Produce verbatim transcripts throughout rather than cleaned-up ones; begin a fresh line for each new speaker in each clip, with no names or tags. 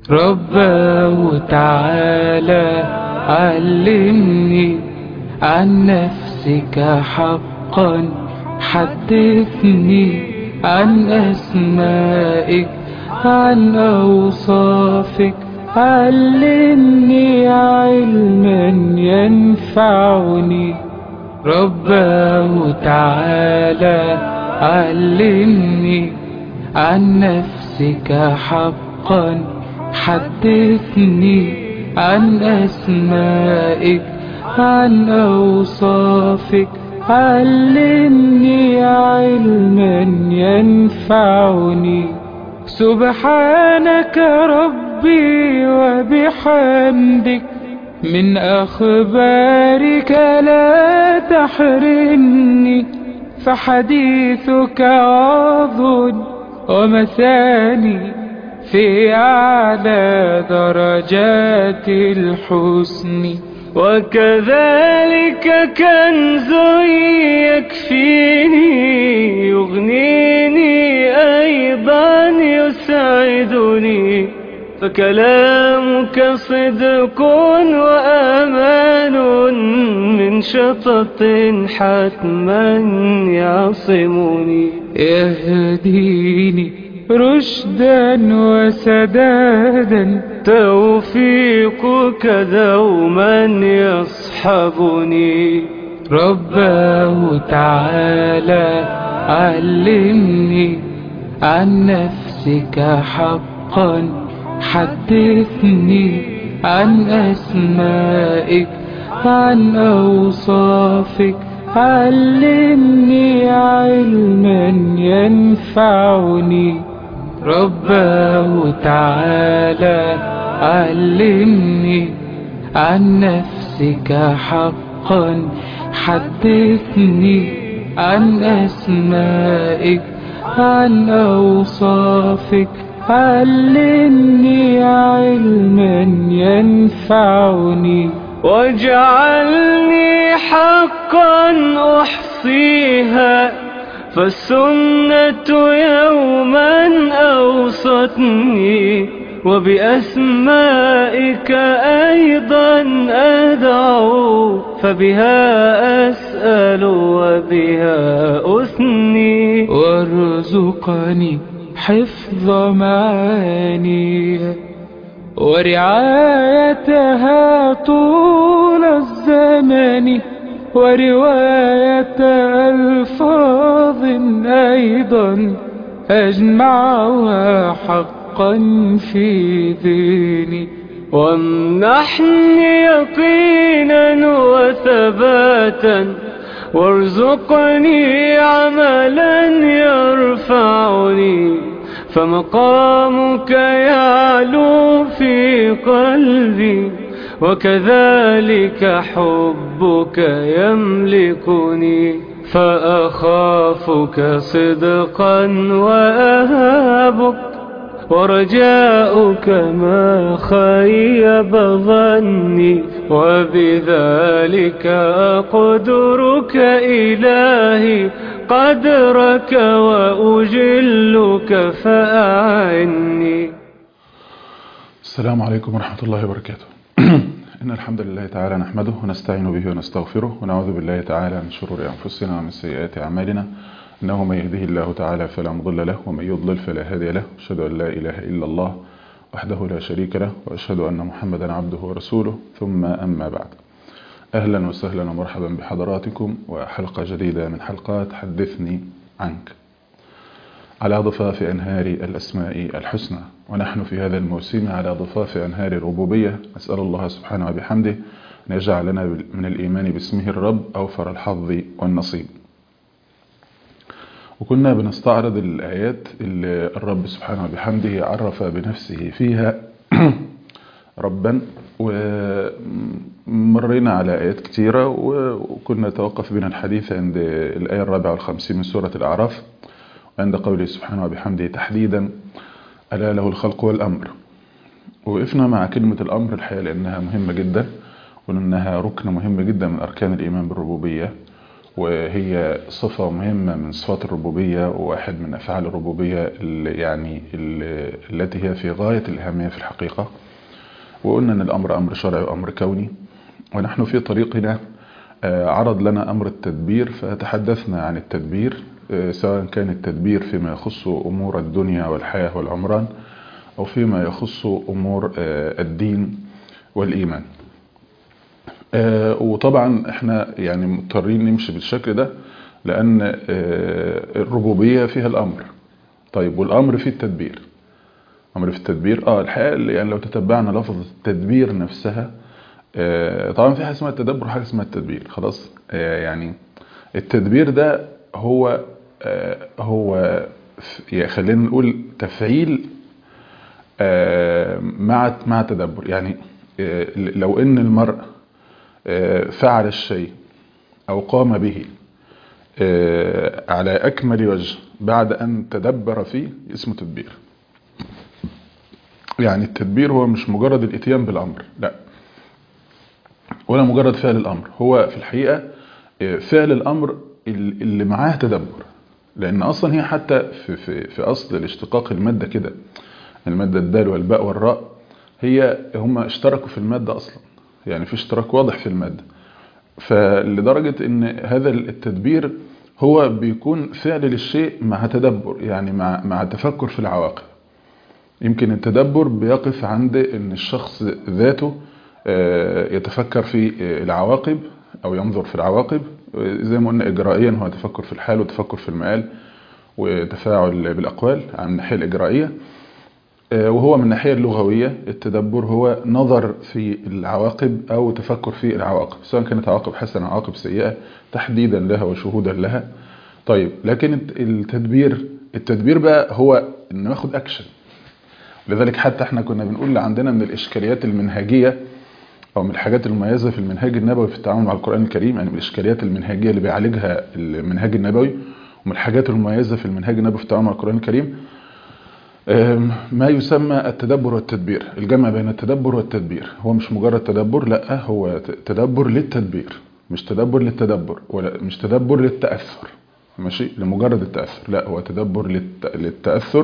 رباه تعالى علمني عن نفسك حقا، حدثني عن أسمائك، عن أوصافك، علمني علما ينفعني. رباه تعالى علمني عن نفسك حقا، حدثني عن أسمائك، عن أوصافك، علمني علما ينفعني. سبحانك ربي وبحمدك، من أخبارك لا تحرمني، فحديثك عظ ومثاني في أعلى درجات الحسن. وكذلك كنز يكفيني، يغنيني أيضا يسعدني، فكلامك صدق وأمان من شطط حتما يعصمني. يهديني رشدا وسدادا، توفيقك دوما يصحبني. رباه تعالى علمني عن نفسك حقا، حدثني عن أسمائك، عن أوصافك، علمني علما ينفعني. رباه تعالى علمني عن نفسك حقا، حدثني عن أسمائك، عن أوصافك، علمني علما ينفعني. واجعلني حقا أحصيها، فالسنة يوما أوصتني، وبأسمائك أيضا أدعو، فبها أسأل وبها أثني. وارزقني حفظ معاني ورعايتها طول الزمن، ورواية ألفاظ أيضا أجمعها حقا في ذهني. وامنحني يقينا وثباتا، وارزقني عملا يرفعني، فمقامك يعلو في قلبي، وكذلك حبك يملكني. فأخافك صدقا وأهابك، ورجاؤك ما خيب ظني، وبذلك أقدرك إلهي قدرك وأجلك فأعني.
السلام عليكم ورحمة الله وبركاته. إن الحمد لله تعالى نحمده ونستعين به ونستغفره، ونعوذ بالله تعالى من شرور أنفسنا ومن سيئات أعمالنا، إنه من يهده الله تعالى فلا مضل له، ومن يضلل فلا هادي له. أشهد أن لا إله إلا الله وحده لا شريك له، وأشهد أن محمدا عبده ورسوله، ثم أما بعد. أهلا وسهلا ومرحبا بحضراتكم، وحلقة جديدة من حلقات حدثني عنك على ضفاف أنهار الأسماء الحسنى. ونحن في هذا الموسم على ضفاف أنهار الربوبية. أسأل الله سبحانه وبحمده أن يجعلنا من الإيمان باسمه الرب أوفر الحظ والنصيب. وكنا بنستعرض الآيات اللي الرب سبحانه وبحمده عرف بنفسه فيها ربا، ومرينا على آيات كتيرة، وكنا توقف بنا الحديث عند الآية الرابعة والخمسين من سورة الأعراف، عند قوله سبحانه وبحمده تحديدا ألا له الخلق والأمر. وقفنا مع كلمة الأمر الحقيقة لأنها مهمة جدا، وأنها ركن مهم جدا من أركان الإيمان بالربوبية، وهي صفة مهمة من صفات الربوبية وواحد من أفعال الربوبية اللي يعني اللي التي هي في غاية الأهمية في الحقيقة. وقلنا أن الأمر أمر شرعي وأمر كوني، ونحن في طريقنا عرض لنا أمر التدبير، فتحدثنا عن التدبير سواء كان التدبير فيما يخص أمور الدنيا والحياة والعمران أو فيما يخص أمور الدين والإيمان. وطبعا احنا يعني مضطرين نمشي بالشكل ده لأن الربوبية فيها الأمر. طيب والأمر فيه التدبير. أمر في التدبير اه الحقيقة يعني لو تتبعنا لفظ التدبير نفسها، طبعا في حاجة اسمها التدبر وحاجة اسمها التدبير. خلاص يعني التدبير ده هو هو خلينا نقول تفعيل مع مع تدبر. يعني لو ان المرء فعل الشيء او قام به على اكمل وجه بعد ان تدبر فيه اسمه تدبير. يعني التدبير هو مش مجرد الاتيان بالامر، لا، ولا مجرد فعل الامر، هو في الحقيقة فعل الامر اللي معاه تدبر. لان اصلا هي حتى في, في, في اصل الاشتقاق المادة كده، المادة الدال والباء والراء هي هما اشتركوا في المادة اصلا، يعني في اشتراك واضح في المادة. فلدرجة ان هذا التدبير هو بيكون فعل للشيء مع تدبر، يعني مع, مع تفكر في العواقب. يمكن التدبر بيقف عند ان الشخص ذاته يتفكر في العواقب او ينظر في العواقب، زي ما قلنا اجرائيا هو تفكر في الحال وتفكر في المآل وتفاعل بالاقوال عن الناحية الاجرائية. وهو من الناحية اللغوية التدبر هو نظر في العواقب او تفكر في العواقب، سواء كانت عواقب حسنة او عواقب سيئة، تحديدا لها وشهودا لها. طيب لكن التدبير التدبير بقى هو ان ناخد اكشن. لذلك حتى احنا كنا بنقول عندنا من الاشكاليات المنهجية او من الحاجات المميزة في المنهاج النبوي في التعامل مع القرآن الكريم، يعني من الاشكاليات المنهجية اللي بيعالجها المنهاج النبوي، ومن الحاجات المميزة في المنهاج النبوي في التعامل مع القرآن الكريم ما يسمى التدبر والتدبير، الجمع بين التدبر والتدبير. هو مش مجرد تدبر، لا، هو تدبر للتدبير، مش تدبر للتدبر، ولا مش تدبر للتأثر، ماشي، لمجرد التأثر، لا، هو تدبر للتأثر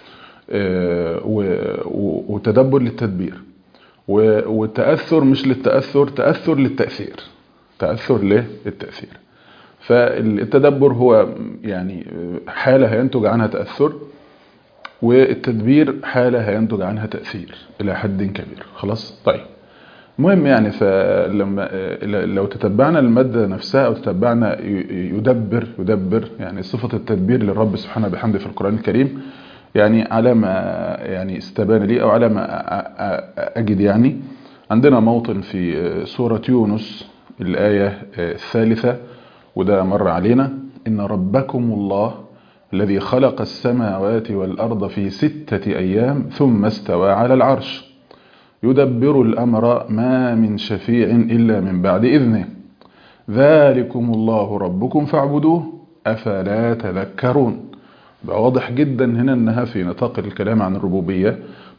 وتدبر للتدبير. والتأثر مش للتأثر، تأثر للتأثير، تأثر للتأثير. فالتدبر هو يعني حالة هينتج عنها تأثر، والتدبير حالة هينتج عنها تأثير إلى حد كبير. خلاص. طيب مهم يعني فلما لو تتبعنا المادة نفسها أو تتبعنا يدبر يدبر يعني صفة التدبير للرب سبحانه بحمده في القرآن الكريم، يعني على ما يعني استبان لي أو على ما أجد، يعني عندنا موطن في سورة يونس الآية الثالثة، وده مر علينا: إن ربكم الله الذي خلق السماوات والأرض في ستة أيام ثم استوى على العرش يدبر الأمر ما من شفيع إلا من بعد إذنه ذلكم الله ربكم فاعبدوه أفلا تذكرون. واضح جدا هنا أنها في نطاق الكلام عن الربوبية.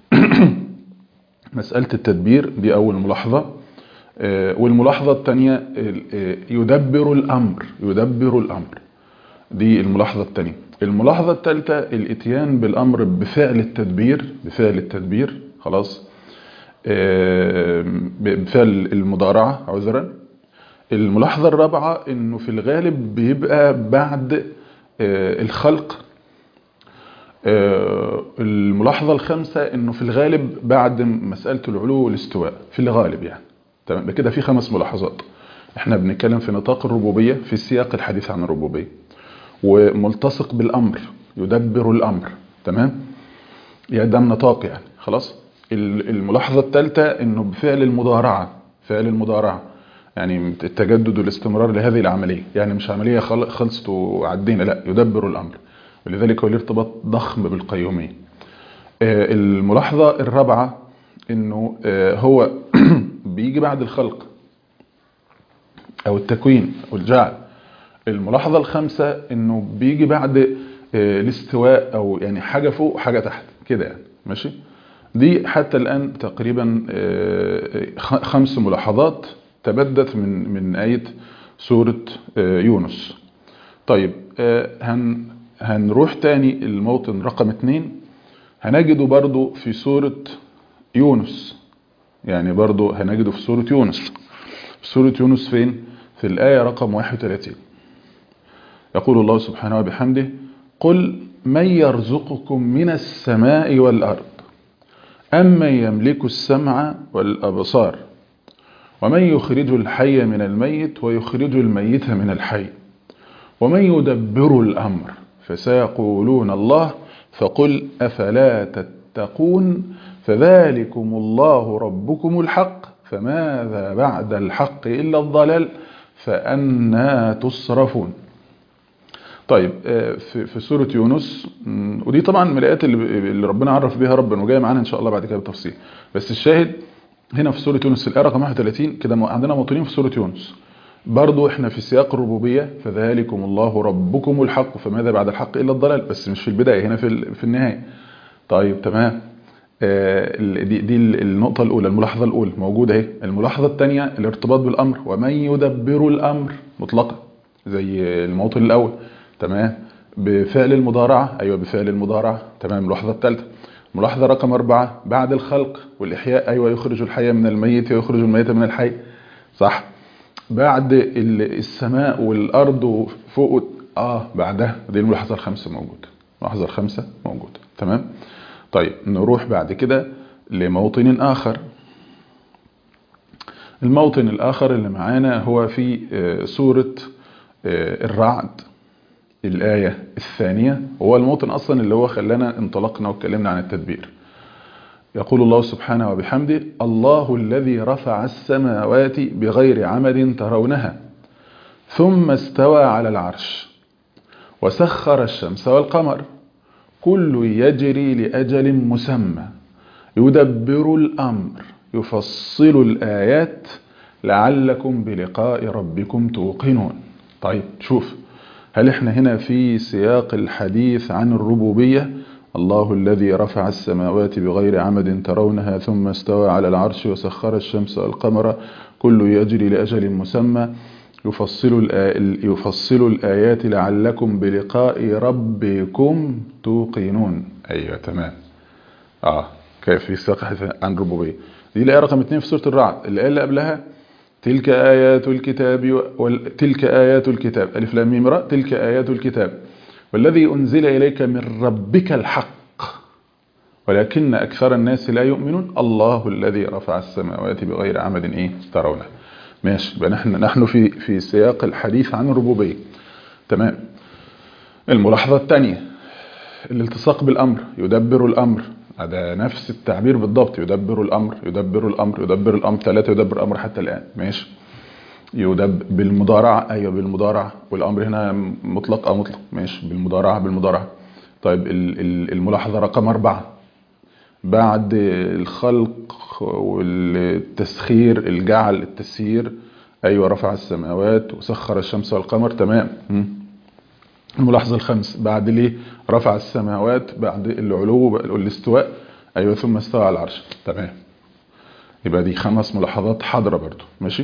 مسألة التدبير دي أول ملاحظة. والملاحظة الثانية يدبر الأمر، يدبر الأمر، دي الملاحظة الثانية. الملاحظة الثالثة الاتيان بالأمر بفعل التدبير، بفعل التدبير، خلاص، بفعل المضارعة عذرا. الملاحظة الرابعة انه في الغالب بيبقى بعد الخلق. الملاحظة الخامسة انه في الغالب بعد مسألة العلو والاستواء في الغالب، يعني تمام. بكده في خمس ملاحظات. احنا بنتكلم في نطاق الربوبية في سياق الحديث عن الربوبية، وملتصق بالأمر، يدبر الأمر، تمام، يعني ده نطاق يعني. خلاص. الملاحظة الثالثة انه بفعل المضارعة، فعل المضارعة يعني التجدد والاستمرار لهذه العملية، يعني مش عملية خلصت وعدينا، لا، يدبر الأمر، ولذلك هو الارتباط ضخم بالقيومية. الملاحظة الرابعة انه هو بيجي بعد الخلق او التكوين او الجعل. الملاحظة الخامسة انه بيجي بعد الاستواء، او يعني حاجة فوق حاجة تحت كده، يعني ماشي. دي حتى الآن تقريبا خمس ملاحظات تبدت من من آية سورة يونس. طيب هن هنروح تاني الموطن رقم اتنين، هنجده برضو في سورة يونس، يعني برضو هنجده في سورة يونس. سورة يونس فين؟ في الآية رقم واحد وثلاثين. يقول الله سبحانه وبحمده: قل من يرزقكم من السماء والأرض أمن يملك السمع والأبصار ومن يخرج الحي من الميت ويخرج الميت من الحي ومن يدبر الأمر فسيقولون الله فقل أفلا تتقون فذلكم الله ربكم الحق فماذا بعد الحق إلا الضلال فأنى تصرفون. طيب في سورة يونس، ودي طبعا من الآيات اللي ربنا عرف بها ربنا وجاي معانا إن شاء الله بعد كده بالتفصيل، بس الشاهد هنا في سورة يونس الآية رقم واحد وثلاثين كده عندنا موطنين في سورة يونس برضو احنا في سياق الربوبية، فذلكم الله ربكم الحق فماذا بعد الحق إلا الضلال، بس مش في البداية، هنا في في النهاية. طيب تمام. دي, دي النقطة الأولى، الملاحظة الأولى موجودة اهي. الملاحظة الثانية الارتباط بالأمر، ومن يدبر الأمر مطلقا زي الموطن الأول. تمام. بفعل المضارعة، أيوة بفعل المضارعة. تمام. الملاحظة الثالثة. ملاحظة رقم أربعة، بعد الخلق والإحياء، أيوة يخرج الحي من الميت ويخرج الميت من الحي، صح. بعد السماء والأرض فوق، آه بعدها دي الملاحظة الخامسة موجودة، الملاحظة الخامسة موجودة. تمام. طيب نروح بعد كده لموطن آخر. الموطن الآخر اللي معانا هو في سورة الرعد الآية الثانية، هو الموطن أصلا اللي هو خلانا انطلقنا واتكلمنا عن التدبير. يقول الله سبحانه وبحمده: الله الذي رفع السماوات بغير عمد ترونها ثم استوى على العرش وسخر الشمس والقمر كل يجري لأجل مسمى يدبر الأمر يفصل الآيات لعلكم بلقاء ربكم توقنون. طيب شوف، هل احنا هنا في سياق الحديث عن الربوبية؟ الله الذي رفع السماوات بغير عمد ترونها ثم استوى على العرش وسخر الشمس والقمر كل يجري لأجل مسمى يفصل يفصل الآيات لعلكم بلقاء ربكم توقنون. أيوة تمام. آه كيف في سياق عن الربوبية. دي الآية رقم اثنين في سورة الرعد. الآية اللي قبلها: تلك آيات الكتاب و... تلك آيات الكتاب ألف لام ميم را تلك آيات الكتاب والذي أنزل إليك من ربك الحق ولكن أكثر الناس لا يؤمنون الله الذي رفع السماوات بغير عمد إيه ترونه. ماشي، يبقى نحن نحن في في سياق الحديث عن الربوبية. تمام. الملاحظة الثانية الالتصاق بالأمر، يدبر الأمر، هذا نفس التعبير بالضبط، يدبر الأمر يدبر الأمر يدبر الأمر، ثلاثة يدبر الأمر حتى الآن. ماشي. يدب بالمضارعة، أيوة بالمضارعة، والأمر هنا مطلق أو مطلق. ماشي، بالمضارعة بالمضارعة. طيب الملاحظة رقم أربعة، بعد الخلق والتسخير الجعل التسيير، أيوة رفع السماوات وسخر الشمس والقمر. تمام. الملاحظة الخامس، بعد ليه رفع السماوات بعد العلو والاستواء، أيوة ثم استوى على العرش. تمام. يبقى دي خمس ملاحظات حاضرة برضو. ماشي.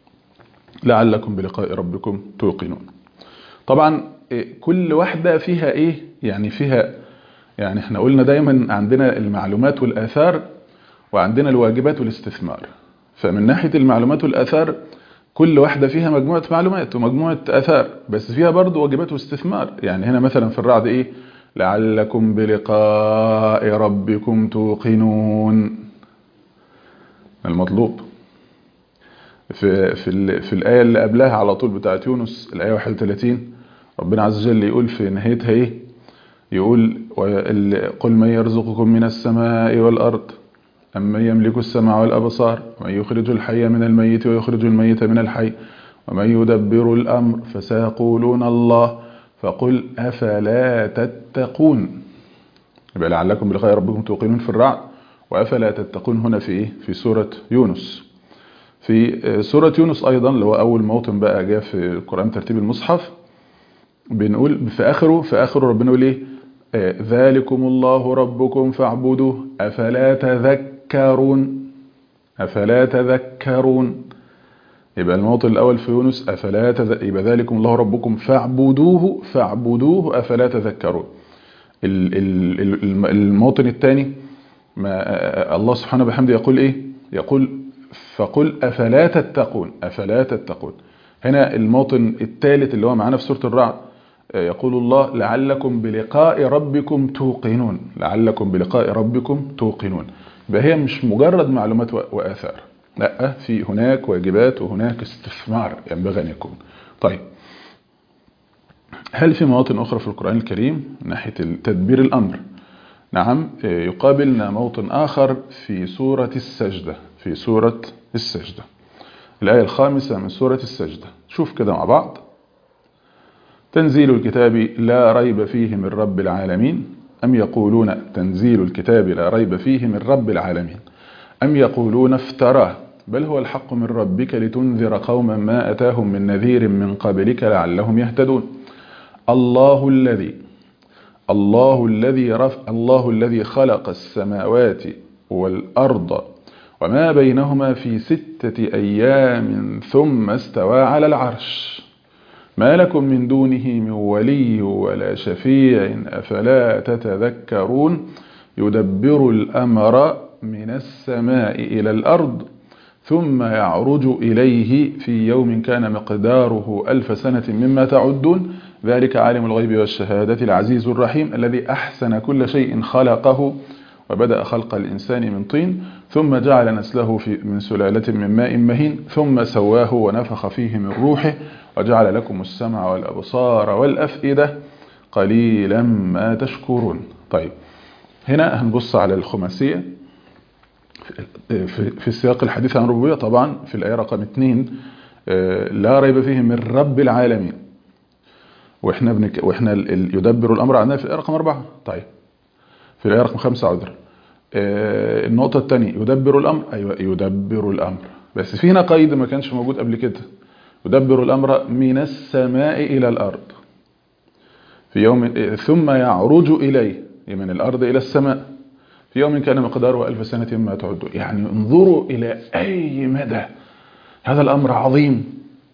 لعلكم بلقاء ربكم توقنون. طبعا كل واحدة فيها ايه يعني، فيها يعني احنا قلنا دايما عندنا المعلومات والآثار وعندنا الواجبات والاستثمار. فمن ناحية المعلومات والآثار كل واحدة فيها مجموعة معلومات ومجموعة آثار، بس فيها برضو واجبات واستثمار. يعني هنا مثلا في الرعد ايه، لعلكم بلقاء ربكم توقنون، المطلوب. في في في الآية اللي قبلها على طول بتاعت يونس الآية واحد وثلاثين، ربنا عز وجل يقول في نهايتها ايه، يقول: قل من يرزقكم من السماء والأرض أمن يملك السمع والأبصار ومن يخرج الحي من الميت ويخرج الميت من الحي ومن يدبر الأمر فسيقولون الله فقل أفلا تتقون. يبقى لعلكم بلقاء ربكم توقنون في الرعد، وأفلا تتقون هنا في إيه؟ في سورة يونس. في سورة يونس أيضا اللي هو أول موطن بقى جاء في القرآن ترتيب المصحف، بنقول في آخره في آخره ربنا يقول إيه؟ ذلكم الله ربكم فاعبدوه أفلا تذكرون أفلا تذكرون. يبقى الموطن الأول في يونس أفلا تذ... يبقى ذلكم الله ربكم فاعبدوه فاعبدوه أفلا تذكرون. الموطن الثاني ما الله سبحانه وبحمده يقول إيه؟ يقول فقل أفلا تتقون أفلا تتقون. هنا الموطن الثالث اللي هو معانا في سورة الرعد يقول الله لعلكم بلقاء ربكم توقنون لعلكم بلقاء ربكم توقنون. يبقى هي مش مجرد معلومات وآثار، لا، في هناك واجبات وهناك استثمار ينبغي أن يكون. طيب، هل في مواطن أخرى في القرآن الكريم من ناحية تدبير الأمر؟ نعم، يقابلنا موطن آخر في سورة السجدة في سورة السجدة الآية الخامسة من سورة السجدة. شوف كده مع بعض: تنزيل الكتاب لا ريب فيه من رب العالمين أم يقولون تنزيل الكتاب لا ريب فيه من رب العالمين أم يقولون افتراه بل هو الحق من ربك لتنذر قوما ما أتاهم من نذير من قبلك لعلهم يهتدون. الله الذي الله الذي رف الله الذي خلق السماوات والأرض وما بينهما في ستة أيام ثم استوى على العرش ما لكم من دونه من ولي ولا شفيع أفلا تتذكرون يدبر الأمر من السماء إلى الأرض ثم يعرج إليه في يوم كان مقداره ألف سنة مما تعدون ذلك عالم الغيب والشهادة العزيز الرحيم الذي أحسن كل شيء خلقه وبدأ خلق الإنسان من طين ثم جعل نسله في من سلالة من ماء مهين ثم سواه ونفخ فيه من روحه وجعل لكم السمع والأبصار والأفئدة قليلا ما تشكرون. طيب، هنا هنبص على الخماسية في السياق الحديث عن الربوبية. طبعا في الآية رقم اثنين لا ريب فيه من رب العالمين، واحنا بنك واحنا يدبر الأمر عندنا في الآية رقم أربعة. طيب، في الآية رقم خمسة عذر النقطة الثانية يدبر الأمر، أيوة يدبر الأمر، بس في هنا قيد ما كانش موجود قبل كده: يدبر الأمر من السماء إلى الأرض في يوم ثم يعرج إليه من الأرض إلى السماء في يوم كان مقداره ألف سنة مما تعدون. يعني انظروا إلى أي مدى هذا الأمر عظيم،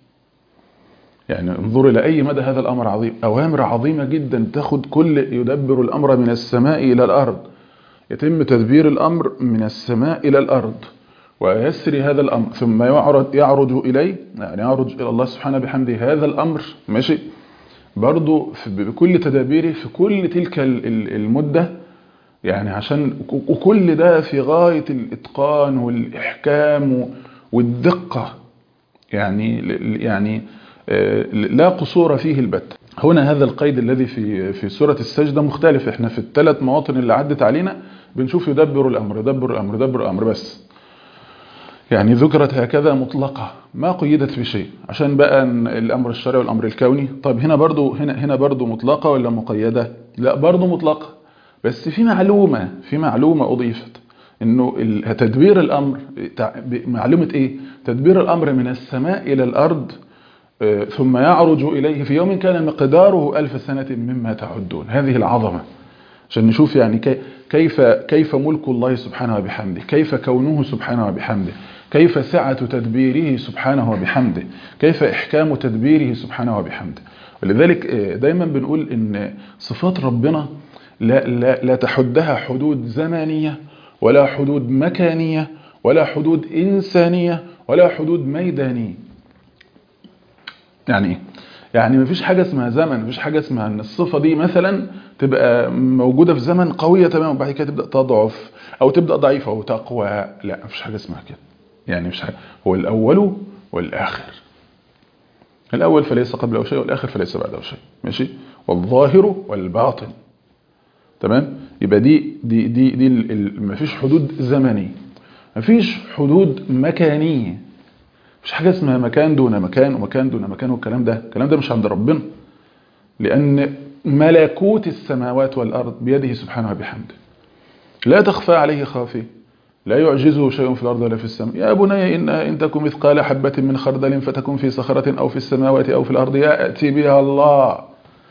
يعني انظروا إلى أي مدى هذا الأمر عظيم. أوامر عظيمة جدا تاخد كل يدبر الأمر من السماء إلى الأرض، يتم تدبير الأمر من السماء إلى الأرض ويسري هذا الأمر ثم يعرج, يعرج إليه، يعني يعرج إلى الله سبحانه بحمده هذا الأمر ماشي برضو بكل تدابيره في كل تلك المدة، يعني عشان وكل ده في غاية الإتقان والإحكام والدقة، يعني يعني لا قصور فيه البتة. هنا هذا القيد الذي في في سورة السجدة مختلف. احنا في الثلاث مواطن اللي عدت علينا بنشوف يدبر الأمر يدبر الأمر يدبر الأمر بس، يعني ذكرت هكذا مطلقة ما قيدت بشيء عشان بقى الأمر الشرعي والأمر الكوني. طب هنا برضو هنا هنا برضو مطلقة ولا مقيدة؟ لا، برضو مطلقة، بس في معلومة في معلومة أضيفت إنه تدبير الأمر معلومة إيه؟ تدبير الأمر من السماء إلى الأرض ثم يعرج إليه في يوم كان مقداره ألف سنة مما تعدون. هذه العظمة عشان نشوف يعني كيف كيف ملك الله سبحانه وبحمده، كيف كونه سبحانه وبحمده، كيف سعة تدبيره سبحانه وبحمده، كيف إحكام تدبيره سبحانه وبحمده. ولذلك دايما بنقول إن صفات ربنا لا, لا, لا تحدها حدود زمانية ولا حدود مكانية ولا حدود إنسانية ولا حدود ميدانية. يعني ايه؟ يعني مفيش حاجة اسمها زمن، مفيش حاجة اسمها ان الصفة دي مثلا تبقى موجودة في زمن قوية تمام وبعد كده تبدأ تضعف او تبدأ ضعيفة او تقوى. لا، مفيش حاجة اسمها كده. يعني مفيش حاجة. هو الاول والاخر، الاول فليس قبله شيء والاخر فليس بعده شيء، ماشي، والظاهر والباطن، تمام. يبقى دي دي دي, دي مفيش حدود زمنية، مفيش حدود مكانية، مش حاجة اسمها مكان دون مكان ومكان دون مكان، والكلام ده الكلام ده مش عند ربنا، لأن ملكوت السماوات والأرض بيده سبحانه وبحمده لا تخفى عليه خافية، لا يعجزه شيء في الأرض ولا في السماء. يا بني إن إن تكن مثقال حبة من خردل فتكن في صخرة أو في السماوات أو في الأرض يأتي بها الله.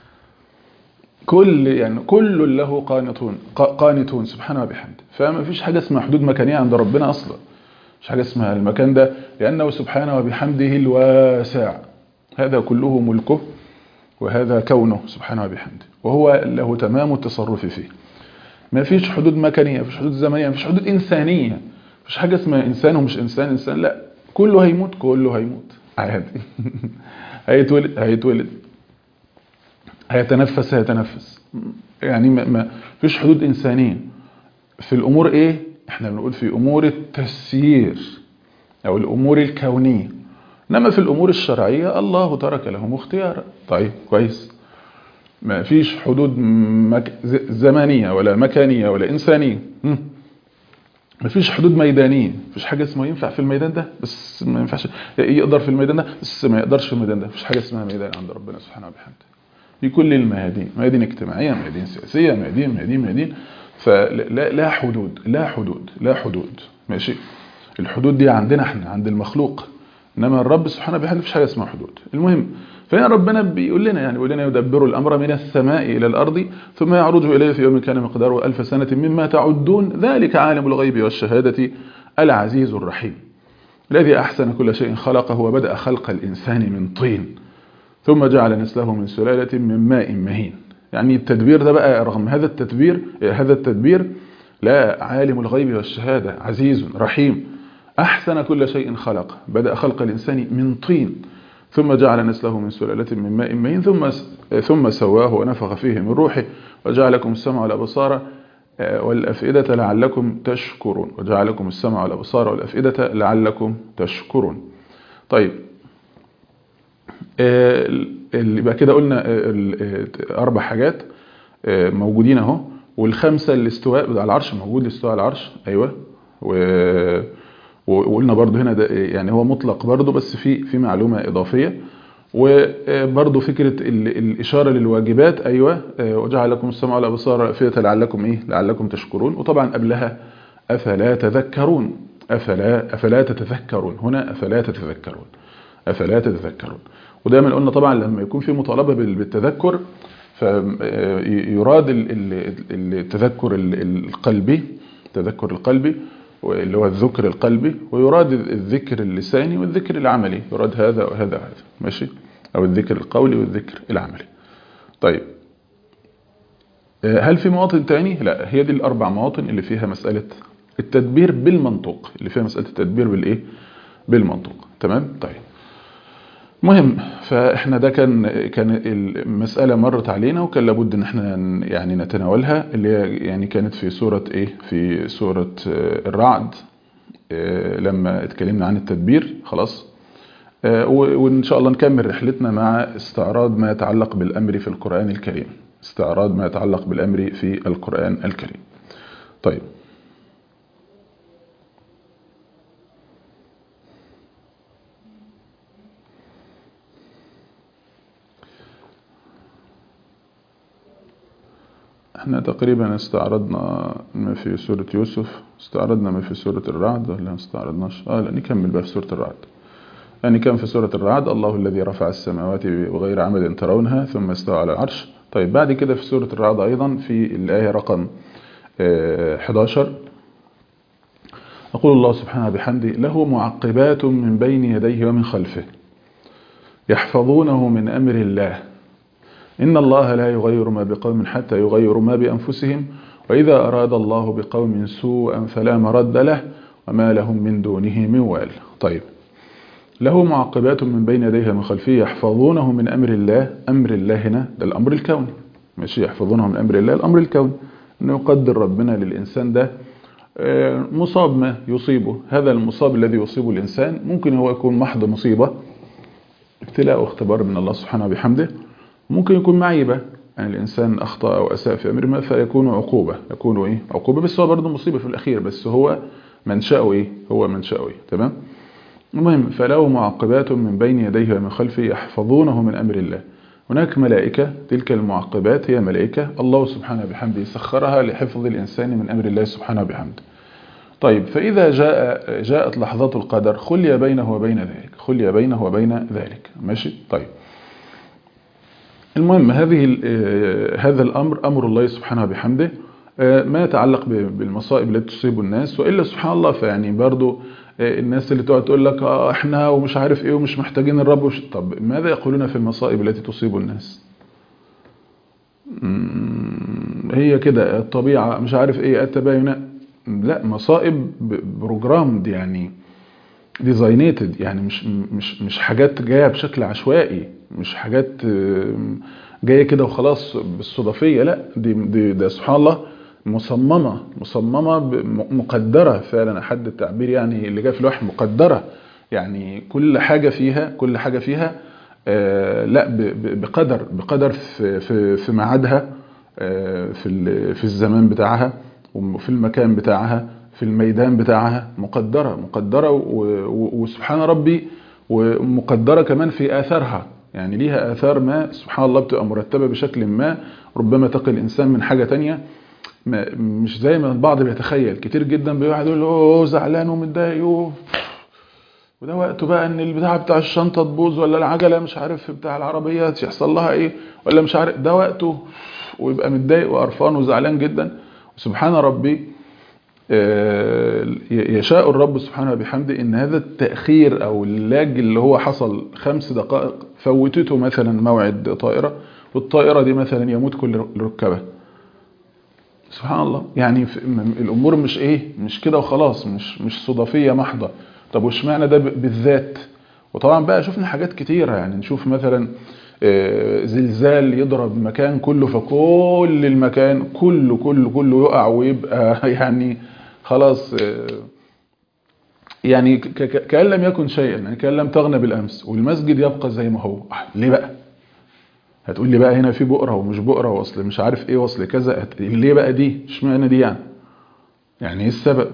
كل يعني كل له قانتون قانتون سبحانه وبحمده. فما فيش حاجة اسمها حدود مكانية عند ربنا أصلا، مش حاجة اسمها المكان ده لأنه سبحانه وبحمده الواسع، هذا كله ملكه وهذا كونه سبحانه وبحمده، وهو له تمام التصرف فيه. ما فيش حدود مكانية، ما فيش حدود زمنية، ما فيش حدود إنسانية، ما فيش حاجة اسمها إنسان ومش إنسان إنسان، لا، كله هيموت، كله هيموت عادي. هيتولد هيتولد، هيتنفس هيتنفس، يعني ما, ما فيش حدود إنسانية في الأمور. إيه إحنا بنقول في أمور التسيير أو الأمور الكونية، إنما في الأمور الشرعية الله ترك لهم اختيارا. طيب كويس، ما فيش حدود مك... زمنية ولا مكانية ولا إنسانية، ما فيش حدود ميدانية، ما فيش حاجة اسمها ينفع في الميدان ده بس ما ينفعش، يقدر في الميدان ده بس ما يقدرش في الميدان ده، ما فيش حاجة اسمها ميدان عند ربنا سبحانه وبحمده في كل الميادين، ميادين اجتماعية، ميادين سياسية، ميادين ميادين ميادين فلا لا حدود، لا حدود لا حدود ماشي. الحدود دي عندنا احنا عند المخلوق، انما الرب سبحانه وبحمده مفيش حاجة اسمها حدود. المهم، فهنا ربنا بيقول لنا يعني بيقول لنا يدبر الأمر من السماء إلى الأرض ثم يعرج إليه في يوم كان مقداره ألف سنة مما تعدون ذلك عالم الغيب والشهادة العزيز الرحيم الذي أحسن كل شيء خلقه وبدأ خلق الإنسان من طين ثم جعل نسله من سلالة من ماء مهين. يعني التدبير ده بقى رغم هذا التدبير هذا التدبير لا، عالم الغيب والشهادة عزيز رحيم أحسن كل شيء خلقه بدأ خلق الإنسان من طين ثم جعل نسله من سلالة من ماء مهين ثم ثم سواه ونفخ فيه من روحه وجعل لكم السمع والأبصار والأفئدة لعلكم تشكرون وجعل لكم السمع والأبصار والأفئدة لعلكم تشكرون. طيب اللي بقى كده قلنا أربع حاجات موجودين اهو، والخمسة الاستواء على العرش موجود، الاستواء على العرش أيوة، وقلنا برضو هنا ده يعني هو مطلق برضو بس في في معلومة إضافية، وبرضو فكرة الإشارة للواجبات أيوة، وجعل لكم السمع والأبصار والأفئدة لعلكم إيه لعلكم تشكرون، وطبعا قبلها أفلا تذكرون أفلا أفلا تتذكرون هنا أفلا تتذكرون أفلا تتذكرون. ودايما قلنا طبعا لما يكون في مطالبة بالتذكر فيراد التذكر القلبي التذكر القلبي اللي هو الذكر القلبي، ويراد الذكر اللساني والذكر العملي، يراد هذا وهذا وهذا ماشي، أو الذكر القولي والذكر العملي. طيب هل في مواطن تاني؟ لا، هي دي الأربع مواطن اللي فيها مسألة التدبير بالمنطوق، اللي فيها مسألة التدبير بالإيه؟ بالمنطوق. تمام. طيب مهم، فاحنا ده كان كان المسألة مرت علينا وكان لابد ان احنا يعني نتناولها، اللي يعني كانت في سورة ايه في سورة الرعد لما اتكلمنا عن التدبير خلاص، وان شاء الله نكمل رحلتنا مع استعراض ما يتعلق بالامر في القرآن الكريم استعراض ما يتعلق بالامر في القرآن الكريم. طيب احنا تقريبا استعرضنا ما في سورة يوسف، استعرضنا ما في سورة الرعد ولا استعرضناش؟ اه لا، نكمل بقى في سورة الرعد. يعني كان في سورة الرعد الله الذي رفع السماوات بغير عمد ترونها ثم استوى على العرش. طيب بعد كده في سورة الرعد ايضا في الآية رقم احد عشر يقول الله سبحانه بحمده له معقبات من بين يديه ومن خلفه يحفظونه من أمر الله إن الله لا يغير ما بقوم حتى يغيروا ما بأنفسهم وإذا أراد الله بقوم سوءا فلا مرد له وما لهم من دونه من وال. طيب له معقبات من بين يديه ومن خلفه يحفظونه من أمر الله. أمر الله هنا ده الأمر الكوني ماشي، يحفظونه من أمر الله الأمر الكوني، أنه يقدر ربنا للإنسان ده مصاب ما يصيبه. هذا المصاب الذي يصيبه الإنسان ممكن هو يكون محض مصيبة ابتلاء واختبار من الله سبحانه بحمده، ممكن يكون معيبة يعني الإنسان أخطأ أو أساء في أمر ما فيكون عقوبة يكون إيه عقوبة، بس هو برضه مصيبة في الأخير، بس هو منشأه إيه هو منشأه إيه. تمام. المهم فله معقبات من بين يديه ومن خلفه يحفظونه من أمر الله. هناك ملائكة، تلك المعقبات هي ملائكة الله سبحانه بحمده سخرها لحفظ الإنسان من أمر الله سبحانه بحمده. طيب فإذا جاء جاءت لحظات القدر خلي بينه وبين ذلك خلي بينه وبين ذلك ماشي. طيب المهم هذه هذا الأمر أمر الله سبحانه بحمده ما يتعلق بالمصائب التي تصيب الناس، وإلا سبحان الله فيعني برضو الناس اللي تقعد تقول لك اه احنا ومش عارف ايه ومش محتاجين الرب وش... طب ماذا يقولون في المصائب التي تصيب الناس؟ هي كده الطبيعة مش عارف ايه التباين، لا مصائب بروجرام يعني ديزاينيتد، يعني مش مش مش حاجات جايه بشكل عشوائي، مش حاجات جايه كده وخلاص بالصدفيه، لا دي دي ده سبحان الله مصممه مصممه مقدره فعلا، حد التعبير يعني اللي جاء في الوحي مقدره، يعني كل حاجه فيها كل حاجه فيها آه لا بقدر بقدر في في في ميعادها، آه في في الزمان بتاعها وفي المكان بتاعها في الميدان بتاعها، مقدرة مقدرة وسبحان ربي، ومقدرة كمان في آثارها، يعني ليها آثار ما سبحان الله بتبقى مرتبة بشكل ما، ربما تقي الإنسان من حاجة تانية مش زي ما البعض بيتخيل. كتير جدا بيقعد يقول اوه زعلان ومتضايق وده وقته بقى ان البتاع بتاع الشنطة تبوظ ولا العجلة مش عارف بتاع العربية يحصل لها ايه ولا مش عارف، ده وقته، ويبقى متضايق وقرفان وزعلان جدا. سبحان ربي يشاء الرب سبحانه وبحمده ان هذا التأخير او اللاج اللي هو حصل خمس دقائق فوتته مثلا موعد طائرة، والطائرة دي مثلا يموت كل ركبه. سبحان الله، يعني الامور مش ايه مش كده وخلاص، مش مش صدفية محضة. طب وش معنى ده بالذات؟ وطبعا بقى شفنا حاجات كتيرة، يعني نشوف مثلا زلزال يضرب مكان كله فكل المكان كله كله كله يقع ويبقى يعني خلاص، يعني كأن لم يكن شيئا، يعني كأن لم تغنى بالأمس، والمسجد يبقى زي ما هو. ليه بقى؟ هتقول لي بقى هنا في بؤرة ومش بؤرة وصل مش عارف ايه وصل كذا، ليه بقى دي؟ اشمعنى دي يعني؟ يعني ايه السبب؟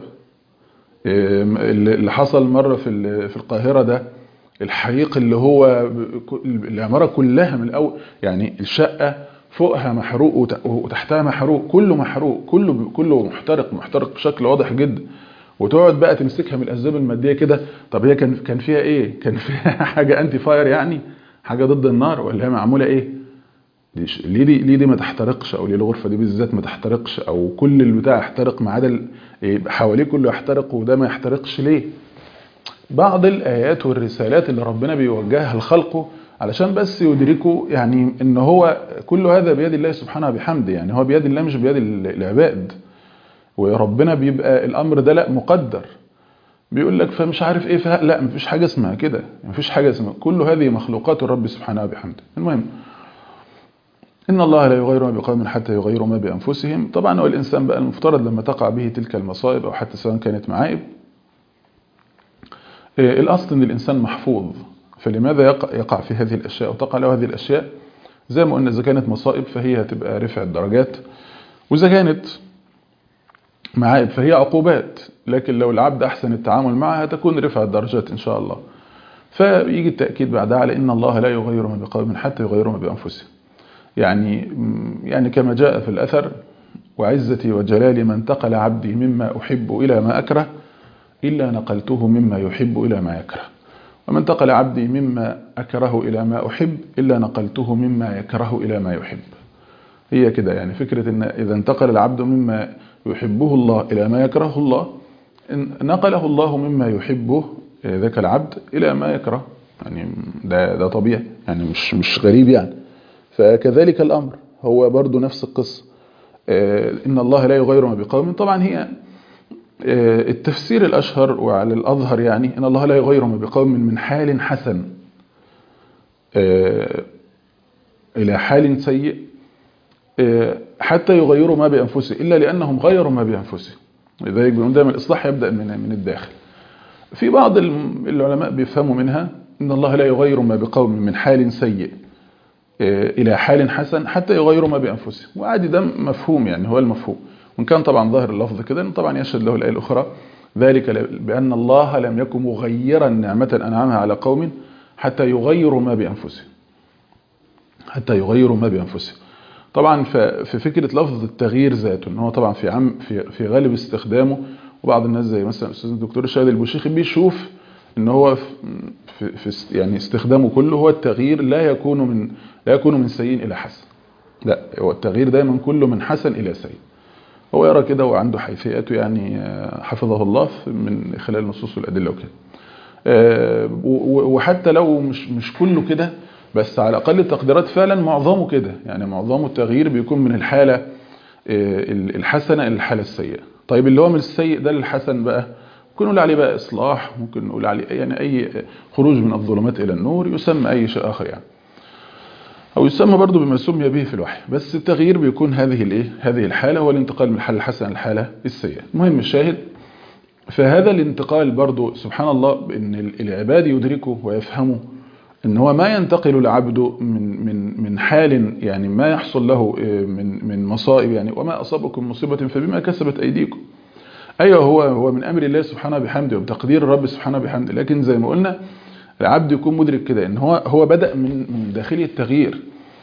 اللي حصل مرة في في القاهرة ده، الحريق اللي هو العمارة كلها من الأول، يعني الشقة فوقها محروق وتحتها محروق، كله محروق، كله كله محترق محترق بشكل واضح جدا. وتقعد بقى تمسكها من الأسباب المادية كده، طب هي كان كان فيها ايه؟ كان فيها حاجة انتي فاير يعني، حاجة ضد النار، ولا هي معمولة ايه؟ ليه دي ليه دي ما تحترقش، او ليه الغرفة دي بالذات ما تحترقش، او كل البتاع يحترق ما عدا حواليه كله يحترق وده ما يحترقش ليه؟ بعض الآيات والرسالات اللي ربنا بيوجهها لخلقه علشان بس يدركوا يعني ان هو كل هذا بيد الله سبحانه وبحمده، يعني هو بيد الله مش بيد العباد. وربنا بيبقى الامر ده لا مقدر، بيقول لك فمش عارف ايه فها، لا مفيش حاجة اسمها كده، مفيش حاجة اسمها، كل هذه مخلوقات الرب سبحانه وبحمده. المهم ان الله لا يغير ما بقوم حتى يغيروا ما بانفسهم. طبعا هو الانسان بقى المفترض لما تقع به تلك المصائب او حتى سواء كانت معائب، الأصل أن الإنسان محفوظ، فلماذا يقع, يقع في هذه الأشياء وتقع له هذه الأشياء؟ زي ما قلنا إذا كانت مصائب فهي هتبقى رفع الدرجات، وإذا كانت معائب فهي عقوبات، لكن لو العبد أحسن التعامل معها تكون رفع الدرجات إن شاء الله. فيجي التأكيد بعدها على إن الله لا يغير ما بقوم حتى يغيروا ما بأنفسهم، يعني يعني كما جاء في الأثر: وعزتي وجلالي ما انتقل عبدي مما أحب إلى ما أكره إلا نقلته مما يحب إلى ما يكره، ومن انتقل عبدي مما أكره إلى ما أحب إلا نقلته مما يكره إلى ما يحب. هي كده، يعني فكرة إن إذا انتقل العبد مما يحبه الله إلى ما يكره الله، نقله الله مما يحبه ذاك العبد إلى ما يكره، يعني ده ده طبيعي، يعني مش مش غريب يعني. فكذلك الأمر هو برضو نفس القصة، إن الله لا يغير ما بقوم. طبعا هي التفسير الأشهر وعلى الأظهر يعني إن الله لا يغير ما بقوم من حال حسن إلى حال سيء حتى يغيروا ما بأنفسهم إلا لأنهم غيروا ما بأنفسهم. لذلك بنقول دائما الإصلاح يبدأ من من الداخل. في بعض العلماء بيفهموا منها إن الله لا يغير ما بقوم من حال سيء إلى حال حسن حتى يغيروا ما بأنفسهم، وعادي ده مفهوم، يعني هو المفهوم، وإن كان طبعا ظاهر اللفظ كده طبعا يشهد له الآية الأخرى: ذلك بأن الله لم يكن مغيرا نعمة أنعمها على قوم حتى يغيروا ما بأنفسهم حتى يغيروا ما بأنفسهم. طبعا في فكرة لفظ التغيير ذاته، إن هو طبعا في عام في في غالب استخدامه، وبعض الناس زي مثلا الأستاذ الدكتور شادي البوشيخي بيشوف إن هو في, في يعني استخدامه كله هو التغيير لا يكون من لا يكون من سيء إلى حسن، لا، هو التغيير دايما كله من حسن إلى سيء. هو يرى كده وعنده حيثياته يعني حفظه الله من خلال النصوص والأدلة وكده. وحتى لو مش مش كله كده، بس على أقل التقديرات فعلا معظمه كده، يعني معظمه التغيير بيكون من الحالة الحسنة إلى الحالة السيئة. طيب اللي هو من السيء ده للحسن بقى ممكن نقول عليه بقى إصلاح، ممكن نقول عليه يعني أي خروج من الظلمات إلى النور، يسمى أي شيء آخر يعني، أو يسمى برضو بما سمي به في الوحي. بس التغيير بيكون هذه الإيه هذه الحالة، هو الانتقال من الحالة الحسنة للحالة السيئة. المهم الشاهد، فهذا الانتقال برضو سبحان الله إن العباد يدركوا ويفهموا إن هو ما ينتقل العبد من من من حال يعني ما يحصل له من من مصائب، يعني وما أصابكم مصيبة فبما كسبت أيديكم. أيوه هو هو من أمر الله سبحانه بحمده وبتقدير الرب سبحانه بحمده، لكن زي ما قلنا العبد يكون مدرك كده إن هو هو بدأ من من داخله التغيير.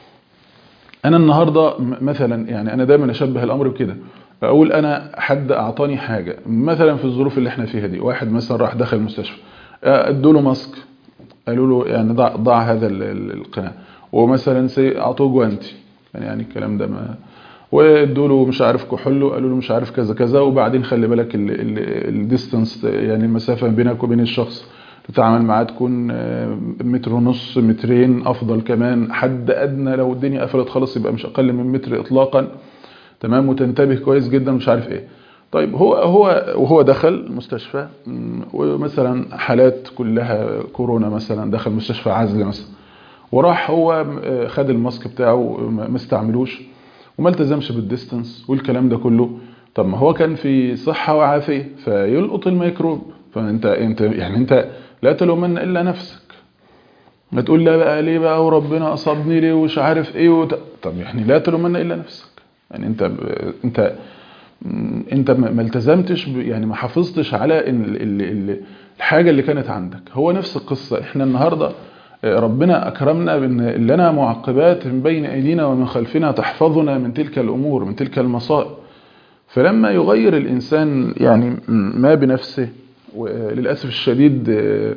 أنا النهاردة مثلا يعني أنا دايما أشبه الأمر بكده، أقول أنا حد أعطاني حاجة مثلا في الظروف اللي احنا فيها دي، واحد مثلا راح دخل المستشفى ادوا له ماسك، قالوا له يعني ضع, ضع هذا القناع، ومثلا اعطوه جوانتي يعني يعني الكلام ده ما، وادوا له مش عارف كحول، قالوا له مش عارف كذا كذا، وبعدين خلي بالك الديستانس يعني المسافه بينك وبين الشخص تتعامل معاه تكون متر ونص مترين، افضل كمان حد ادنى لو الدنيا قفلت خالص يبقى مش اقل من متر اطلاقا، تمام، وتنتبه كويس جدا مش عارف ايه. طيب هو هو وهو دخل المستشفى ومثلا حالات كلها كورونا مثلا، دخل مستشفى عزل مثلا، وراح هو خد الماسك بتاعه ما استعملوش وما التزمش بالديستانس والكلام ده كله. طب ما هو كان في صحة وعافية فيلقط الميكروب، فانت انت يعني انت لا تلومن الا نفسك، ما تقول لا بقى ليه بقى وربنا اصابني ليه ومش عارف ايه وت... طب يعني لا تلومن الا نفسك، يعني انت انت انت ما التزمتش يعني ما حافظتش على الحاجة اللي كانت عندك. هو نفس القصة، احنا النهاردة ربنا اكرمنا بان لنا معقبات من بين ايدينا ومن خلفنا تحفظنا من تلك الامور من تلك المصائب. فلما يغير الانسان يعني ما بنفسه، وللاسف الشديد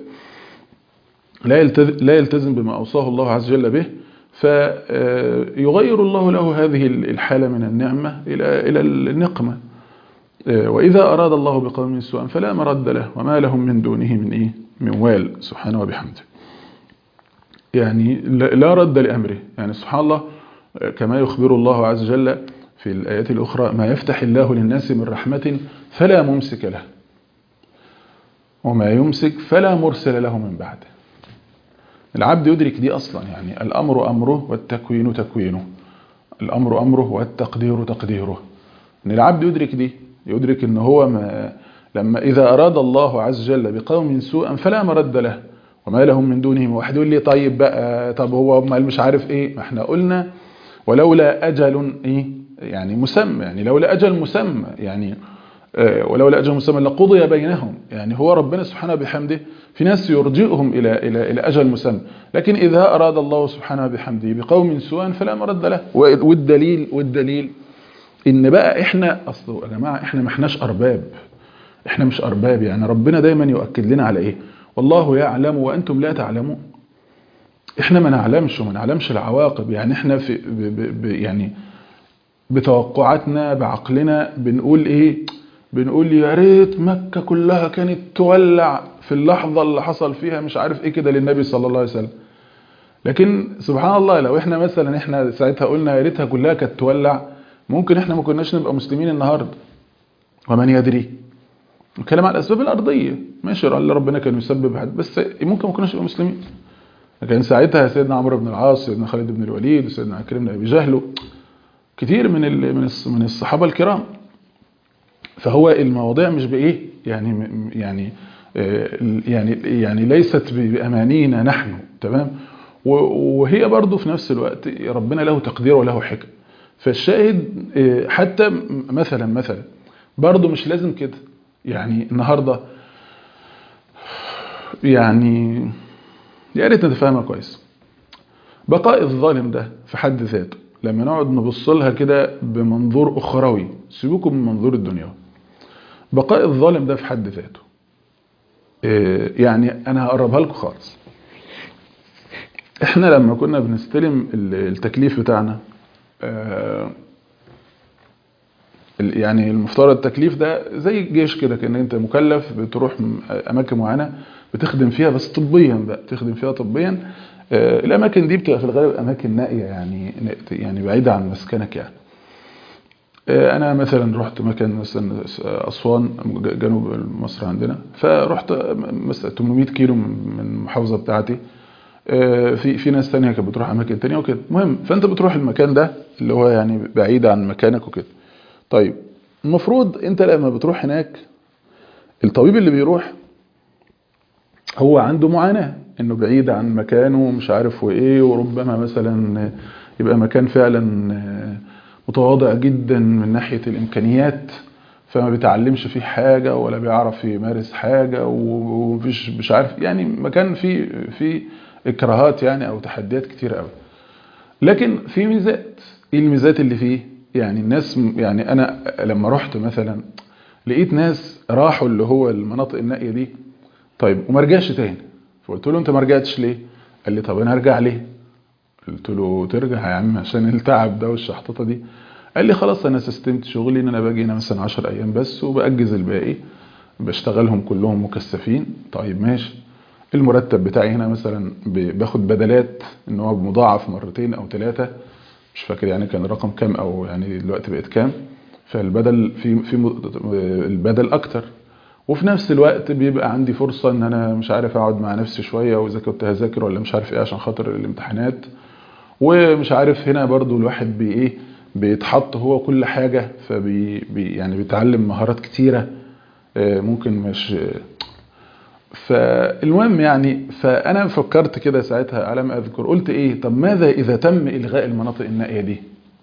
لا لا يلتزم بما اوصاه الله عز وجل به، فيغير الله له هذه الحالة من النعمة إلى إلى النقمة. وإذا أراد الله بقوم سوءا فلا مرد له وما لهم من دونه من إيه من وال سبحانه وبحمده. يعني لا رد لأمره، يعني سبحان الله كما يخبر الله عز وجل في الآيات الأخرى: ما يفتح الله للناس من رحمة فلا ممسك له وما يمسك فلا مرسل له من بعده. العبد يدرك دي أصلا، يعني الأمر أمره والتكوين تكوينه، الأمر أمره والتقدير تقديره. إن العبد يدرك دي، يدرك إن هو ما لما إذا أراد الله عز وجل بقوم سوءا فلا مرد له وما لهم من دونه. واحد يقول لي طيب بقى طب هو مش عارف إيه، ما احنا قلنا ولولا أجل إيه يعني مسمى، يعني لولا أجل مسمى يعني ولولا أجل مسمى لقضي بينهم. يعني هو ربنا سبحانه بحمده في ناس يرجئهم إلى إلى إلى أجل مسمى، لكن إذا أراد الله سبحانه بحمده بقوم سوءا فلا مرد له. والدليل والدليل إن بقى إحنا أصله يا جماعة إحنا ما إحناش أرباب، إحنا مش أرباب. يعني ربنا دايما يؤكد لنا على إيه؟ والله يعلم وأنتم لا تعلمون. إحنا ما نعلمش وما نعلمش العواقب، يعني إحنا في ب ب يعني بتوقعاتنا بعقلنا بنقول إيه؟ بنقول يا ريت مكة كلها كانت تولع في اللحظة اللي حصل فيها مش عارف ايه كده للنبي صلى الله عليه وسلم. لكن سبحان الله لو احنا مثلا احنا ساعتها قلنا يا ريتها كلها كانت تولع، ممكن احنا ما كناش نبقى مسلمين النهارده، ومن يدري. الكلام على الاسباب الارضيه ماشي، اللي ربنا كان يسبب حد، بس ممكن ما كناش نبقى مسلمين. لكن ساعتها سيدنا عمرو بن العاص، سيدنا خالد بن الوليد، وسيدنا عكرمة بن ابي جهل، كتير من من الصحابه الكرام. فهو المواضيع مش بايه يعني يعني يعني يعني ليست بامانينا نحن، تمام، وهي برضو في نفس الوقت ربنا له تقدير وله حكم. فالشاهد حتى مثلا مثلا برضو مش لازم كده. يعني النهارده يعني يا ريت نتفاهمها كويس، بقاء الظالم ده في حد ذاته لما نقعد نبص لها كده بمنظور اخروي، سيبوكم من منظور الدنيا، بقاء الظالم ده في حد ذاته يعني انا هقربها لكم خالص. احنا لما كنا بنستلم التكليف بتاعنا يعني المفترض التكليف ده زي الجيش كده، كأن انت مكلف بتروح اماكن معينه بتخدم فيها، بس طبيا بقى تخدم فيها طبيا. الاماكن دي بتبقى في الغالب اماكن نائيه، يعني يعني بعيده عن مسكنك يعني. انا مثلا رحت مكان مثلا اسوان جنوب مصر عندنا، فرحت مثلا ثمانمائة كيلو من المحافظه بتاعتي. في في ناس ثانيه كانت بتروح اماكن ثانيه وكده. المهم فانت بتروح المكان ده اللي هو يعني بعيد عن مكانك وكده. طيب المفروض انت لما بتروح هناك، الطبيب اللي بيروح هو عنده معاناة انه بعيد عن مكانه ومش عارف وايه، وربما مثلا يبقى مكان فعلا متواضع جدا من ناحية الامكانيات، فما بيتعلمش فيه حاجة ولا بيعرف يمارس حاجة، ومفيش مش عارف يعني مكان فيه فيه اكراهات يعني او تحديات كتير قوي. لكن في ميزات. ايه الميزات اللي فيه؟ يعني الناس، يعني انا لما رحت مثلا لقيت ناس راحوا اللي هو المناطق النائية دي، طيب وما رجعش تاني. فقلت له انت ما رجعتش ليه؟ قال لي طب انا ارجع ليه؟ قلت له ترجع يا عم عشان التعب ده والشحططه دي. قال لي خلاص انا سستمت شغلي ان انا باجي هنا مثلا عشر ايام بس وباجز الباقي، بشتغلهم كلهم مكثفين. طيب ماشي. المرتب بتاعي هنا مثلا باخد بدلات ان هو مضاعف مرتين او ثلاثه، مش فاكر يعني كان الرقم كام او يعني دلوقتي بقت كام. فالبدل في في البدل اكتر، وفي نفس الوقت بيبقى عندي فرصة ان انا مش عارف اقعد مع نفسي شوية، واذا كنت هذاكر ولا مش عارف ايه عشان خاطر الامتحانات. ومش عارف هنا برضو الواحد بي ايه بيتحط هو كل حاجة، فبي بي يعني بيتعلم مهارات كتيرة ممكن مش. فالمهم يعني فانا فكرت كده ساعتها على ما اذكر، قلت ايه طب ماذا اذا تم الغاء المناطق النائية دي؟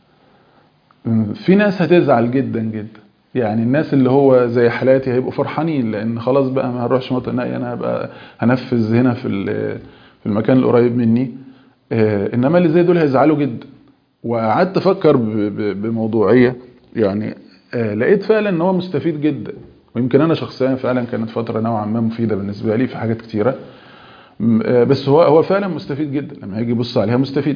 في ناس هتزعل جدا جدا، يعني الناس اللي هو زي حالاتي هيبقوا فرحانين لان خلاص بقى ما هروحش مناطق نائية، انا هبقى هنفذ هنا في في المكان القريب مني. انما اللي زي دول هيزعلوا جدا. وقعدت افكر بموضوعية يعني، لقيت فعلا ان هو مستفيد جدا، ويمكن انا شخصيا فعلا كانت فترة نوعا ما مفيدة بالنسبة لي في حاجات كتيرة. بس هو هو فعلا مستفيد جدا لما يجي يبص عليها مستفيد.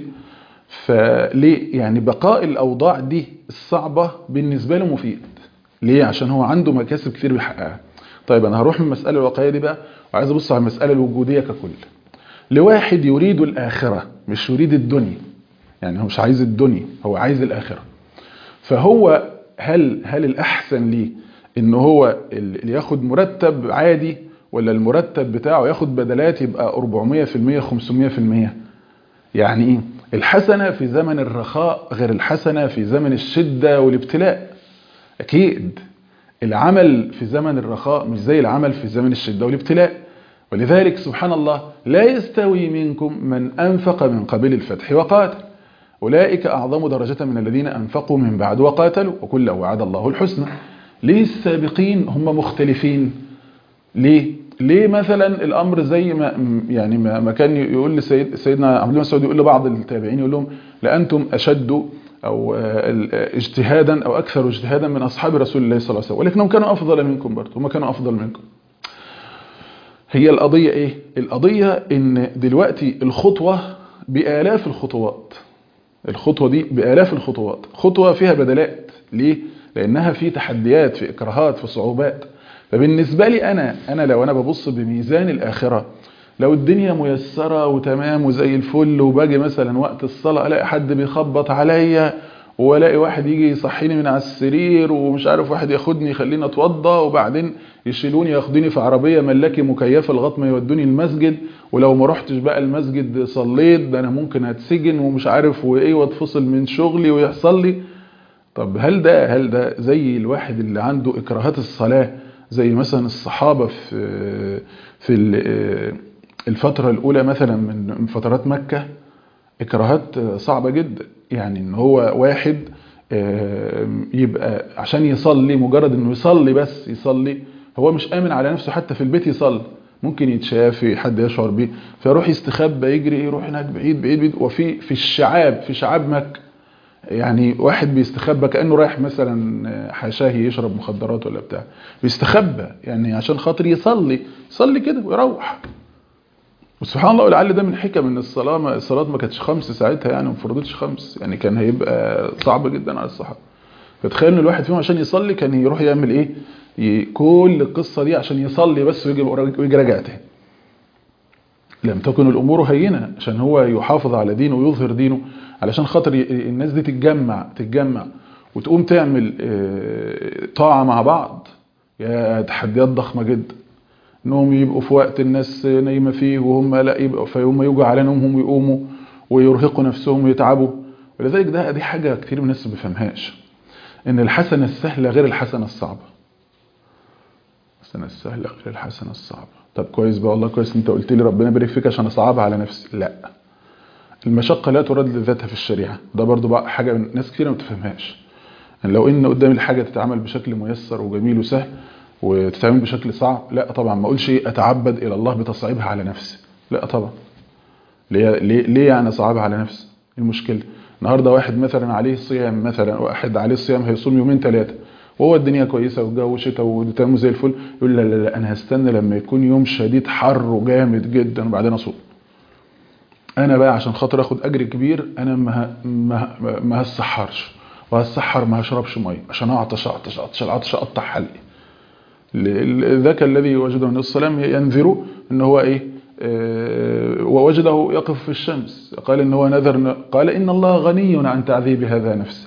فليه يعني بقاء الاوضاع دي الصعبة بالنسبة له مفيد. ليه؟ عشان هو عنده مكاسب كتير بيحققها. طيب انا هروح من المسألة الواقعية دي بقى وعايز ابص على المسألة الوجودية ككل. لواحد يريد الآخرة مش يريد الدنيا، يعني هو مش عايز الدنيا، هو عايز الآخرة. فهو هل هل الأحسن ليه إن هو اللي ياخد مرتب عادي، ولا المرتب بتاعه ياخد بدلات يبقى أربعمائة في المئة خمسمائة في المئة؟ يعني إيه؟ الحسنة في زمن الرخاء غير الحسنة في زمن الشدة والابتلاء. أكيد العمل في زمن الرخاء مش زي العمل في زمن الشدة والابتلاء. ولذلك سبحان الله لا يستوي منكم من أنفق من قبل الفتح وقاتل، أولئك أعظم درجة من الذين أنفقوا من بعد وقاتلوا وكلا وعد الله الحسنى. ليه السابقين هم مختلفين؟ ليه؟ ليه مثلا الأمر زي ما يعني ما كان يقول لسيد سيدنا عبد الله مسعود، يقول لبعض التابعين يقول لهم لأنتم أشد أو اجتهادا أو أكثر اجتهادا من أصحاب رسول الله صلى الله عليه وسلم، ولكنهم كانوا أفضل منكم برضه، هم كانوا أفضل منكم. هي القضية إيه؟ القضية إن دلوقتي الخطوة بآلاف الخطوات، الخطوة دي بآلاف الخطوات، خطوة فيها بدلات. ليه؟ لأنها في تحديات، في إكراهات، في صعوبات. فبالنسبة لي أنا أنا لو أنا ببص بميزان الآخرة، لو الدنيا ميسرة وتمام وزي الفل، وباجي مثلا وقت الصلاة ألاقي حد بيخبط عليا، والاقي واحد يجي يصحيني من على السرير، ومش عارف واحد ياخدني يخليني اتوضى، وبعدين يشيلوني ياخدوني في عربية ملاكي مكيفة لغايه ما يودوني المسجد، ولو ما رحتش بقى المسجد صليت ده انا ممكن هتسجن ومش عارف وايه، واتفصل من شغلي ويحصل لي. طب هل ده هل ده زي الواحد اللي عنده اكراهات الصلاة زي مثلا الصحابة في في الفترة الاولى مثلا من فترات مكة؟ اكراهات صعبة جدا، يعني ان هو واحد يبقى عشان يصلي، مجرد انه يصلي بس يصلي، هو مش امن على نفسه حتى في البيت يصلي، ممكن يتشاف حد يشعر بيه فيروح يستخبى يجري يروح هناك بعيد بعيد بعيد. وفي في الشعاب في شعاب مكة يعني واحد بيستخبى كأنه رايح مثلا حاشاه يشرب مخدرات ولا بتاع، بيستخبى يعني عشان خاطر يصلي يصلي كده ويروح. وسبحان الله ولعل ده من حكم ان الصلاه ما الصلاه ما كانتش خمس ساعتها، يعني ما فرضتش خمس، يعني كان هيبقى صعب جدا على الصحابه. فتخيل ان الواحد فيهم عشان يصلي كان يروح يعمل ايه؟ كل القصه دي عشان يصلي بس ويجي ويجي راجع تاني. لم تكن الامور هينه عشان هو يحافظ على دينه ويظهر دينه، علشان خاطر الناس دي تتجمع تتجمع وتقوم تعمل طاعه مع بعض. يا تحديات ضخمه جدا، انهم يبقوا في وقت الناس نايمه فيه وهم لا يبقوا، فيوم يوجع على نومهم ويقوموا ويرهقوا نفسهم ويتعبوا. ولذلك ده دي حاجه كتير من الناس ما بيفهمهاش، ان الحسنه السهله غير الحسنه الصعبه. الحسنه السهله غير الحسنه الصعبه. طب كويس بقى، والله كويس انت قلت لي ربنا يبارك فيك عشان اصعبها على نفسي. لا، المشقه لا تراد لذاتها في الشريعه. ده برضو بقى حاجه ناس كتير ما بتفهمهاش. يعني لو ان قدامي الحاجه تتعمل بشكل ميسر وجميل وسهل وتتعمل بشكل صعب، لا طبعا ما اقولش اتعبد الى الله بتصعيبها على نفسي. لا طبعا. ليه ليه, ليه يعني اصعبها على نفسي؟ المشكله النهارده واحد مثلا عليه صيام، مثلا واحد عليه الصيام هيصوم يومين ثلاثه وهو الدنيا كويسه والجو شتاء وتمام زي الفل، يقول لا لا لا انا هستنى لما يكون يوم شديد حر وجامد جدا وبعدين اصوم. انا بقى عشان خاطر اخد اجر كبير انا ما ما ما هسحرش، وهسحر ما هشربش ميه عشان اعطش اعطش اعطش العطش اقطع حلقي. ذاك الذي وجده النبي صلى الله عليه وسلم ينذر ان هو ايه اه ووجده يقف في الشمس، قال ان هو نذر، قال ان الله غني عن تعذيب هذا نفسه.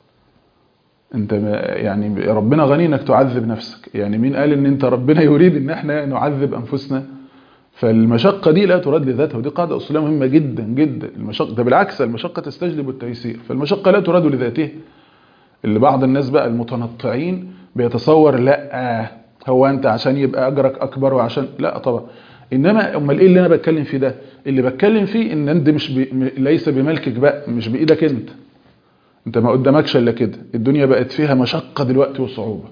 انت يعني ربنا غني انك تعذب نفسك، يعني مين قال ان انت ربنا يريد ان احنا نعذب انفسنا؟ فالمشقه دي لا تراد لذاتها، ودي قاعده اصوليه مهمه جدا جدا. المشقه ده بالعكس، المشقه تستجلب التيسير، فالمشقه لا تراد لذاتها. اللي بعض الناس بقى المتنطعين بيتصور لا هو انت عشان يبقى اجرك اكبر وعشان لا طبعا. انما امال ايه اللي انا بتكلم فيه؟ ده اللي بتكلم فيه ان انت مش بي ليس بملكك بقى، مش بايدك انت، انت ما قدامكش الا كده. الدنيا بقت فيها مشقه دلوقتي وصعوبه.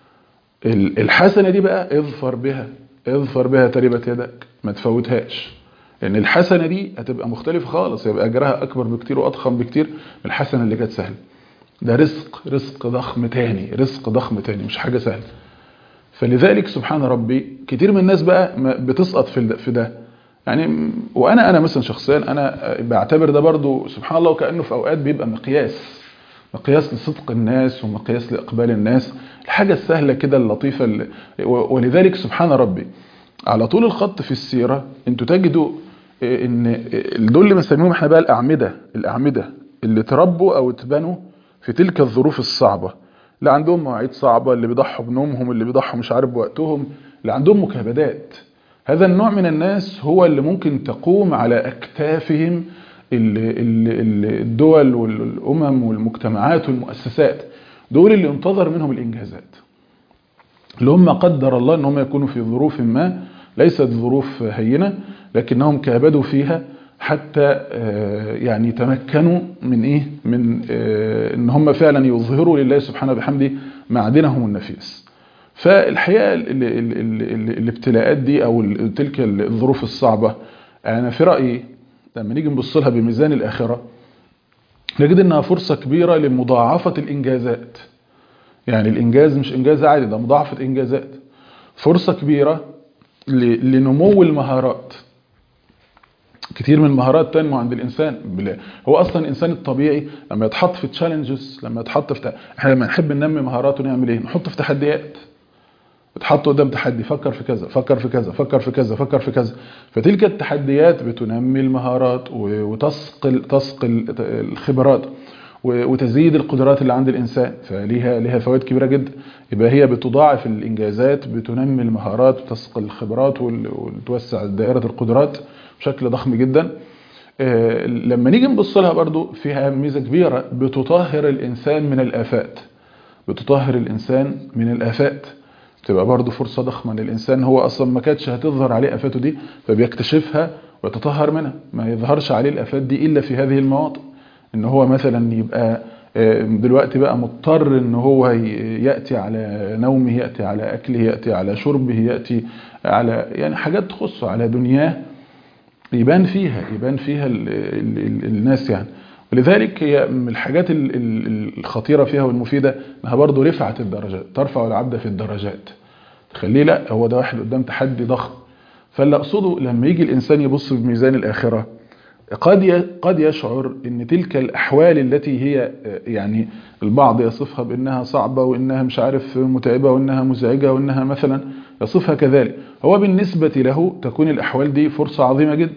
الحسنه دي بقى اظفر بها، اظفر بها تربت يدك، ما تفوتهاش. لان الحسنه دي هتبقى مختلفه خالص، يبقى اجرها اكبر بكتير واضخم بكتير من الحسنه اللي كانت سهله. ده رزق، رزق ضخم تاني، رزق ضخم تاني، مش حاجه سهله. فلذلك سبحان ربي كتير من الناس بقى بتسقط في في ده. يعني وانا انا مثلا شخصيا انا بعتبر ده برضو سبحان الله وكانه في اوقات بيبقى مقياس، مقياس لصدق الناس ومقياس لاقبال الناس، الحاجه السهله كده اللطيفه اللي ولذلك سبحان ربي على طول الخط في السيره انتوا تجدوا ان دول اللي بنسميهم احنا بقى الاعمده، الاعمده اللي تربوا او اتبنوا في تلك الظروف الصعبه، اللي عندهم مواعيد صعبه، اللي بيضحوا بنومهم، اللي بيضحوا مش عارف بوقتهم، اللي عندهم مكابدات. هذا النوع من الناس هو اللي ممكن تقوم على اكتافهم الدول والامم والمجتمعات والمؤسسات. دول اللي انتظر منهم الانجازات، اللي هم قدر الله ان هم يكونوا في ظروف ما ليست ظروف هينه لكنهم كابدوا فيها حتى يعني تمكنوا من ايه من ان هم فعلا يظهروا لله سبحانه وبحمده معدنهم النفيس. فالحقيقه الابتلاءات دي او تلك الظروف الصعبه انا في رايي لما نيجي نبص لها بميزان الاخره نجد انها فرصه كبيره لمضاعفه الانجازات. يعني الانجاز مش انجاز عادي، ده مضاعفه انجازات. فرصه كبيره لنمو المهارات. كتير من المهارات تنمو عند الانسان. هو اصلا الانسان الطبيعي لما يتحط في تشالنجز، لما يتحط في احنا لما نحب ننمي مهاراته نعمل ايه؟ نحطه في تحديات. اتحط قدام تحدي، فكر في كذا، فكر في كذا، فكر في كذا، فكر في كذا. فتلك التحديات بتنمي المهارات وتثقل تثقل الخبرات وتزيد القدرات اللي عند الانسان، فليها ليها فوائد كبيره جدا. يبقى هي بتضاعف الانجازات، بتنمي المهارات، وتثقل الخبرات وتوسع دائره القدرات بشكل ضخم جدا. لما نيجي نبص لها برضو فيها ميزه كبيره، بتطهر الانسان من الافات. بتطهر الانسان من الافات، تبقى برضو فرصه ضخمه للانسان. هو اصلا ما كانتش هتظهر عليه افاته دي، فبيكتشفها ويتطهر منها. ما يظهرش عليه الافات دي الا في هذه المواطن. ان هو مثلا يبقى دلوقتي بقى مضطر ان هو ياتي على نومه، ياتي على اكله، ياتي على شربه، ياتي على يعني حاجات تخصه على دنياه، يبان فيها يبان فيها ال ال ال الناس يعني. ولذلك هي من الحاجات الخطيره فيها والمفيده انها برضو رفعت الدرجات، ترفع العبد في الدرجات، تخليه لا هو ده واحد قدام تحدي ضخم. فاللي اقصده لما يجي الانسان يبص بميزان الاخره قد قد يشعر ان تلك الاحوال التي هي يعني البعض يصفها بانها صعبه وانها مش عارف متعبه وانها مزعجه وانها مثلا يصفها كذلك، هو بالنسبه له تكون الاحوال دي فرصه عظيمه جدا،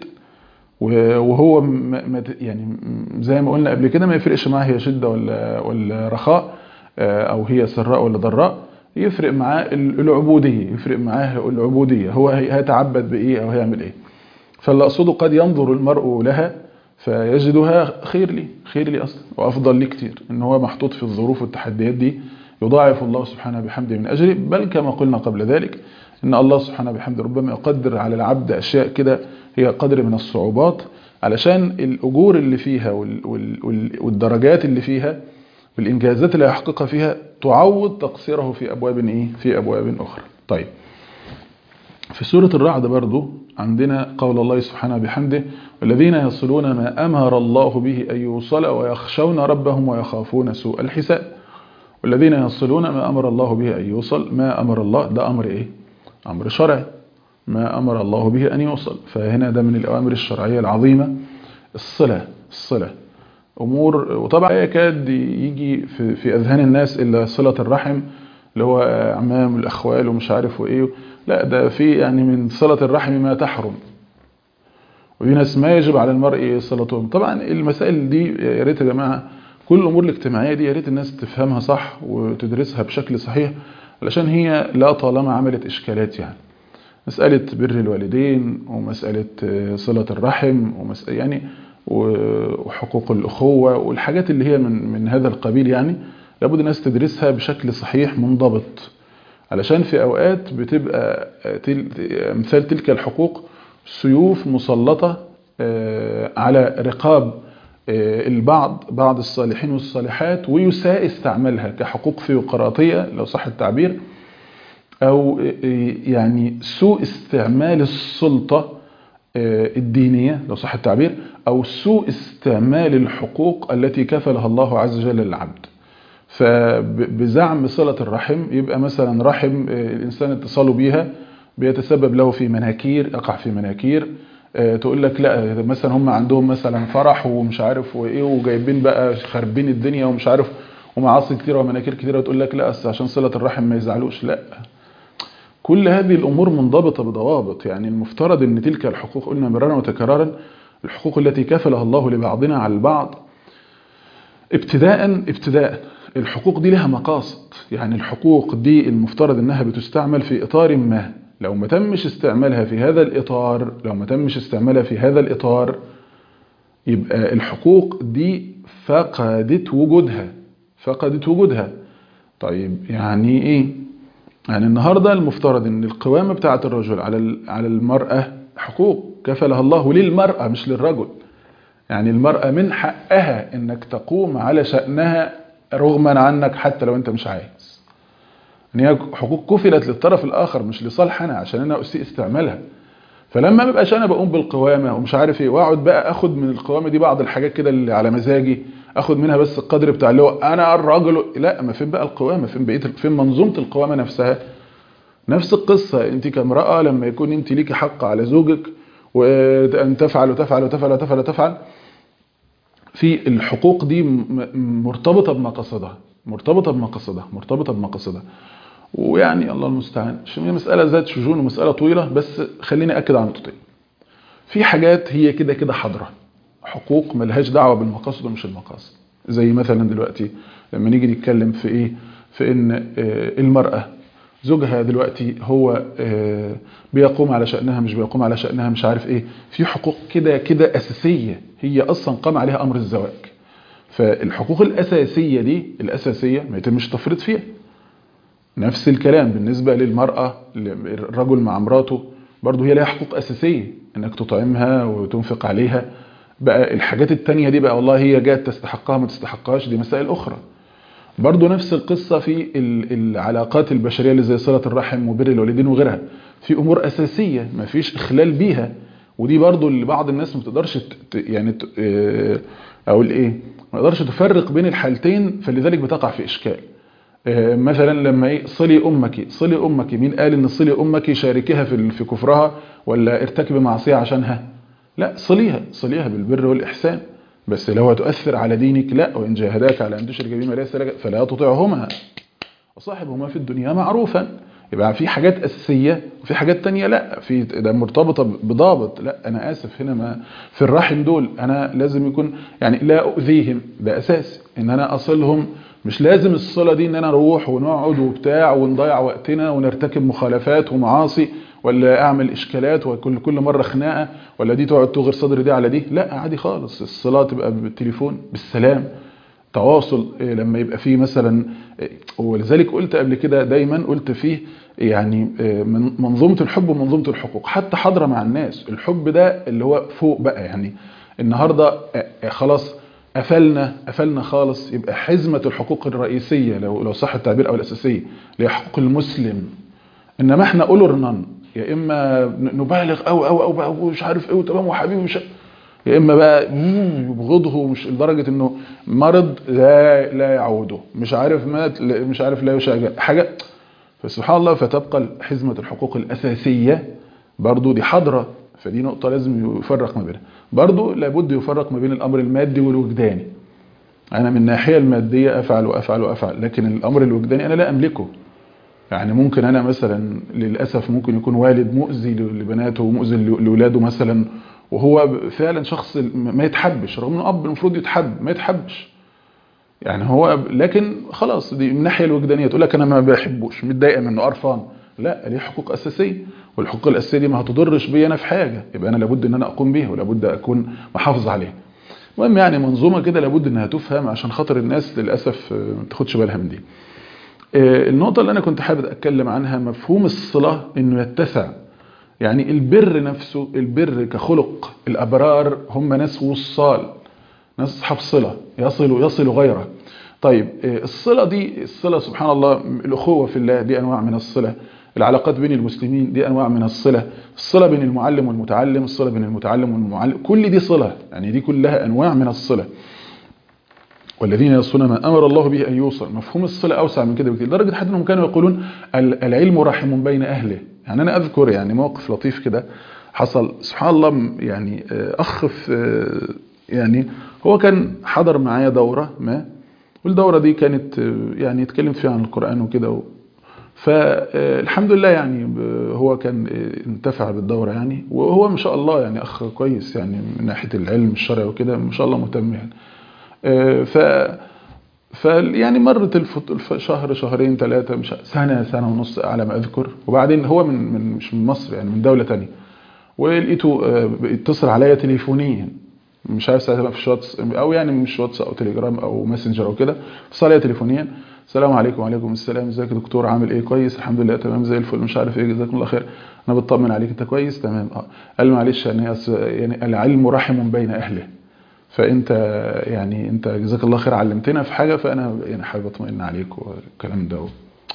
وهو يعني زي ما قلنا قبل كده ما يفرقش معاه هي شده ولا ولا رخاء او هي سراء ولا ضراء، يفرق معاه العبوديه، يفرق معاه العبوديه، هو هيتعبد بايه او هيعمل ايه. فاللي أقصده قد ينظر المرء لها فيجدها خير لي خير لي أصلا وأفضل لي كتير، إن هو محطوط في الظروف والتحديات دي يضاعف الله سبحانه بحمده من أجله، بل كما قلنا قبل ذلك إن الله سبحانه بحمده ربما يقدر على العبد أشياء كده هي قدر من الصعوبات علشان الأجور اللي فيها والدرجات اللي فيها والإنجازات اللي يحققها فيها تعوض تقصيره في أبواب إيه؟ في أبواب أخرى. طيب، في سورة الرعد برضو عندنا قول الله سبحانه بحمده والذين يصلون ما أمر الله به أن يوصل ويخشون ربهم ويخافون سوء الحساب. والذين يصلون ما أمر الله به أن يوصل، ما أمر الله ده أمر إيه؟ أمر شرعي، ما أمر الله به أن يوصل، فهنا ده من الأوامر الشرعية العظيمة الصلة. الصلة أمور، وطبعا يكاد يجي في, في أذهان الناس إلا صلة الرحم اللي هو أعمام الأخوال ومش عارف وإيه، لا ده في يعني من صلة الرحم ما تحرم، وفي ناس ما يجب على المرء صلتهم. طبعا المسائل دي يا ريت يا جماعة كل الأمور الاجتماعية دي يا ريت الناس تفهمها صح وتدرسها بشكل صحيح، علشان هي لا طالما عملت إشكالات، يعني مسألة بر الوالدين ومسألة صلة الرحم ومسألة يعني وحقوق الأخوة والحاجات اللي هي من من هذا القبيل، يعني لابد الناس تدرسها بشكل صحيح منضبط، علشان في أوقات بتبقى مثال تلك الحقوق سيوف مسلطة على رقاب البعض بعض الصالحين والصالحات، ويساء استعمالها كحقوق ثيوقراطية لو صح التعبير، أو يعني سوء استعمال السلطة الدينية لو صح التعبير، أو سوء استعمال الحقوق التي كفلها الله عز وجل للعبد. فبزعم صلة الرحم يبقى مثلا رحم الإنسان اتصاله بيها بيتسبب له في مناكير، يقع في مناكير، تقول لك لا مثلا هم عندهم مثلا فرح ومش عارف وايه وجايبين بقى خربين الدنيا ومش عارف ومعاصي كتيرة ومناكير كتيرة، وتقول لك لا عشان صلة الرحم ما يزعلوش. لا، كل هذه الأمور منضبطة بضوابط. يعني المفترض ان تلك الحقوق، قلنا مرارا وتكرارا، الحقوق التي كفلها الله لبعضنا على البعض ابتداء ابتداء الحقوق دي لها مقاصد. يعني الحقوق دي المفترض انها بتستعمل في اطار ما، لو ما تمش استعمالها في هذا الاطار لو ما تمش استعمالها في هذا الاطار يبقى الحقوق دي فقدت وجودها فقدت وجودها. طيب يعني ايه؟ يعني النهارده المفترض ان القوامه بتاعه الرجل على على المراه حقوق كفلها الله للمراه مش للرجل. يعني المراه من حقها انك تقوم على شأنها رغما عنك حتى لو انت مش عايز. ان هي حقوق كفلت للطرف الاخر مش لصالح انا عشان انا اسيء استعمالها. فلما ما بقاش انا بقوم بالقوامه ومش عارف ايه واقعد بقى اخد من القوامه دي بعض الحاجات كده اللي على مزاجي، اخد منها بس القدر بتاع اللي هو انا الراجل، لا، ما فين بقى القوامه؟ فين بقيه فين منظومه القوامه نفسها؟ نفس القصه، انت كامراه لما يكون انت ليكي حق على زوجك وان تفعل وتفعل وتفعل وتفعل وتفعل، في الحقوق دي مرتبطه بمقاصدها مرتبطه بمقاصدها مرتبطه بمقاصدها ويعني الله المستعان. هي مساله ذات شجون ومساله طويله، بس خليني اكد على نقطتين. في حاجات هي كده كده حاضره، حقوق ملهاش دعوه بالمقاصد ومش المقاصد، زي مثلا دلوقتي لما نيجي نتكلم في ايه، في ان المراه زوجها دلوقتي هو بيقوم على شأنها مش بيقوم على شأنها مش عارف ايه، في حقوق كده كده اساسيه هي اصلا قام عليها امر الزواج. فالحقوق الاساسيه دي الاساسيه ما يتمش تفريط فيها. نفس الكلام بالنسبه للمراه، الرجل مع مراته برضه هي لها حقوق اساسيه، انك تطعمها وتنفق عليها. بقى الحاجات التانية دي بقى والله هي جات تستحقها ما تستحقهاش، دي مسائل اخرى. برضو نفس القصة في العلاقات البشرية اللي زي صلة الرحم وبر الوالدين وغيرها، في أمور أساسية ما فيش إخلال بيها، ودي برضو اللي بعض الناس ما تقدرش يعني أقول إيه ما تقدرش تفرق بين الحالتين، فلذلك بتقع في إشكال. مثلا لما إيه صلي أمك صلي أمك، مين قال إن صلي أمك شاركها في في كفرها ولا ارتكب معصية عشانها؟ لا، صليها صليها بالبر والإحسان، بس لو هتؤثر على دينك لا. وإن جاهداك على أن تشرك بما ليس لك فلا تطعهما وصاحبهما في الدنيا معروفا. يبقى في حاجات أساسية وفي حاجات تانية لا، في ده مرتبطة بضابط. لا أنا آسف هنا، ما في الرحم دول أنا لازم يكون يعني لا أؤذيهم، ده أساس إن أنا أصلهم. مش لازم الصلة دي إن أنا أروح ونقعد وبتاع ونضيع وقتنا ونرتكب مخالفات ومعاصي، ولا أعمل إشكالات وكل كل مرة خناقة، ولا دي تقعد تغير صدر دي على دي. لا عادي خالص، الصلاة تبقى بالتليفون بالسلام، تواصل لما يبقى فيه مثلا. ولذلك قلت قبل كده دايما، قلت فيه يعني من منظومة الحب ومنظومة الحقوق، حتى حاضرة مع الناس. الحب ده اللي هو فوق بقى، يعني النهاردة خلاص قفلنا قفلنا خالص، يبقى حزمة الحقوق الرئيسية لو لو صح التعبير او الاساسية اللي هي حقوق المسلم. انما احنا اولورنان، يا اما نبالغ او او او, أو مش عارف ايه وتمام وحبيبي مش، يا اما بقى يبغضه مش لدرجه انه مرض لا لا يعوده، مش عارف مات مش عارف لا يشاء حاجه. فسبحان الله، فتبقى حزمه الحقوق الاساسيه برضو دي حاضره. فدي نقطه لازم يفرق ما بينها. برضو لابد يفرق ما بين الامر المادي والوجداني. انا من الناحيه الماديه افعل وافعل وافعل، لكن الامر الوجداني انا لا املكه. يعني ممكن انا مثلا للاسف ممكن يكون والد مؤذي لبناته ومؤذي لاولاده مثلا، وهو فعلا شخص ما يتحبش، رغم انه اب المفروض يتحب، ما يتحبش يعني هو. لكن خلاص دي من الناحيه الوجدانيه تقول لك انا ما بحبوش، متضايقه منه، قرفان. لا، ليه حقوق اساسيه، والحقوق الاساسيه دي ما هتضرش بي انا في حاجه، يبقى انا لابد ان انا اقوم بيها ولابد اكون محافظ عليها. المهم يعني منظومه كده لابد انها تفهم، عشان خاطر الناس للاسف ما تاخدش بالها من دي. النقطه اللي انا كنت حابب اتكلم عنها مفهوم الصله، انه يتسع. يعني البر نفسه، البر كخلق، الأبرار هم ناس وصال، ناس أصحاب صلة، يصلوا يصلوا غيره. طيب الصلة دي، الصلة سبحان الله، الأخوة في الله دي أنواع من الصلة، العلاقات بين المسلمين دي أنواع من الصلة، الصلة بين المعلم والمتعلم، الصلة بين المتعلم والمعلم، كل دي صلة، يعني دي كلها أنواع من الصلة. والذين يصلون ما أمر الله به أن يوصل. مفهوم الصلة أوسع من كده بكتير، لدرجة حتى أنهم كانوا يقولون العلم رحم بين أهله. يعني أنا أذكر يعني موقف لطيف كده حصل سبحان الله. يعني أخ في يعني هو كان حضر معايا دورة ما، والدورة دي كانت يعني يتكلم فيها عن القرآن وكده، فالحمد لله يعني هو كان انتفع بالدورة يعني، وهو ما شاء الله يعني أخ كويس يعني من ناحية العلم الشرعي وكده، ما شاء الله مهتم يعني. ف ف يعني مرت الفط... شهر شهرين ثلاثة مش سنة سنة ونص على ما أذكر، وبعدين هو من, من مش من مصر يعني من دولة تانية، ولقيته اتصل عليا تليفونيا، مش عارف ساعتها في الواتس او يعني مش واتس او تليجرام او ماسنجر او كده، اتصل عليا تليفونيا، السلام عليكم. وعليكم السلام، ازيك يا دكتور، عامل ايه؟ كويس الحمد لله تمام زي الفل، مش عارف ايه، جزاكم الله خير، انا بطمن عليك، انت كويس؟ تمام. اه قال معلش يعني يعني العلم رحم بين اهله، فانت يعني انت جزاك الله خير علمتنا في حاجه، فانا يعني حابب اطمئن عليك والكلام ده.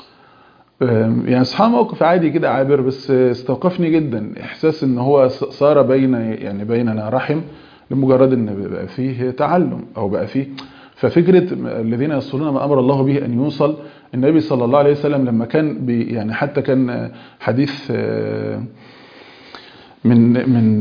يعني سبحان موقف عادي كده عابر، بس استوقفني جدا احساس ان هو صار بين يعني بيننا رحم، لمجرد ان بقى فيه تعلم او بقى فيه. ففكره الذين يصلون ما امر الله به ان يوصل، النبي صلى الله عليه وسلم لما كان بي يعني حتى كان حديث من من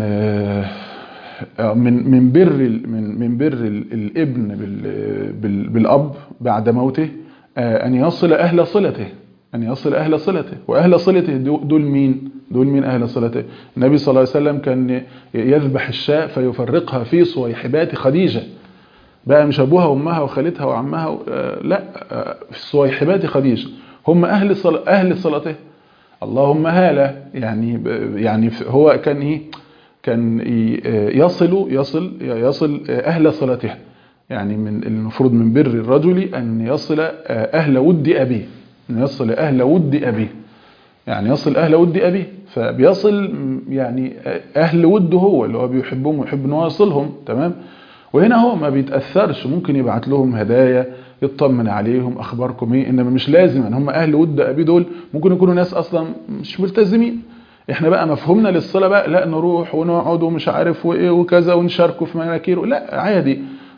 من من بر من من بر الابن بالاب بعد موته ان يصل اهل صلته، أن يصل أهل صلته. وأهل صلته دول مين؟ دول مين أهل صلته؟ النبي صلى الله عليه وسلم كان يذبح الشاة فيفرقها في صويحبات خديجة، بقى مش أبوها وأمها وخالتها وعمها، لا، في صويحبات خديجة، هم أهل صل... أهل صلته. اللهم هالة يعني يعني هو كان إيه؟ كان يصل يصل يصل أهل صلته، يعني من المفروض من بر الرجل أن يصل أهل ود أبيه، أن يصل أهل ود أبيه، يعني يصل أهل ود أبيه، فبيصل يعني أهل وده هو اللي هو بيحبهم ويحب أنه يصلهم. تمام. وهنا هو ما بيتأثرش، ممكن يبعت لهم هدايا يطمن عليهم أخباركم إيه، إنما مش لازم أن هم أهل ود أبيه دول ممكن يكونوا ناس أصلا مش ملتزمين. إحنا بقى مفهومنا للصلاة بقى لا نروح ونقعد ومش عارف وإيه وكذا ونشاركوا في مناكير، لا عادي،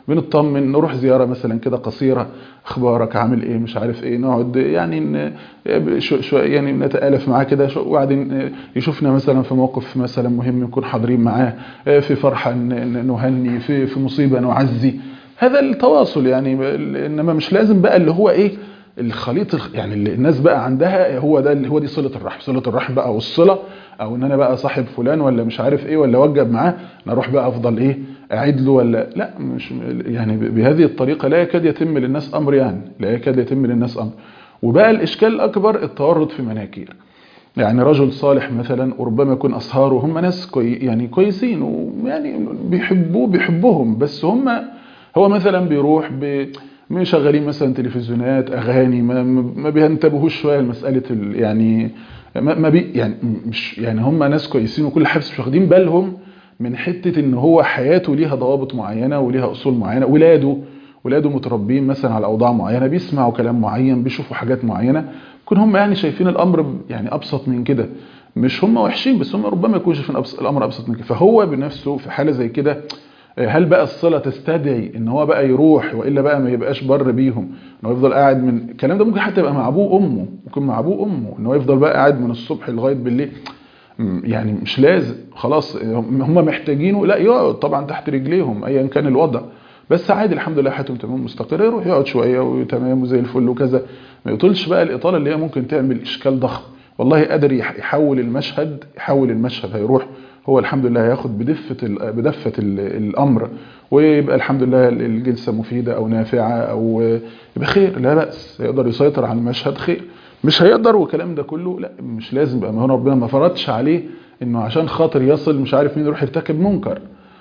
بنطمن، نروح زياره مثلا كده قصيره، اخبارك عامل ايه مش عارف ايه، نقعد يعني شو شو يعني نتالف معاه كده، وبعدين يشوفنا مثلا في موقف مثلا مهم نكون حاضرين معاه، في فرحه نهني، في في مصيبه نعزي. هذا التواصل يعني. انما مش لازم بقى اللي هو ايه الخليط يعني اللي الناس بقى عندها، هو ده اللي هو دي صله الرحم. صله الرحم بقى والصله، او ان انا بقى صاحب فلان ولا مش عارف ايه ولا اوجب معاه، انا اروح بقى افضل ايه اعيد له ولا لا. مش يعني بهذه الطريقه لا يكاد يتم للناس امر، يعني لا يكاد يتم للناس امر. وبقى الاشكال الاكبر التورط في مناكير. يعني رجل صالح مثلا وربما يكون اصهاره هم ناس كوي يعني كويسين ويعني بيحبوه بيحبهم، بس هم هو مثلا بيروح ب شغالين مثلا تلفزيونات اغاني، ما, ما بينتبهوش شويه لمساله يعني ما, ما بي يعني مش يعني هم ناس كويسين وكل حاجه، مش واخدين بالهم من حته ان هو حياته ليها ضوابط معينه وليها اصول معينه. ولاده ولاده متربيين مثلا على اوضاع معينه، بيسمعوا كلام معين، بيشوفوا حاجات معينه، يكون هم يعني شايفين الامر يعني ابسط من كده. مش هم وحشين، بس هم ربما يكونوا شايفين الامر ابسط من كده. فهو بنفسه في حاله زي كده، هل بقى الصله تستدعي ان هو بقى يروح، والا بقى ما يبقاش بر بيهم ان هو يفضل قاعد من الكلام ده؟ ممكن حتى يبقى مع ابوه وامه، ممكن مع ابوه وامه ان هو يفضل بقى قاعد من الصبح لغايه بالليل. يعني مش لازم خلاص هم محتاجينه، لا يقعد طبعا تحت رجليهم ايا كان الوضع، بس عادي الحمد لله حياتهم تمام مستقره، يروح يقعد شويه وتمام وزي الفل وكذا. ما يطولش بقى الاطاله اللي هي ممكن تعمل اشكال ضخم. والله قادر يحول المشهد، يحول المشهد هيروح هو الحمد لله هياخد بدفه بدفه الامر، ويبقى الحمد لله الجلسه مفيده او نافعه او يبقى خير، لا باس، يقدر يسيطر على المشهد خير. مش هيقدر والكلام ده كله، لا مش لازم بقى، ما هو ربنا ما فرضش عليه انه عشان خاطر يصل مش عارف مين يروح يرتكب منكر.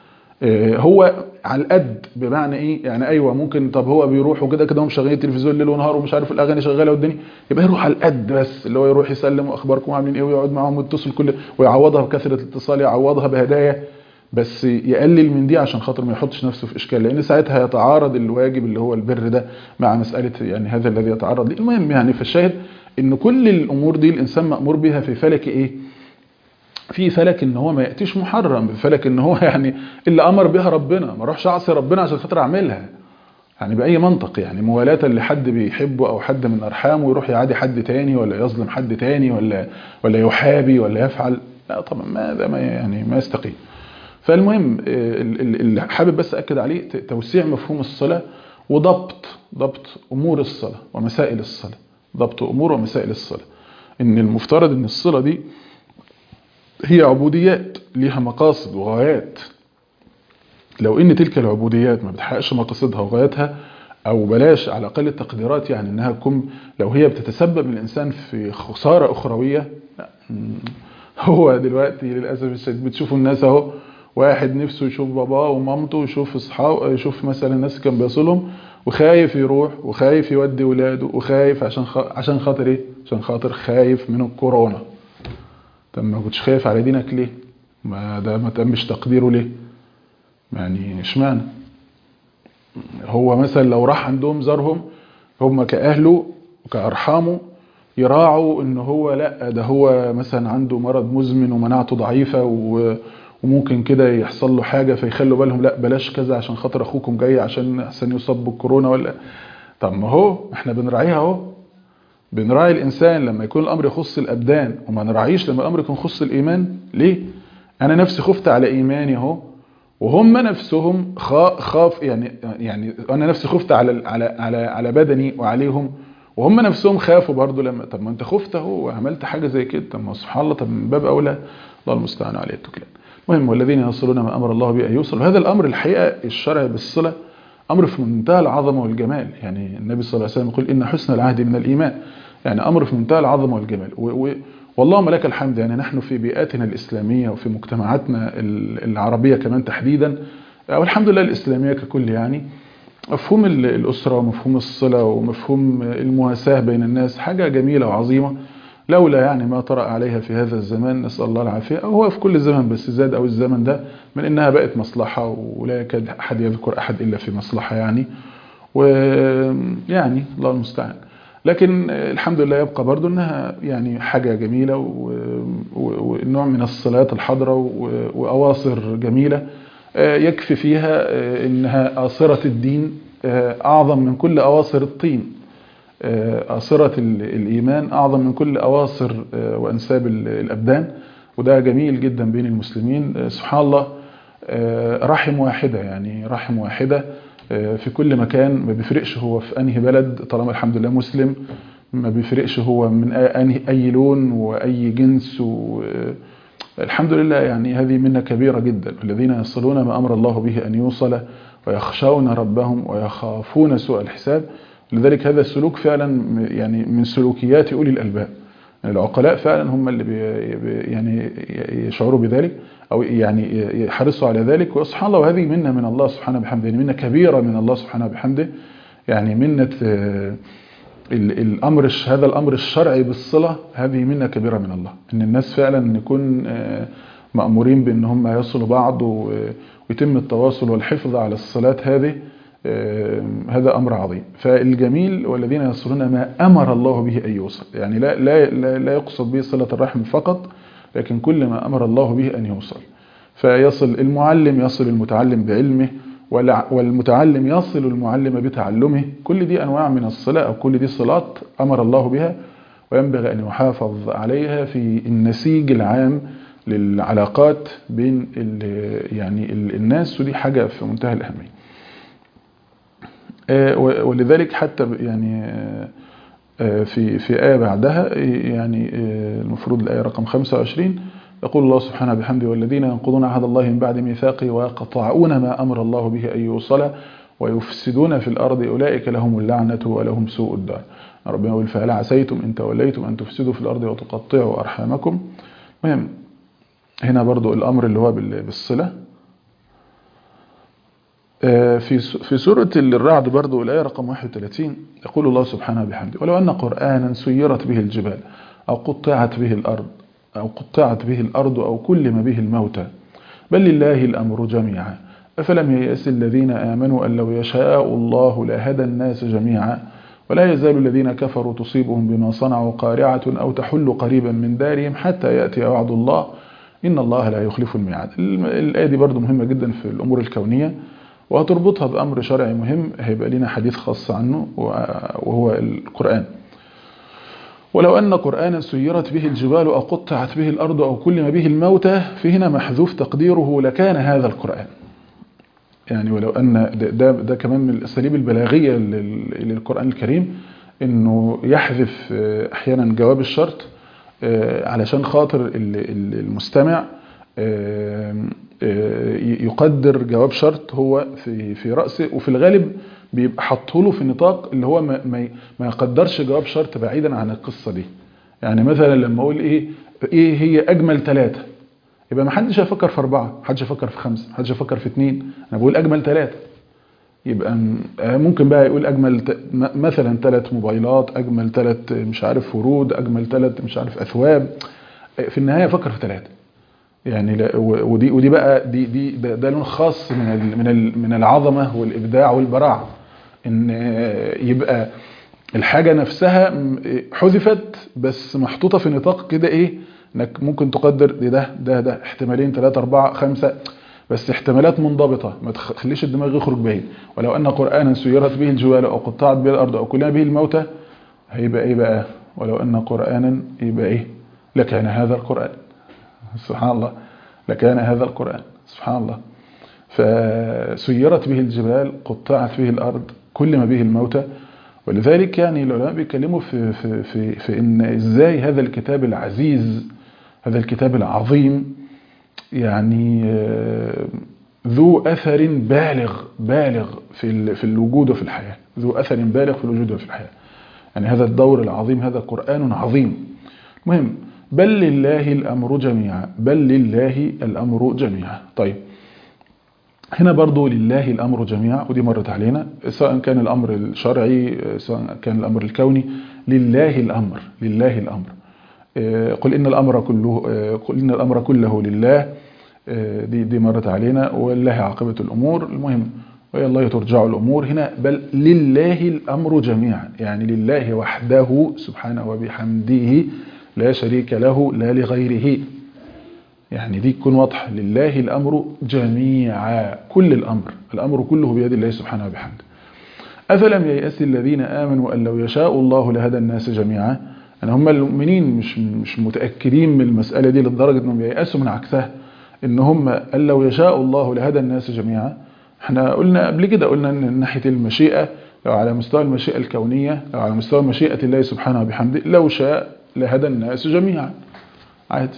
هو على القد بمعنى ايه يعني؟ ايوه ممكن، طب هو بيروح وكده كده هم شغالين تلفزيون ليل ونهار ومش عارف الاغاني شغاله والدنيا، يبقى يروح على القد بس، اللي هو يروح يسلم واخباركم عاملين ايه ويقعد معاهم ويتصل كل ويعوضها بكثره الاتصال، يعوضها بهدايا، بس يقلل من دي عشان خاطر ما يحطش نفسه في اشكال، لان ساعتها يتعارض الواجب اللي هو البر ده مع مساله يعني هذا الذي يتعرض ليه. المهم يعني في الشاهد ان كل الامور دي الانسان مامور بها في فلك ايه؟ في فلك ان هو ما ياتيش محرم، في فلك ان هو يعني اللي امر بها ربنا، ما اروحش اعصي ربنا عشان خاطر اعملها يعني باي منطق. يعني موالاة لحد بيحبه او حد من ارحامه يروح يعادي حد تاني ولا يظلم حد تاني ولا ولا يحابي ولا يفعل، لا طبعا ما ده ما يعني ما يستقيم. فالمهم اللي حابب بس اكد عليه توسيع مفهوم الصلاه وضبط ضبط امور الصلاه ومسائل الصلاه، ضبط امور ومسائل الصلاه. ان المفترض ان الصله دي هي عبوديات ليها مقاصد وغايات. لو ان تلك العبوديات ما بتحققش مقاصدها وغاياتها، او بلاش على اقل التقديرات يعني انها تكون لو هي بتتسبب للانسان في خساره اخرويه، لا. هو دلوقتي للاسف الشديد بتشوفوا الناس اهو، واحد نفسه يشوف باباه ومامته ويشوف اصحابه، يشوف مثلا الناس كان بيصلهم وخايف يروح وخايف يودي ولاده وخايف عشان خ... عشان خاطر ايه؟ عشان خاطر خايف من الكورونا. طب ما كنتش خايف على دينك ليه؟ ما ده ما تمش تقديره ليه؟ يعني اشمعنى؟ هو مثلا لو راح عندهم زارهم هم كأهله وكأرحامه يراعوا ان هو لا ده هو مثلا عنده مرض مزمن ومناعته ضعيفة وممكن كده يحصل له حاجة فيخلوا بالهم لا بلاش كذا عشان خاطر اخوكم جاي عشان احسن يصاب بالكورونا ولا. طب ما هو احنا بنراعيها اهو، بنراعي الانسان لما يكون الامر يخص الابدان وما نراعيش لما الامر يكون يخص الايمان. ليه؟ انا نفسي خفت على ايماني اهو، وهم نفسهم خاف يعني يعني انا نفسي خفت على على على على بدني وعليهم، وهم نفسهم خافوا برضو. لما طب ما انت خفت اهو وعملت حاجه زي كده، طب ما سبحان الله، طب من باب اولى الله المستعان عليه التكلان. المهم والذين يصلون ما امر الله به ان يوصل. هذا الامر الحقيقه الشرع بالصله امر في منتهى العظمه والجمال. يعني النبي صلى الله عليه وسلم يقول ان حسن العهد من الايمان، يعني امر في منتهى العظمه والجمال. واللهم لك الحمد، يعني نحن في بيئاتنا الاسلاميه وفي مجتمعاتنا العربيه كمان تحديدا، او الحمد لله الاسلاميه ككل، يعني مفهوم الاسره ومفهوم الصله ومفهوم المواساه بين الناس حاجه جميله وعظيمه، لولا يعني ما طرأ عليها في هذا الزمان نسأل الله العافية، أو هو في كل زمن بس زاد أو الزمن ده من إنها بقت مصلحة، ولا يكاد أحد يذكر أحد إلا في مصلحة يعني، ويعني الله المستعان. لكن الحمد لله يبقى برضو إنها يعني حاجة جميلة ونوع من الصلاة الحضرة وأواصر جميلة يكفي فيها إنها آصرة الدين أعظم من كل أواصر الطين، آصرة الإيمان أعظم من كل أواصر وأنساب الأبدان. وده جميل جدا بين المسلمين. سبحان الله، رحم واحدة، يعني رحم واحدة في كل مكان، ما بيفرقش هو في أنهي بلد طالما الحمد لله مسلم، ما بيفرقش هو من أنهي أي لون وأي جنس، والحمد لله. يعني هذه منة كبيرة جدا. الذين يصلون ما أمر الله به أن يوصل ويخشون ربهم ويخافون سوء الحساب. لذلك هذا السلوك فعلا يعني من سلوكيات أولي الألباب. العقلاء فعلا هم اللي بي يعني يشعروا بذلك أو يعني يحرصوا على ذلك. وسبحان الله، وهذه منة من الله سبحانه بحمده، يعني منة كبيرة من الله سبحانه بحمده. يعني منة الأمر هذا الأمر الشرعي بالصلة، هذه منة كبيرة من الله، إن الناس فعلا يكون مأمورين بأن هم يصلوا بعض ويتم التواصل والحفظ على الصلات هذه. هذا أمر عظيم. فالجميل والذين يصلون ما أمر الله به أن يوصل، يعني لا, لا, لا, لا يقصد به صلة الرحم فقط، لكن كل ما أمر الله به أن يوصل. فيصل المعلم يصل المتعلم بعلمه، والمتعلم يصل المعلم بتعلمه. كل دي أنواع من الصلاة، أو كل دي صلات أمر الله بها، وينبغي أن يحافظ عليها في النسيج العام للعلاقات بين يعني الناس، ودي حاجة في منتهى الأهمية. ولذلك حتى يعني في في آية بعدها، يعني المفروض الآية رقم خمسة وعشرين، يقول الله سبحانه بحمده: والذين ينقضون عهد الله من بعد ميثاقه ويقطعون ما أمر الله به أن يوصل ويفسدون في الأرض أولئك لهم اللعنة ولهم سوء الدار. ربنا يقول: فهل عسيتم إن توليتم أن تفسدوا في الأرض وتقطعوا أرحامكم. مهم هنا برضو الأمر اللي هو بالصلة. في في سورة الرعد برضو الآية رقم واحد وثلاثين، يقول الله سبحانه بحمده: ولو أن قرآنا سيرت به الجبال أو قطعت به الأرض أو قطعت به الأرض أو كلم به الموتى بل لله الأمر جميعا أفلم ييأس الذين آمنوا أن لو يشاء الله لهدى الناس جميعا ولا يزال الذين كفروا تصيبهم بما صنعوا قارعة أو تحل قريبا من دارهم حتى يأتي وعد الله إن الله لا يخلف الميعاد. الآية دي برضو مهمة جدا في الأمور الكونية، وهتربطها بأمر شرعي مهم هيبقى لنا حديث خاص عنه، وهو القرآن. ولو أن قرآنا سيرت به الجبال أو قطعت به الأرض أو كلم به الموتى، في هنا محذوف تقديره لكان هذا القرآن. يعني ولو أن ده, ده, ده كمان من الأساليب البلاغية للقرآن الكريم، إنه يحذف أحيانا جواب الشرط علشان خاطر المستمع يقدر جواب شرط هو في في رأسه، وفي الغالب بيبقى حاطه له في نطاق اللي هو ما ما يقدرش جواب شرط بعيدا عن القصة دي. يعني مثلا لما اقول ايه ايه هي اجمل ثلاثة، يبقى ما حدش هيفكر في اربعة، ما حدش هيفكر في خمسة، ما حدش هيفكر في اثنين، انا بقول اجمل ثلاثة. يبقى ممكن بقى يقول اجمل مثلا ثلاث موبايلات، اجمل ثلاث مش عارف ورود، اجمل ثلاث مش عارف اثواب، في النهاية فكر في ثلاثة. يعني ودي ودي بقى دي دي ده, ده لون خاص من ال من ال من العظمه والابداع والبراعه، ان يبقى الحاجه نفسها حذفت بس محطوطه في نطاق كده، ايه انك ممكن تقدر دي ده ده ده احتمالين ثلاثة أربعة خمسة، بس احتمالات منضبطه، ما تخليش الدماغ يخرج بعيد. ولو ان قرانا سيرت به الجبال او قطعت به الارض او كلم به الموتى، هيبقى ايه بقى؟ ولو ان قرانا يبقى ايه؟ لكان هذا القرآن. سبحان الله، لكان هذا القرآن. سبحان الله. فسيرت به الجبال، قطعت به الأرض، كلم به الموتى. ولذلك يعني العلماء بيتكلموا في, في, في, في إن إزاي هذا الكتاب العزيز، هذا الكتاب العظيم، يعني ذو أثر بالغ بالغ في في الوجود وفي الحياة، ذو أثر بالغ في الوجود وفي الحياة. يعني هذا الدور العظيم، هذا قرآن عظيم. مهم. بل لله الأمر جميعا، بل لله الأمر جميعا. طيب هنا برضو لله الأمر جميعا، ودي مرت علينا، سواء كان الأمر الشرعي سواء كان الأمر الكوني، لله الأمر، لله الأمر. قل إن الأمر كله، قل إن الأمر كله لله، دي دي مرت علينا، والله عاقبة الأمور. المهم وإلى الله ترجع الأمور. هنا بل لله الأمر جميعا، يعني لله وحده سبحانه وبحمده لا شريك له لا لغيره. يعني دي تكون واضحة، لله الأمر جميعا، كل الأمر، الأمر كله بيد الله سبحانه وبحمده. أفلم ييأس الذين آمنوا أن لو يشاء الله لهدى الناس جميعا. أن هم المؤمنين مش مش متأكدين من المسألة دي لدرجة أنهم ييأسوا من عكسها، إن هم أن لو يشاء الله لهدى الناس جميعا. احنا قلنا قبل كده، قلنا أن من ناحية المشيئة، لو على مستوى المشيئة الكونية، لو على مستوى مشيئة الله سبحانه وبحمده، لو شاء لهدى الناس جميعا عادي.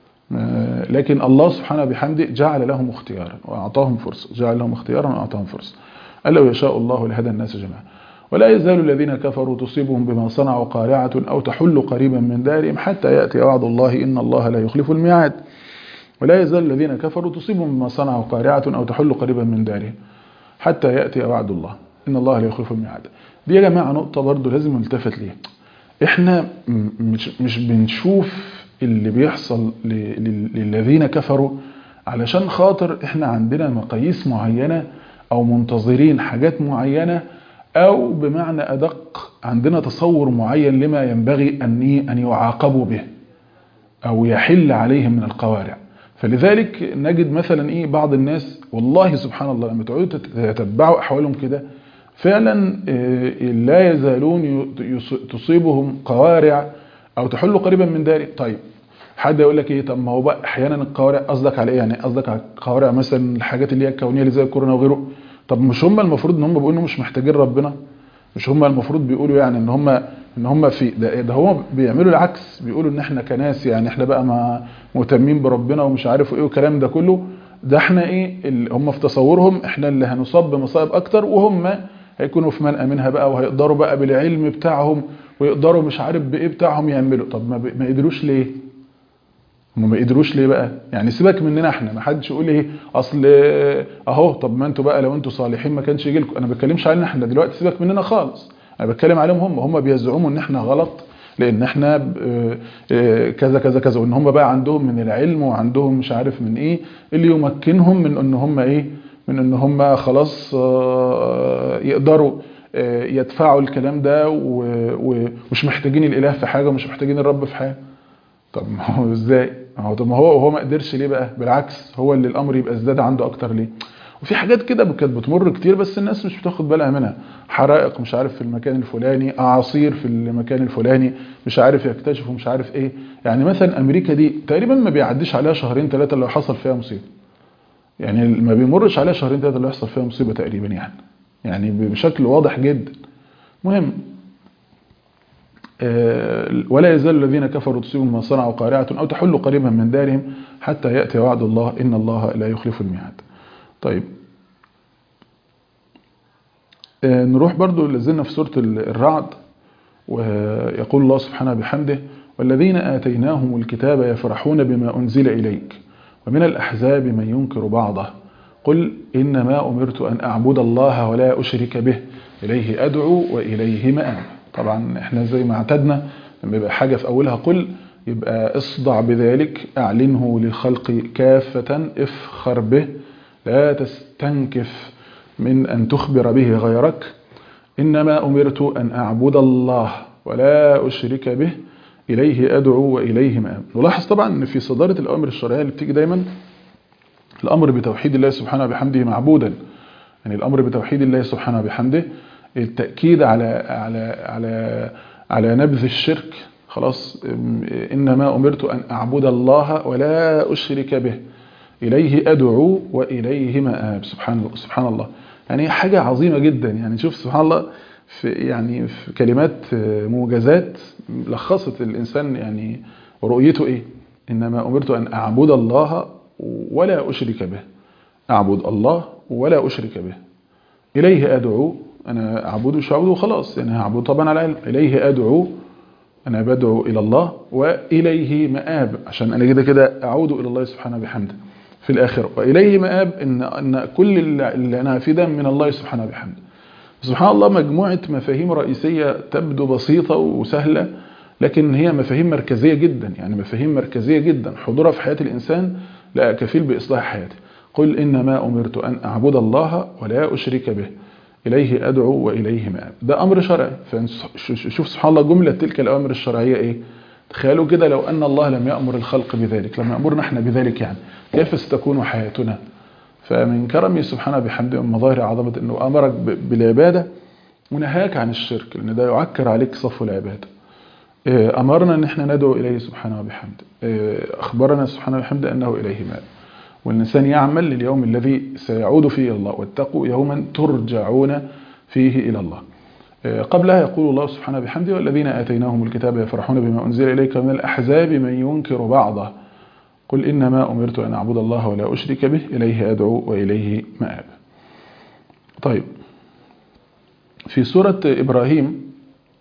لكن الله سبحانه وبحمده جعل لهم اختيارا وأعطاهم فرصة، جعل لهم اختيارا وأعطاهم فرصة. قال لو يشاء الله لهدى الناس جميعا. ولا يزال الذين كفروا تصيبهم بما صنعوا قارعة أو تحل قريبا من دارهم حتى يأتي وعد الله إن الله لا يخلف الميعاد. ولا يزال الذين كفروا تصيبهم بما صنعوا قارعة أو تحل قريبا من دارهم حتى يأتي وعد الله إن الله لا يخلف الميعاد. دي يا جماعة نقطة برضو لازم نلتفت ليها. احنا مش, مش بنشوف اللي بيحصل للذين كفروا علشان خاطر احنا عندنا مقاييس معينة او منتظرين حاجات معينة، او بمعنى ادق عندنا تصور معين لما ينبغي ان ان يعاقبوا به او يحل عليهم من القوارع. فلذلك نجد مثلا ايه بعض الناس والله سبحان الله لما تعودوا تتبعوا احوالهم كده فعلا لا يزالون تصيبهم قوارع او تحل قريبا من داري. طيب حد يقول لك ايه، طب ما هو بقى احيانا القوارع قصدك على ايه؟ يعني قصدك على القوارع مثلا الحاجات اللي هي الكونيه اللي زي الكورونا وغيره. طب مش هم المفروض ان هم بيقولوا مش محتاجين ربنا؟ مش هم المفروض بيقولوا يعني ان هم ان هم في ده, ده هم بيعملوا العكس، بيقولوا ان احنا كناس يعني احنا بقى ما مهتمين بربنا ومش عارف ايه والكلام ده كله. ده احنا ايه اللي هم في تصورهم احنا اللي هنصاب بمصائب اكتر، وهم هيكونوا في منأى منها بقى، وهيقدروا بقى بالعلم بتاعهم ويقدروا مش عارف بايه بتاعهم يعملوا. طب ما, ما قدروش ليه؟ هم ما قدروش ليه بقى؟ يعني سيبك مننا احنا، ما حدش يقول ايه اصل اهو طب ما انتوا بقى لو انتوا صالحين ما كانش يجي لكم. انا ما بتكلمش علينا احنا دلوقتي، سيبك مننا خالص، انا بتكلم عليهم هم. هم بيزعموا ان احنا غلط لان احنا كذا كذا كذا، وان هم بقى عندهم من العلم وعندهم مش عارف من ايه اللي يمكنهم من ان هم ايه، من ان هم خلاص يقدروا يدفعوا الكلام ده ومش محتاجين الاله في حاجه ومش محتاجين الرب في حاجه. طب ما هو ازاي؟ هو طب ما هو وهو ما قدرش ليه بقى؟ بالعكس هو اللي الامر يبقى ازداد عنده اكتر ليه؟ وفي حاجات كده كانت بتمر كتير بس الناس مش بتاخد بالها منها، حرائق مش عارف في المكان الفلاني، اعاصير في المكان الفلاني، مش عارف يكتشفوا مش عارف ايه. يعني مثلا امريكا دي تقريبا ما بيعديش عليها شهرين ثلاثه اللي حصل فيها مصيبه، يعني ما بيمرش عليها شهرين ثلاثه اللي يحصل فيها مصيبه تقريبا، يعني يعني بشكل واضح جدا. مهم ولا يزال الذين كفروا تصيبهم ما صنعوا قارعة أو تحل قريبا من دارهم حتى يأتي وعد الله إن الله لا يخلف الميعاد. طيب نروح برضو لازلنا في سورة الرعد، ويقول الله سبحانه بحمده والذين آتيناهم الكتاب يفرحون بما أنزل إليك ومن الأحزاب من ينكر بعضه قل إنما أمرت أن أعبد الله ولا أشرك به إليه أدعو وإليه مآب. طبعا احنا زي ما اعتدنا لما يبقى حاجة في أولها قل يبقى اصدع بذلك، أعلنه للخلق كافة، افخر به، لا تستنكف من أن تخبر به غيرك. إنما أمرت أن أعبد الله ولا أشرك به إليه أدعو وإليه مآب. نلاحظ طبعا أن في صدارة الأوامر الشرعية اللي بتيجي دايما الأمر بتوحيد الله سبحانه بحمده معبودا، يعني الأمر بتوحيد الله سبحانه بحمده، التأكيد على على على على نبذ الشرك. خلاص إنما أمرت أن أعبد الله ولا أشرك به إليه أدعو وإليه مآب. سبحان الله سبحان الله، يعني حاجة عظيمة جدا. يعني شوف سبحان الله في يعني في كلمات موجزات لخصت الإنسان يعني رؤيته إيه. إنما أمرت أن أعبد الله ولا أشرك به، أعبد الله ولا أشرك به، إليه أدعو، أنا أعبد مش أعبده خلاص يعني هعبد طبعا على علم، إليه أدعو أنا بدعو إلى الله وإليه مآب عشان أنا كده كده أعود إلى الله سبحانه بحمده في الآخرة، وإليه مآب إن, إن كل اللي أنا في ده من الله سبحانه بحمده. سبحان الله مجموعة مفاهيم رئيسية تبدو بسيطة وسهلة لكن هي مفاهيم مركزية جدا، يعني مفاهيم مركزية جدا حضورها في حياة الإنسان لا كفيل بإصلاح حياته. قل إنما أمرت أن أعبد الله ولا أشرك به إليه أدعو وإليه مآب. ده أمر شرعي. فشوف سبحان الله جملة تلك الأوامر الشرعية إيه؟ تخيلوا كده لو أن الله لم يأمر الخلق بذلك، لم يأمرنا احنا بذلك، يعني كيف ستكون حياتنا؟ فمن كرمه سبحانه بحمده من مظاهر عظمة أنه أمرك بالعبادة ونهاك عن الشرك، لأن ده يعكر عليك صفو العبادة. أمرنا أن احنا ندعو إليه سبحانه وبحمده، أخبرنا سبحانه وبحمده أنه إليه مآب، والإنسان يعمل لليوم الذي سيعود فيه الله، واتقوا يوما ترجعون فيه إلى الله. قبلها يقول الله سبحانه وبحمده والذين آتيناهم الكتاب يفرحون بما أنزل إليك من الأحزاب من ينكر بعضه قل إنما أمرت أن أعبد الله ولا أشرك به إليه أدعو وإليه مآب. طيب، في سورة إبراهيم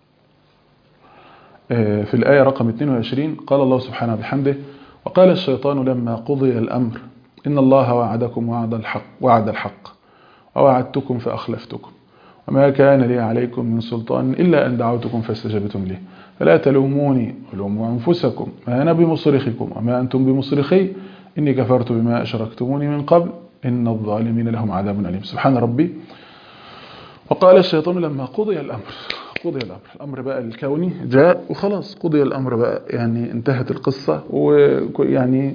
في الآية رقم اثنين وعشرين قال الله سبحانه وبحمده وقال الشيطان لما قضي الأمر إن الله وعدكم وعد الحق وعد الحق ووعدتكم فأخلفتكم وما كان لي عليكم من سلطان إلا أن دعوتكم فاستجبتم لي فلا تلوموني ولوموا أنفسكم ما أنا بمصرخكم وما أنتم بمصرخي إني كفرت بما أشركتموني من قبل إن الظالمين لهم عذاب أليم. سبحان ربي. وقال الشيطان لما قضي الأمر، قضي الأمر، الأمر بقى الكوني جاء وخلاص، قضي الأمر بقى، يعني انتهت القصة، ويعني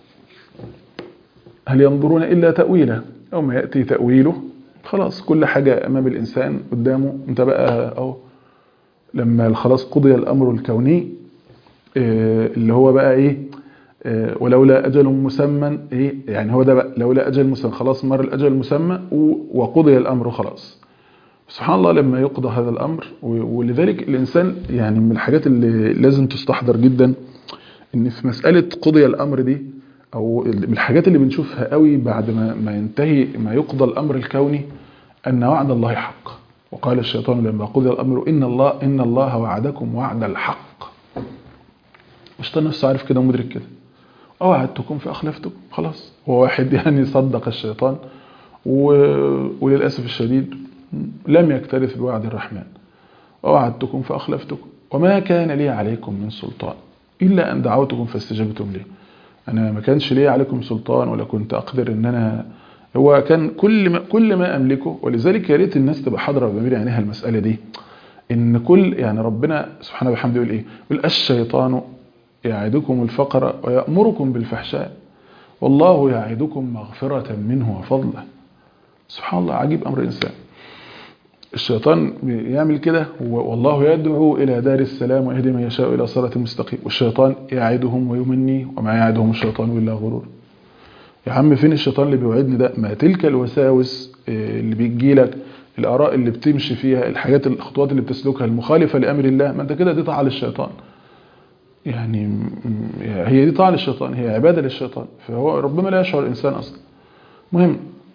هل ينظرون إلا تأويله يوم يأتي تأويله، خلاص كل حاجة أمام الإنسان قدامه، انت بقى أو لما خلاص قضي الأمر الكوني اللي هو بقى إيه ولولا أجل مسمى إيه، يعني هو ده بقى لولا أجل مسمى، خلاص مر الأجل المسمى وقضي الأمر خلاص. سبحان الله لما يقضى هذا الأمر. ولذلك الإنسان يعني من الحاجات اللي لازم تستحضر جدا إن في مسألة قضي الأمر دي، أو من الحاجات اللي بنشوفها قوي بعد ما, ما ينتهي ما يقضى الأمر الكوني أن وعد الله حق. وقال الشيطان لما قضي الأمر إن الله إن الله وعدكم وعد الحق. الشيطان نفسه عارف كده ومدرك كده، أوعدتكم فأخلفتكم، خلاص هو واحد يعني صدق الشيطان و... وللأسف الشديد لم يكترث بوعد الرحمن. ووعدتكم فأخلفتكم وما كان لي عليكم من سلطان إلا أن دعوتكم فاستجبتم لي. أنا ما كانش لي عليكم سلطان ولا كنت أقدر إن أنا، هو كان كل ما, كل ما أملكه. ولذلك يا ريت الناس تبقى حاضرة بمير عينيها المسألة دي، إن كل يعني ربنا سبحانه وبحمده يقول إيه؟ يقول الشيطان يعدكم الفقر ويأمركم بالفحشاء والله يعدكم مغفرة منه وفضله. سبحان الله، عجيب أمر الإنسان. الشيطان يعمل كده والله يدعو إلى دار السلام ويهدي من يشاء إلى صراط مستقيم، والشيطان يعدهم ويمني وما يعدهم الشيطان إلا غرور. يا عم فين الشيطان اللي بيوعدني ده؟ ما تلك الوساوس اللي بيجي لك، الآراء اللي بتمشي فيها، الحاجات الخطوات اللي بتسلكها المخالفة لأمر الله، ما أنت كده دي طاعة للشيطان. يعني هي دي طاعة للشيطان، هي عبادة للشيطان، فهو ربما لا يشعر الإنسان أصلا. مهم.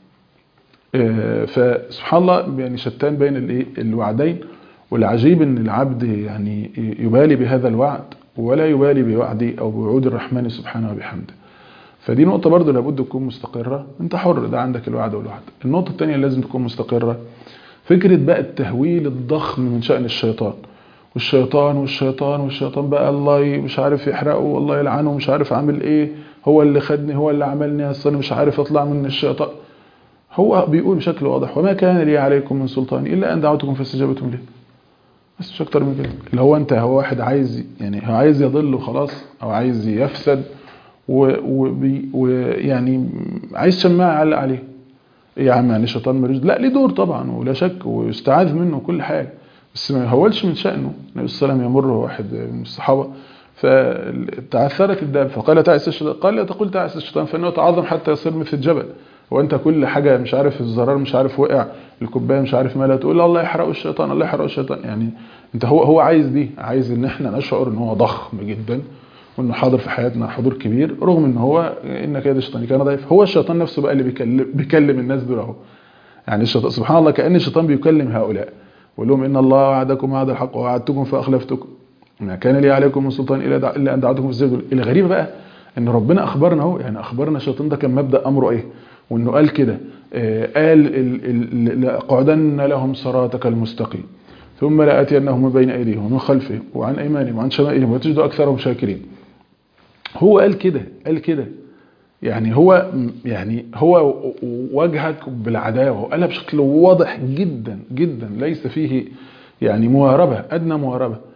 فسبحان الله يعني شتان بين الوعدين. والعجيب ان العبد يعني يبالي بهذا الوعد ولا يبالي بوعدي او بوعود الرحمن سبحانه وبحمده. فدي نقطة برضو لابد تكون مستقرة. انت حر، ده عندك الوعد والوعد. النقطة الثانية لازم تكون مستقرة فكرة بقى التهويل الضخم من شأن الشيطان، والشيطان والشيطان والشيطان بقى الله مش عارف يحرقه والله يلعنه مش عارف عامل ايه، هو اللي خدني هو اللي عملني، اصلا مش عارف اطلع من الشيطان. هو بيقول بشكل واضح وما كان لي عليكم من سلطان إلا أن دعوتكم فاستجابتم لي. بس مش أكتر من كده. اللي هو أنت هو واحد عايز يعني هو عايز يضل وخلاص، أو عايز يفسد ويعني عايز شماعة يعلق عليه. إيه يا عم يعني الشيطان ملوش، لا ليه دور طبعا ولا شك ويستعاذ منه كل حاجة، بس ما يهولش من شأنه. النبي صلى الله عليه وسلم يمر واحد من الصحابة فتعثرت الدابة فقال تعس الشيطان، قال لا تقول تعس الشيطان فإنه تعظم حتى يصير مثل الجبل. وانت كل حاجة مش عارف الزرار مش عارف وقع، الكوبايه مش عارف مالها، تقول الله يحرقه الشيطان الله يحرقه الشيطان. يعني انت هو هو عايز دي، عايز ان احنا نشعر ان هو ضخم جدا وانه حاضر في حياتنا حضور كبير، رغم ان هو ان كيد الشيطان كان ضعيف. هو الشيطان نفسه بقى اللي بيكلم بيكلم الناس دول اهو. يعني الشيطان سبحان الله كأن الشيطان بيكلم هؤلاء ويقول لهم ان الله وعدكم وعد الحق ووعدتكم فاخلفتكم ما كان لي عليكم من سلطان الا الا ان دعوتكم فاستجبتم لي. الغريب بقى ان ربنا اخبرنا اهو، يعني اخبرنا الشيطان ده كان مبدأ امره ايه، وانه قال كده قال لأقعدن لهم صراطك المستقيم ثم لآتينهم من بين أيديهم ومن خلفهم وعن أيمانهم وعن شمائلهم وتجد أكثرهم شاكرين. هو قال كده قال كده يعني هو يعني هو واجهك بالعداوة وقالها بشكل واضح جدا جدا ليس فيه يعني مواربة أدنى مواربة.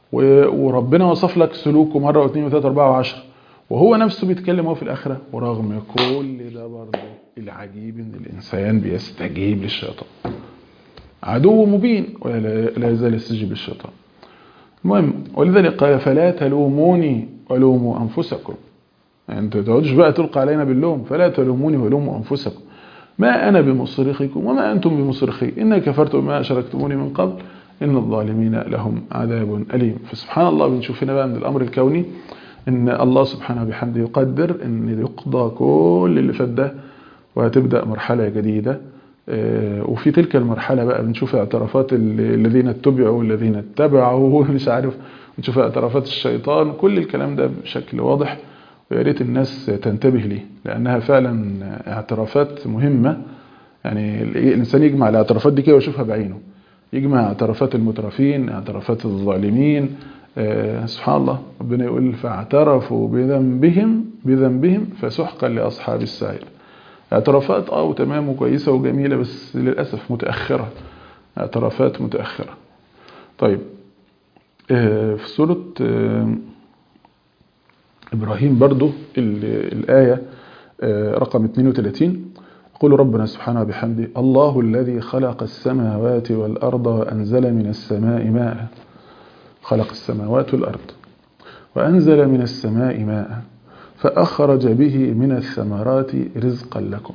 وربنا وصف لك سلوكه مرة واثنين وثلاثة واربعة وعشرة، وهو نفسه بيتكلم هو في الآخرة. ورغم كل ده برضه العجيب ان الإنسان بيستجيب للشيطان، عدو مبين ولا يزال يستجيب للشيطان. المهم، ولذلك قال فلا تلوموني ولوموا أنفسكم، يعني انتوا تقعدوش بقى تلقى علينا باللوم، فلا تلوموني ولوموا أنفسكم ما أنا بمصرخكم وما أنتم بمصرخي إن كفرتم ما أشركتموني من قبل إن الظالمين لهم عذاب أليم. فسبحان الله بنشوف هنا بقى من الأمر الكوني إن الله سبحانه بحمده يقدر إن يقضى كل اللي فات ده وهتبدأ مرحلة جديدة. وفي تلك المرحلة بقى بنشوف اعترافات الذين اتبعوا والذين اتبعوا مش عارف، بنشوف اعترافات الشيطان، كل الكلام ده بشكل واضح، ويا ريت الناس تنتبه ليه لأنها فعلا اعترافات مهمة. يعني الإنسان يجمع الاعترافات دي كده ويشوفها بعينه، يجمع اعترافات المترفين، اعترافات الظالمين. آه سبحان الله، ربنا يقول فاعترفوا بذنبهم بذنبهم فسحقا لأصحاب السعير. اعترافات اه وتمام وكويسة وجميلة، بس للأسف متأخرة، اعترافات متأخرة. طيب آه في سورة آه إبراهيم برضو الآية آه رقم اثنين وثلاثين يقول ربنا سبحانه بحمده الله الذي خلق السماوات والأرض وأنزل من السماء ماء، خلق السماوات والأرض وأنزل من السماء ماء فأخرج به من الثمرات رزقا لكم.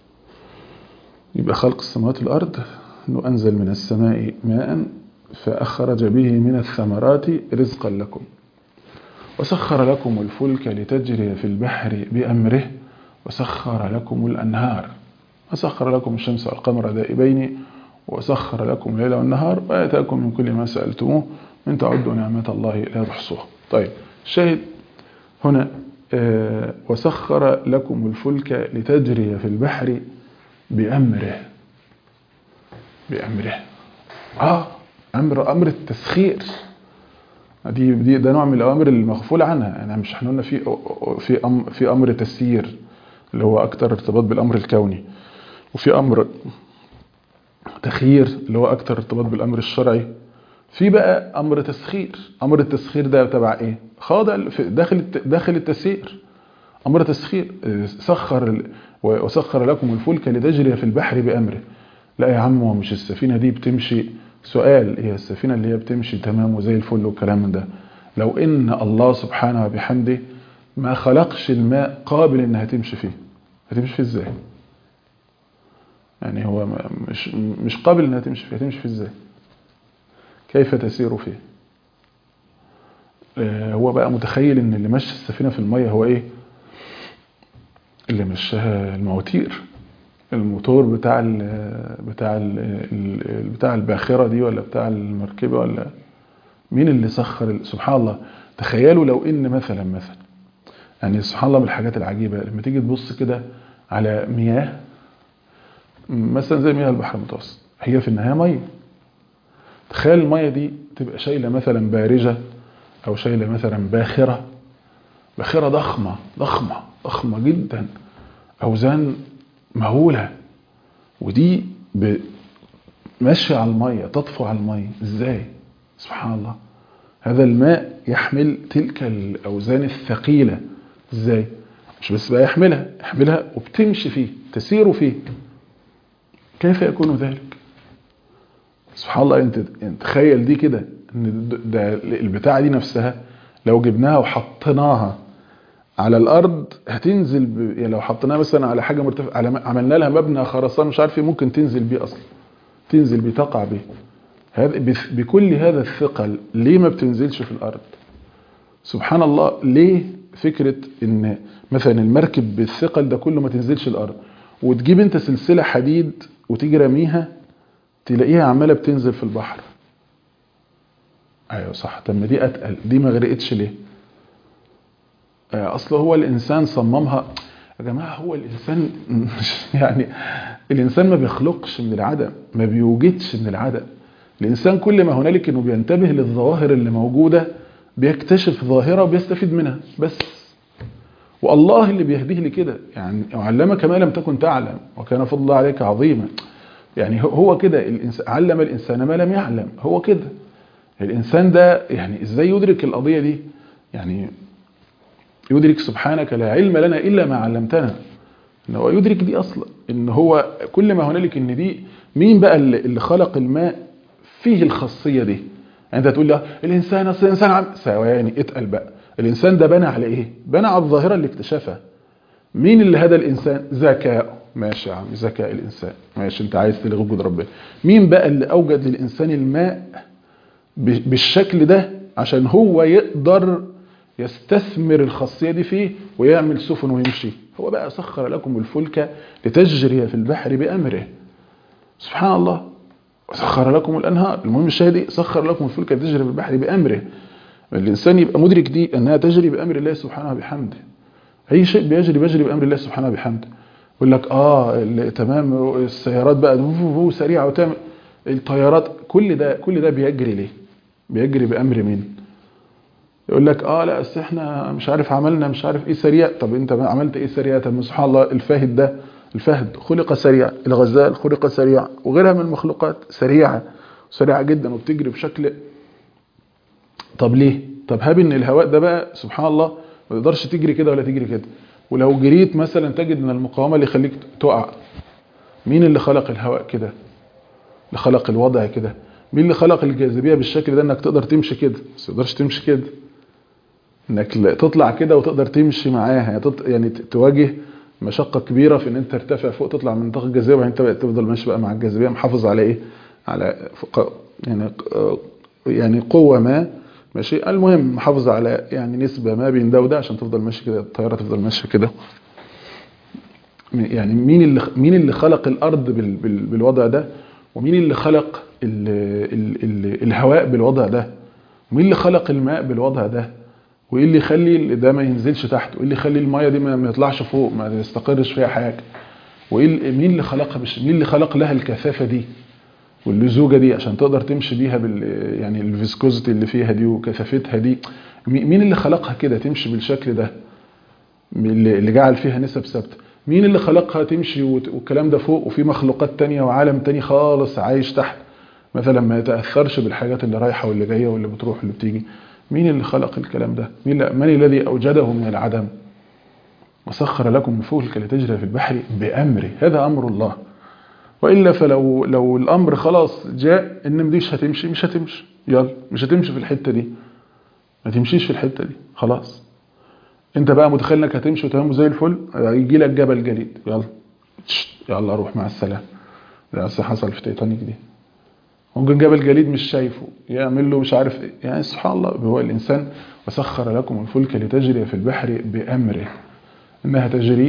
يبقى خلق السماوات والأرض أنه أنزل من السماء ماء فأخرج به من الثمرات رزقا لكم، وسخر لكم الفلك لتجري في البحر بأمره، وسخر لكم الأنهار، وسخر لكم الشمس والقمر دائبين، وسخر لكم الليل والنهار، وآتاكم من كل ما سألتموه من تعدوا نعمة الله لا تحصوها. طيب الشاهد هنا آه وسخر لكم الفلك لتجري في البحر بأمره، بأمره آه أمر أمر التسخير، دي دي ده نوع من الأوامر المغفول عنها. يعني مش احنا قلنا في في أمر في أمر تسيير اللي هو أكتر ارتباط بالأمر الكوني، وفي أمر تخيير اللي هو أكتر ارتباط بالأمر الشرعي، في بقى أمر تسخير. أمر التسخير ده تبع إيه؟ خاضع داخل داخل التسيير، أمر تسخير. سخر وسخر لكم الفلك لتجري في البحر بأمره. لا يا عم، هو مش السفينة دي بتمشي؟ سؤال، هي السفينة اللي هي بتمشي تمام وزي الفل والكلام من ده، لو إن الله سبحانه وبحمده ما خلقش الماء قابل إنها تمشي فيه، هتمشي فيه إزاي؟ يعني هو مش مش قابل إنها تمشي فيه، هتمشي فيه إزاي؟ كيف تسير فيه؟ هو بقى متخيل إن اللي مشى السفينة في المية هو إيه؟ اللي مشاها المواتير، الموتور بتاع ال بتاع ال بتاع الباخرة دي ولا بتاع المركبة، ولا مين اللي سخر؟ سبحان الله. تخيلوا لو إن مثلا مثلا يعني سبحان الله من الحاجات العجيبة لما تيجي تبص كده على مياه مثلا زي مياه البحر المتوسط، هي في النهاية مية. تخيل المية دي تبقى شايلة مثلا بارجة أو شايلة مثلا باخرة، باخرة ضخمة ضخمة ضخمة جدا، أوزان مهولة، ودي ماشية على المية، تطفو على المية ازاي؟ سبحان الله. هذا الماء يحمل تلك الأوزان الثقيلة ازاي؟ مش بس بقى يحملها يحملها وبتمشي فيه، تسير فيه. كيف يكون ذلك؟ سبحان الله. انت تخيل دي كده، ان ده البتاعة دي نفسها لو جبناها وحطيناها على الارض هتنزل ب... يعني لو حطيناها مثلا على حاجه مرتفعه، على عملنا لها مبنى خرسانه مش عارف ايه، ممكن تنزل بيه اصلا، تنزل بيه، تقع بيه. هذا بكل هذا الثقل ليه ما بتنزلش في الارض؟ سبحان الله. ليه فكره ان مثلا المركب بالثقل ده كله ما تنزلش الارض، وتجيب انت سلسله حديد وتيجي رميها تلاقيها عماله بتنزل في البحر؟ ايوه صح. طب ما دي اتقل، دي ما غرقتش ليه؟ اصل هو الانسان صممها يا جماعه. هو الانسان يعني الانسان ما بيخلقش من العدم، ما بيوجدش من العدم. الانسان كل ما هنالك انه بينتبه للظواهر اللي موجوده، بيكتشف ظاهره وبيستفيد منها بس. والله اللي بيهديه لكده، يعني علمك ما لم تكن تعلم وكان فضل الله عليك عظيما. يعني هو كده، علم الانسان ما لم يعلم، هو كده. الإنسان ده يعني إزاي يدرك القضية دي؟ يعني يدرك سبحانك لا علم لنا إلا ما علمتنا، إن هو يدرك دي أصلا، إن هو كل ما هنالك إن دي مين بقى اللي خلق الماء فيه الخاصية دي. يعني أنت تقول لي الإنسان أصل الإنسان عم ثواني اتقل بقى، الإنسان ده بنى على إيه؟ بنى على الظاهرة اللي اكتشفها. مين اللي هدى الإنسان؟ ذكاء، ماشي يا عم، ذكاء الإنسان ماشي، أنت عايز تلغي وجود ربنا. مين بقى اللي أوجد للإنسان الماء بالشكل ده عشان هو يقدر يستثمر الخاصية دي فيه ويعمل سفن ويمشي؟ هو بقى سخر لكم الفلك لتجري في البحر بأمره. سبحان الله. وسخر لكم الأنهار. المهم الشاهد سخر لكم الفلك لتجري في البحر بأمره. الإنسان يبقى مدرك دي أنها تجري بأمر الله سبحانه وبحمده. أي شيء بيجري بيجري بأمر الله سبحانه وبحمده. يقول لك آه تمام، السيارات بقى سريعة وتعمل الطيارات، كل ده كل ده بيجري ليه؟ بيجري بأمر مين؟ يقول لك اه لا اصل احنا مش عارف عملنا مش عارف ايه سريع. طب انت عملت ايه سريع؟ طب سبحان الله، الفهد ده الفهد خلق سريع، الغزال خلق سريع، وغيرها من المخلوقات سريعه سريعه جدا وبتجري بشكل. طب ليه؟ طب هاب ان الهواء ده بقى سبحان الله ما تقدرش تجري كده ولا تجري كده، ولو جريت مثلا تجد ان المقاومه اللي يخليك تقع. مين اللي خلق الهواء كده؟ اللي خلق الوضع كده؟ مين اللي خلق الجاذبيه بالشكل ده انك تقدر تمشي كده بس ما تقدرش تمشي كده، انك تطلع كده وتقدر تمشي معاها، يعني تواجه مشقه كبيره في ان انت ترتفع فوق تطلع من منطقه الجاذبيه وبعدين انت تفضل ماشي بقى مع الجاذبيه محافظ على ايه؟ على يعني يعني قوه ما ماشي، المهم محافظ على يعني نسبه ما بين ده وده عشان تفضل ماشي كده، الطياره تفضل ماشيه كده. يعني مين اللي مين اللي خلق الارض بال بال بالوضع ده؟ ومين اللي خلق ال ال ال الهواء بالوضع ده؟ ومين اللي خلق الماء بالوضع ده؟ وايه اللي يخلي ده ما ينزلش تحت؟ وايه اللي يخلي الميه دي ما يطلعش فوق ما يستقرش فيها حاجه؟ وايه مين اللي خلقها بش... مين اللي خلق لها الكثافه دي واللزوجه دي عشان تقدر تمشي بيها بال يعني الفيسكوزيتي اللي فيها دي وكثافتها دي؟ مين اللي خلقها كده تمشي بالشكل ده اللي جعل فيها نسب ثابته؟ مين اللي خلقها تمشي والكلام ده فوق وفي مخلوقات تانية وعالم تاني خالص عايش تحت مثلا ما يتاثرش بالحاجات اللي رايحه واللي جايه واللي بتروح واللي بتيجي؟ مين اللي خلق الكلام ده؟ مين, من الذي أوجده من العدم؟ وسخر لكم الفلك لتجري في البحر بأمره. هذا أمر الله. وإلا فلو لو الأمر خلاص جاء إن مش هتمشي مش هتمشي يلا مش هتمشي في الحتة دي، ما تمشيش في الحتة دي خلاص. انت بقى متخيل انك هتمشي وتمام زي الفل، يجي لك جبل جليد يلا يلا روح مع السلامة. ده حصل في تيتانيك دي، ممكن جبل جليد مش شايفه يعمل له مش عارف ايه. يعني سبحان الله هو الانسان. وسخر لكم الفلك لتجري في البحر بامره، انها تجري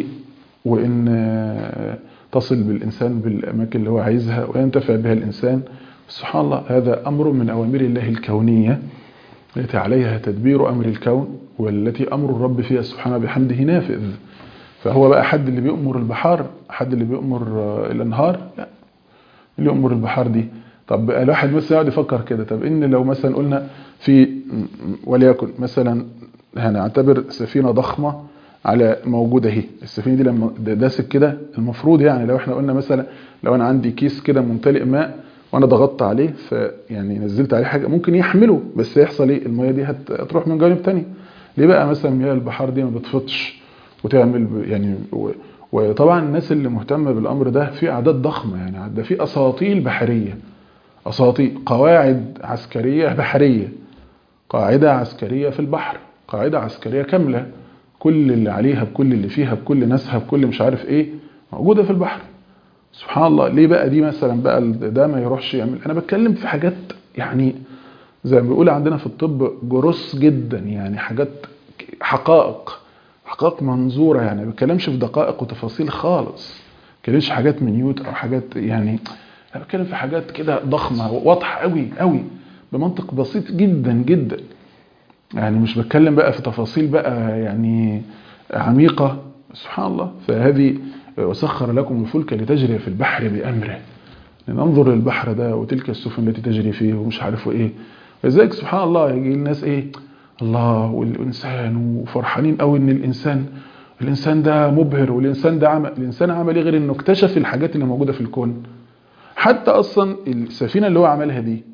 وان تصل بالانسان بالاماكن اللي هو عايزها وينتفع بها الانسان. سبحان الله هذا امر من اوامر الله الكونيه التي عليها تدبير امر الكون والتي امر الرب فيها سبحانه بحمده نافذ. فهو بقى حد اللي بيأمر البحار، حد اللي بيأمر الانهار؟ لا، اللي يأمر البحار دي. طب الواحد مثلا يقعد يفكر كده، طب ان لو مثلا قلنا في وليكن مثلا هنعتبر سفينه ضخمه على موجوده اهي، السفينه دي لما داسك كده المفروض يعني لو احنا قلنا مثلا لو انا عندي كيس كده ممتلئ ماء وانا ضغطت عليه فيعني نزلت عليه حاجه ممكن يحمله، بس يحصل ايه؟ الميه دي هتروح من جانب تاني. ليه بقى مثلا مياه البحار دي ما بتفضش وتعمل يعني؟ وطبعا الناس اللي مهتمه بالامر ده في اعداد ضخمه، يعني ده في اساطيل بحريه، أساطيل، قواعد عسكرية بحرية، قاعدة عسكرية في البحر، قاعدة عسكرية كاملة كل اللي عليها بكل اللي فيها بكل ناسها بكل مش عارف ايه موجودة في البحر. سبحان الله. ليه بقى دي مثلا بقى ده ما يروحش يعمل؟ انا بتكلم في حاجات يعني زي ما بيقول عندنا في الطب جروس جدا، يعني حاجات حقائق حقائق منظورة، يعني ما بتكلمش في دقائق وتفاصيل خالص، ما بتكلمش حاجات منيوت او حاجات يعني، انا بتكلم في حاجات كده ضخمه واضحه قوي قوي بمنطق بسيط جدا جدا. يعني مش بتكلم بقى في تفاصيل بقى يعني عميقه. سبحان الله. فهذه وسخر لكم الفلك لتجري في البحر بامره، لننظر للبحر ده وتلك السفن التي تجري فيه ومش عارفوا ايه. لذلك سبحان الله يجي الناس ايه الله والانسان وفرحانين قوي ان الانسان الانسان ده مبهر والانسان ده عمل. الانسان عمل ايه غير انه اكتشف الحاجات اللي موجوده في الكون؟ حتى اصلا السفينه اللي هو عملها دي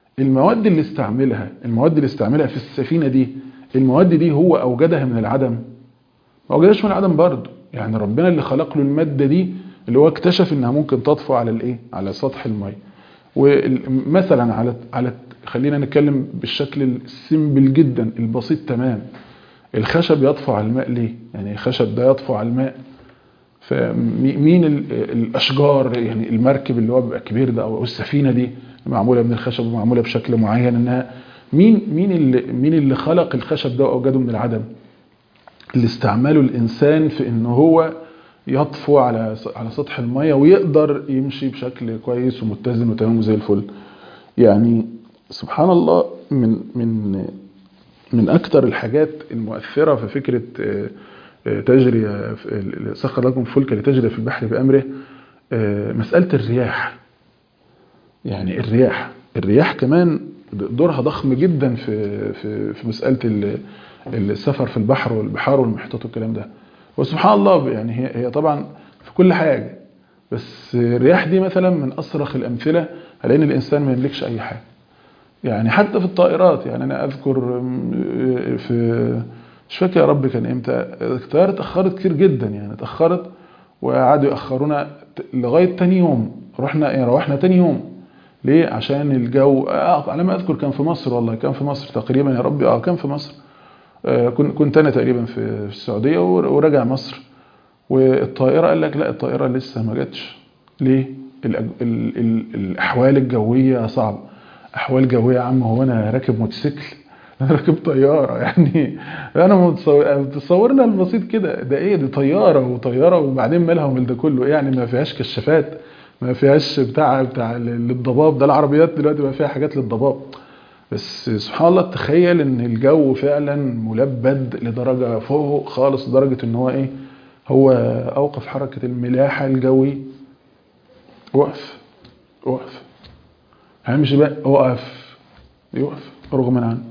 المواد اللي استعملها المواد اللي استعملها في السفينة دي، المواد دي هو أوجدها من العدم؟ ما أوجدهاش من العدم برضه. يعني ربنا اللي خلق له المادة دي اللي هو اكتشف انها ممكن تطفو على الايه، على سطح الماء. ومثلا على على خلينا نتكلم بالشكل السيمبل جدا البسيط تمام، الخشب يطفو على الماء ليه؟ يعني الخشب ده يطفو على الماء، فمين الاشجار، يعني المركب اللي هو بيبقى كبير ده او السفينه دي معموله من الخشب ومعموله بشكل معين، انها مين مين اللي مين اللي خلق الخشب ده واوجده من العدم؟ اللي استعمله الانسان في ان هو يطفو على على سطح الميه ويقدر يمشي بشكل كويس ومتزن وتمام وزي الفل. يعني سبحان الله، من من من اكتر الحاجات المؤثره في فكره تجري سخر لكم فلك لتجري في البحر بامره مساله الرياح. يعني الرياح الرياح كمان دورها ضخم جدا في في في مساله السفر في البحر والبحار والمحيطات والكلام ده. وسبحان الله يعني هي هي طبعا في كل حاجه، بس الرياح دي مثلا من اصرخ الامثله على ان الانسان ما يملكش اي حاجه. يعني حتى في الطائرات، يعني انا اذكر في مش فاكر يا رب كان امتى الطياره اتاخرت كتير جدا، يعني اتاخرت وقعدوا ياخرونا لغايه تاني يوم، رحنا يعني روحنا تاني يوم. ليه؟ عشان الجو آه على ما اذكر كان في مصر، والله كان في مصر تقريبا يا ربي، اه كان في مصر. آه كنت انا تقريبا في السعوديه وراجع مصر، والطائره قال لك لا الطائره لسه ما جاتش. ليه؟ ال ال ال الاحوال الجويه صعبه. احوال جويه يا عم، هو انا راكب موتوسيكل؟ انا راكب طياره يعني. انا متصورنا البسيط كده، ده ايه؟ دي طياره وطياره وبعدين مالها ومال ده كله؟ يعني ما فيهاش كشافات، ما فيهاش بتاع بتاع للضباب، ده العربيات دلوقتي بقى فيها حاجات للضباب. بس سبحان الله، تخيل ان الجو فعلا ملبد لدرجه فوق خالص، لدرجه ان هو ايه، هو اوقف حركه الملاحه الجوي. وقف وقف همشي بقى، وقف يوقف رغم عنه.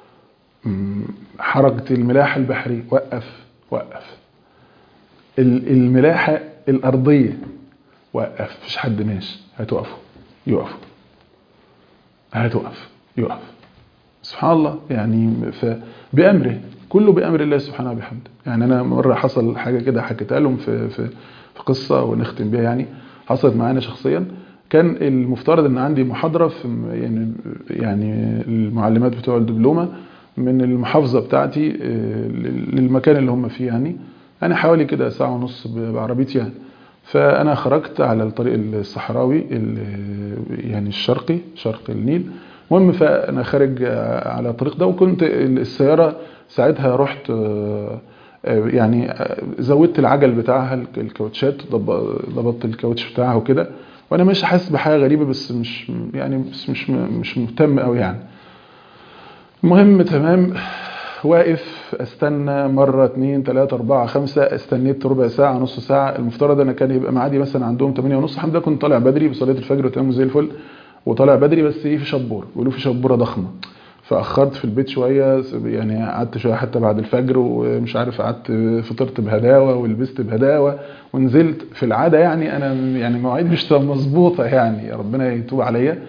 حركة الملاحة البحرية وقف وقف. الملاحة الأرضية وقف، مفيش حد ماشي، هتوقفوا يوقفوا، هتوقف يوقف. سبحان الله يعني بأمره، كله بأمر الله سبحانه وبحمده. يعني أنا مرة حصل حاجة كده حكيتها لهم في في في قصة ونختم بيها، يعني حصلت معانا شخصيا. كان المفترض ان عندي محاضرة في يعني يعني المعلمات بتوع الدبلومة من المحافظة بتاعتي للمكان اللي هم فيه، يعني يعني حوالي كده ساعة ونص بعربيتي يعني. فأنا خرجت على الطريق الصحراوي يعني الشرقي، شرق النيل. المهم فأنا خارج على الطريق ده، وكنت السيارة ساعتها رحت يعني زودت العجل بتاعها الكاوتشات، ضبطت الكاوتش بتاعها وكده، وانا ماشي حاسس بحاجه غريبه بس مش يعني بس مش مش مهتم قوي يعني. المهم تمام، واقف استنى مره اتنين تلاته اربعه خمسه، استنيت ربع ساعه نص ساعه. المفترض انا كان يبقى معادي مثلا عندهم تمانية ونص، الحمد لله كنت طالع بدري بصلاه الفجر وتمام زي الفل وطالع بدري، بس ايه في شبوره، بيقولوا في شبوره ضخمه. فاخرت في البيت شويه، يعني قعدت شويه حتى بعد الفجر، ومش عارف قعدت فطرت بهداوه ولبست بهداوه ونزلت في العاده. يعني انا يعني مواعيدي مش مظبوطه، يعني ربنا يتوب عليا.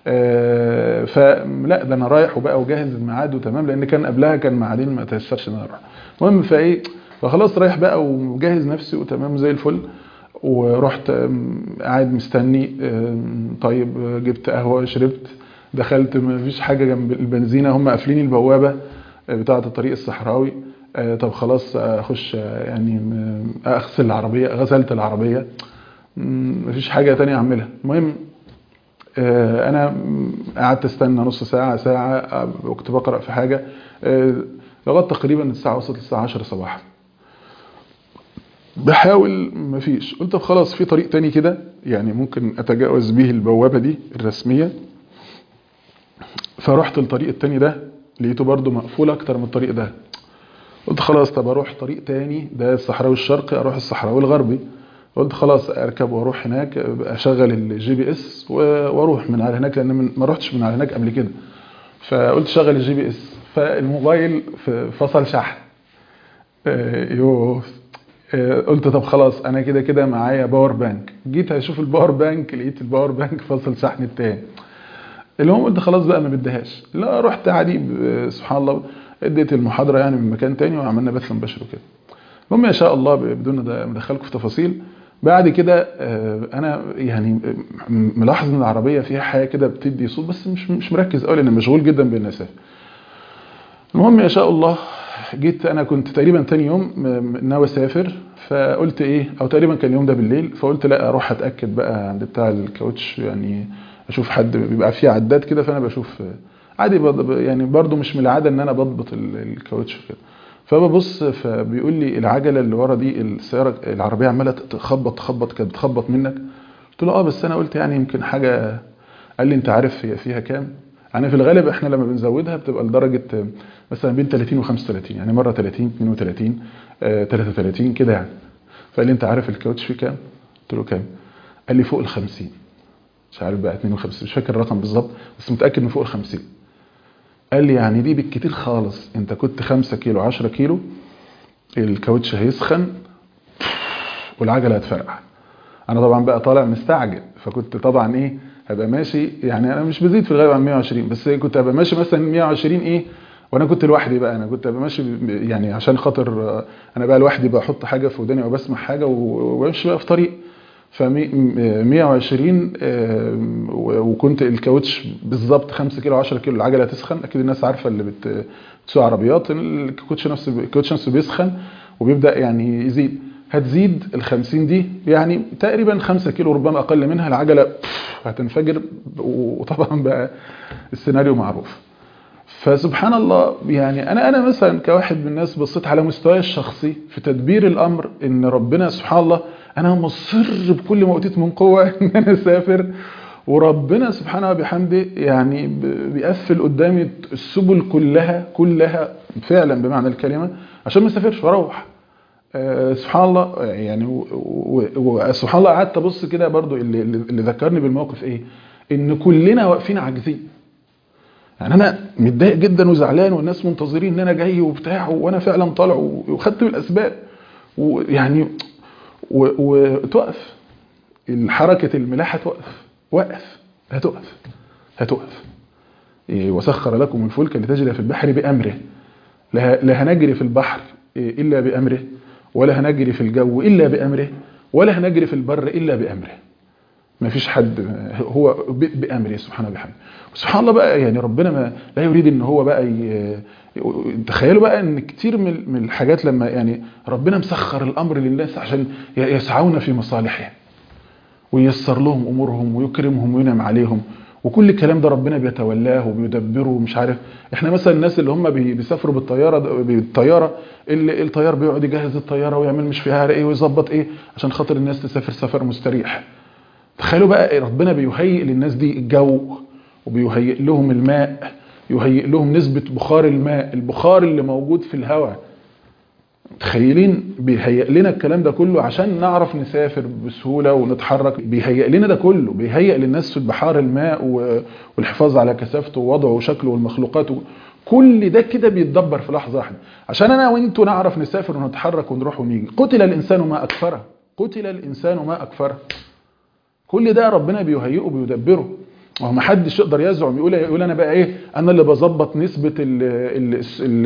فلا ده انا رايح وبقى وجاهز الميعاد وتمام، لان كان قبلها كان ميعادين ما تيسرش ان انا اروح. المهم فايه فخلاص رايح بقى ومجهز نفسي وتمام زي الفل، ورحت قاعد مستني. طيب جبت قهوه شربت، دخلت ما فيش حاجه جنب البنزينه، هم قافلين البوابه بتاعه الطريق الصحراوي. طب خلاص اخش يعني اغسل العربيه، غسلت العربيه، ما فيش حاجه تانية اعملها. المهم انا قعدت استنى نص ساعه ساعه، كنت بقرا في حاجه لغايه تقريبا الساعه وصلت الساعه عشرة صباحا بحاول، مفيش. قلت طب خلاص في طريق تاني كده يعني ممكن اتجاوز به البوابه دي الرسميه. فرحت الطريق التاني ده، لقيته برضو مقفول اكتر من الطريق ده. قلت خلاص طب اروح طريق تاني، ده الصحراوي الشرقي، اروح الصحراوي الغربي. قلت خلاص اركب واروح هناك، اشغل الجي بي اس واروح من على هناك، لان ما روحتش من على هناك قبل كده. فقلت شغل الجي بي اس، فالموبايل فصل شحن. يوه. قلت طب خلاص انا كده كده معايا باور بانك، جيت اشوف الباور بانك لقيت الباور بانك فصل شحن التاني. المهم قلت خلاص بقى ما بديهاش، لا رحت عادي سبحان الله اديت المحاضره يعني من مكان تاني وعملنا بث مباشر وكده. المهم ما شاء الله بدون ما ادخلكم في تفاصيل، بعد كده انا يعني ملاحظ ان العربيه فيها حاجه كده بتدي صوت، بس مش مش مركز قوي لان مشغول جدا بالنسافه. المهم ما شاء الله جيت انا كنت تقريبا تاني يوم ناوي اسافر، فقلت ايه، او تقريبا كان اليوم ده بالليل، فقلت لا اروح اتاكد بقى عند بتاع الكاوتش يعني اشوف حد بيبقى فيه عداد كده، فانا بشوف عادي يعني برضو مش من العاده ان انا بضبط الكاوتش كده. فببص فبيقول لي العجله اللي ورا دي السياره العربيه عماله تخبط تخبط كانت بتخبط منك. قلت له اه بس انا قلت يعني يمكن حاجه. قال لي انت عارف هي فيها كام؟ يعني في الغالب احنا لما بنزودها بتبقى لدرجه مثلا بين ثلاثين وخمسة وثلاثين، يعني مره ثلاثين اثنين وثلاثين آه ثلاثة وثلاثين كده يعني. فقال لي انت عارف الكاوتش فيه كام؟ قلت له كام؟ قال لي فوق ال خمسين، مش عارف بقى اثنين وخمسين مش فاكر الرقم بالظبط بس متاكد انه فوق ال خمسين. قال لي يعني دي بالكتير خالص انت كنت خمسة كيلو عشرة كيلو الكاوتش هيسخن والعجله هتفرقع. انا طبعا بقى طالع مستعجل، فكنت طبعا ايه هبقى ماشي، يعني انا مش بزيد في الغالب عن مية وعشرين، بس كنت هبقى ماشي مثلا مية وعشرين ايه، وانا كنت لوحدي بقى، انا كنت هبقى ماشي يعني عشان خاطر انا بقى لوحدي بحط حاجه في وداني وبسمع حاجه وامشي بقى في طريق. ف مية وعشرين وكنت الكاوتش بالظبط خمسة كيلو عشرة كيلو العجله هتسخن. اكيد الناس عارفه اللي بتسوق عربيات الكاوتش نفسه الكاوتش نفسه بيسخن وبيبدا يعني يزيد. هتزيد ال خمسين دي يعني تقريبا خمسة كيلو ربما اقل منها العجله هتنفجر، وطبعا بقى السيناريو معروف. فسبحان الله يعني انا انا مثلا كواحد من الناس بصيت على مستواي الشخصي في تدبير الامر ان ربنا سبحان الله انا مصر بكل ما اوتيت من قوه ان انا اسافر، وربنا سبحانه وبحمده يعني بيقفل قدامي السبل كلها كلها فعلا بمعنى الكلمه عشان ما اسافرش واروح. أه سبحان الله يعني وسبحان الله قعدت ابص كده برضو اللي, اللي ذكرني بالموقف ايه، ان كلنا واقفين عاجزين. يعني انا متضايق جدا وزعلان والناس منتظرين ان انا جاي وبتاع، وانا فعلا طالع وخدت بالاسباب ويعني وتوقف الحركه الملاحه توقف وقف هتوقف هتوقف وسخر لكم الفلك لتجري في البحر بامره، لا هنجري في البحر الا بامره، ولا هنجري في الجو الا بامره، ولا هنجري في البر الا بامره. ما فيش حد هو بامره سبحانه وبحمده. سبحان الله بقى يعني ربنا ما لا يريد ان هو بقى ي... تخيلوا بقى ان كتير من الحاجات لما يعني ربنا مسخر الامر للناس عشان يسعون في مصالحهم وييسر لهم امورهم ويكرمهم وينعم عليهم، وكل الكلام ده ربنا بيتولاه وبيدبره ومش عارف. احنا مثلا الناس اللي هم بيسافروا بالطياره بالطياره اللي الطيار بيقعد يجهز الطياره ويعمل مش فيها ايه ويظبط ايه عشان خاطر الناس تسافر سفر مستريح. تخيلوا بقى ربنا بيهيئ للناس دي الجو وبيهيئ لهم الماء، يهيئ لهم نسبة بخار الماء، البخار اللي موجود في الهواء. متخيلين بيهيئ لنا الكلام ده كله عشان نعرف نسافر بسهولة ونتحرك. بيهيئ لنا ده كله، بيهيئ للناس في بحار الماء والحفاظ على كثافته ووضعه وشكله والمخلوقات، كل ده كده بيتدبر في لحظة واحدة عشان انا وانتوا نعرف نسافر ونتحرك ونروح ونيجي. قتل الانسان ما اكفره، قتل الانسان ما اكفره. كل ده ربنا بيهيئه وبيدبره. وهو ما حدش يقدر يزعم يقول يقول انا بقى ايه، انا اللي بظبط نسبه ال ال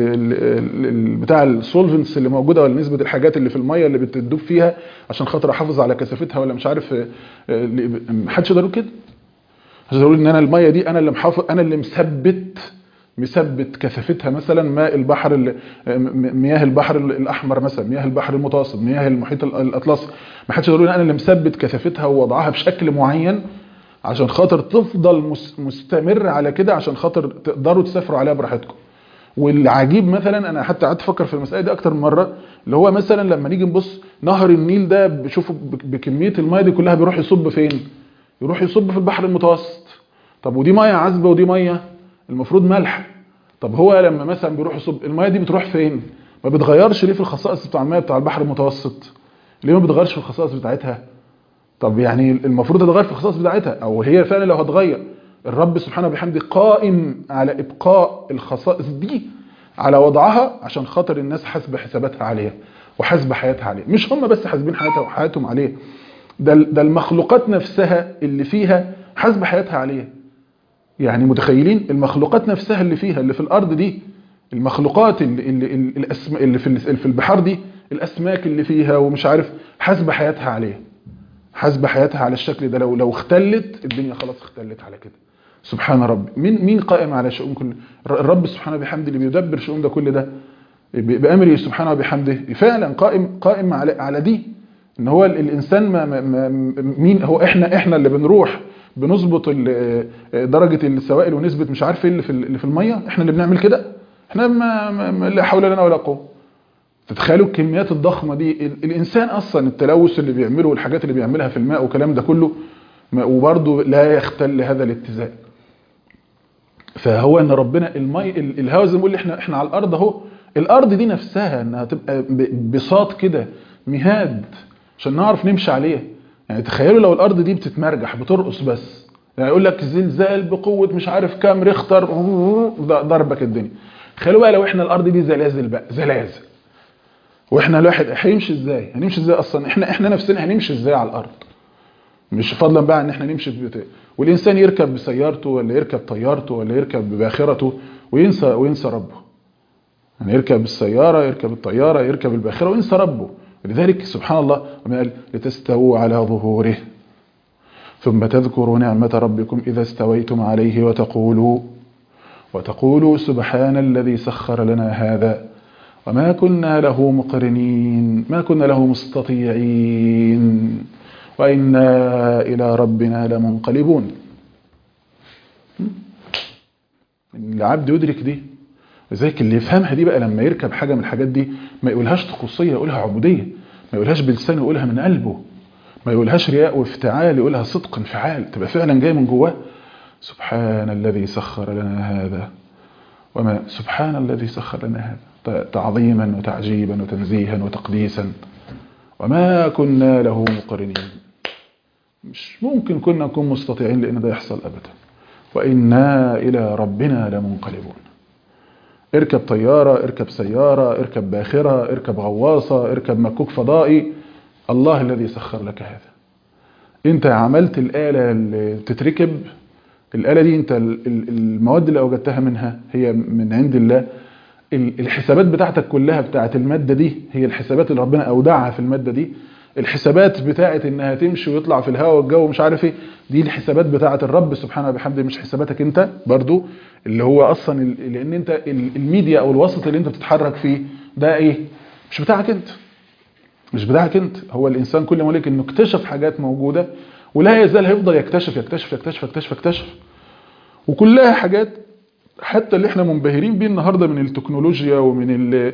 ال بتاع السولفنتس اللي موجوده ولا نسبه الحاجات اللي في الميه اللي بتدوب فيها عشان خاطر احافظ على كثافتها ولا مش عارف. ما حدش يقدر يقول كده. عايز اقول ان انا الميه دي انا اللي محافظ، انا اللي مثبت مثبت كثافتها، مثلا ماء البحر مياه البحر الاحمر مثلا، مياه البحر المتوسط، مياه المحيط الاطلسي. ما حدش يقول انا اللي مثبت كثافتها ووضعها بشكل معين عشان خاطر تفضل مستمر على كده عشان خاطر تقدروا تسافروا عليها براحتكم. والعجيب مثلا انا حتى قعدت افكر في المساله دي اكتر من مره، اللي هو مثلا لما نيجي نبص نهر النيل ده بشوفه بكميه الميه دي كلها بيروح يصب فين؟ يروح يصب في البحر المتوسط. طب ودي ميه عذبه ودي ميه المفروض مالحه. طب هو لما مثلا بيروح يصب الميه دي بتروح فين؟ ما بتغيرش ليه في الخصائص بتاع الميه بتاع البحر المتوسط؟ ليه ما بتغيرش في الخصائص بتاعتها؟ طب يعني المفروض تتغير في الخصائص بتاعتها، او هي فعلا لو هتغير الرب سبحانه وبحمده قائم على ابقاء الخصائص دي على وضعها عشان خاطر الناس حاسبه حساباتها عليها وحاسبه حياتها عليها. مش هم بس حاسبين حياتها وحياتهم عليه، ده ده المخلوقات نفسها اللي فيها حاسبه حياتها عليها. يعني متخيلين المخلوقات نفسها اللي فيها، اللي في الارض دي، المخلوقات اللي اللي الاسماء اللي في في البحار دي، الاسماك اللي فيها ومش عارف، حاسبه حياتها عليه، حاسبه حياتها على الشكل ده. لو لو اختلت الدنيا خلاص اختلت على كده. سبحان ربي. مين مين قائم على شؤون كل الرب سبحانه بحمده، اللي بيدبر شؤون ده كل ده بامره سبحانه وبحمده، فعلا قائم قائم على على دي. ان هو الانسان ما ما مين هو؟ احنا احنا اللي بنروح بنظبط درجه السوائل ونسبه مش عارف ايه اللي في اللي في الميه، احنا اللي بنعمل كده. احنا ما, ما لا حول لنا ولا قوه. تتخيلوا الكميات الضخمه دي. الانسان اصلا التلوث اللي بيعمله والحاجات اللي بيعملها في الماء والكلام ده كله، وبرضه لا يختل هذا الاتزان. فهو ان ربنا المي الهواء زي ما بنقول احنا احنا على الارض اهو، الارض دي نفسها انها تبقى بساط كده، مهاد عشان نعرف نمشي عليها. يعني تخيلوا لو الارض دي بتتمرجح بترقص بس، يعني يقول لك زلزال بقوه مش عارف كام ريختر ضربك الدنيا. تخيلوا بقى لو احنا الارض دي زلازل بقى، زلازل، واحنا الواحد هيمشي ازاي؟ هنمشي ازاي اصلا؟ احنا احنا نفسنا هنمشي ازاي على الارض؟ مش فضلا بقى ان احنا نمشي بت... والانسان يركب بسيارته ولا يركب طيارته ولا يركب بباخرته وينسى وينسى ربه. يعني يركب السياره، يركب الطياره، يركب الباخره وينسى ربه. لذلك سبحان الله قال لتستووا على ظهوره ثم تذكروا نعمة ربكم إذا استويتم عليه وتقولوا وتقولوا سبحان الذي سخر لنا هذا وما كنا له مقرنين ما كنا له مستطيعين وإنا إلى ربنا لمنقلبون. العبد يدرك دي. لذلك اللي يفهمها دي بقى لما يركب حاجة من الحاجات دي ما يقولهاش طقوسية، يقولها عبودية. ما يقولهاش بلسانه، يقولها من قلبه. ما يقولهاش رياء وافتعال، يقولها صدق انفعال، تبقى فعلا جاي من جواه. سبحان الذي سخر لنا هذا وما سبحان الذي سخر لنا هذا، تعظيما وتعجيبا وتنزيها وتقديسا. وما كنا له مقرنين، مش ممكن كنا نكون مستطيعين لأن ده يحصل أبدا. وإنا إلى ربنا لمنقلبون. اركب طيارة، اركب سيارة، اركب باخرة، اركب غواصة، اركب مكوك فضائي، الله الذي سخر لك هذا. انت عملت الآلة اللي بتتركب، الآلة دي انت المواد اللي اوجدتها منها هي من عند الله. الحسابات بتاعتك كلها بتاعت المادة دي هي الحسابات اللي ربنا اودعها في المادة دي. الحسابات بتاعت انها تمشي ويطلع في الهواء والجو مش عارف ايه، دي الحسابات بتاعت الرب سبحانه وبحمده، مش حساباتك انت برضو. اللي هو اصلا لان انت الميديا او الوسط اللي انت بتتحرك فيه ده ايه؟ مش بتاعك انت، مش بتاعك انت. هو الانسان كل ما لك انه اكتشف حاجات موجودة ولا يزال هيفضل يكتشف يكتشف يكتشف يكتشف يكتشف، وكلها حاجات حتى اللي احنا منبهرين بيه النهارده من التكنولوجيا ومن ال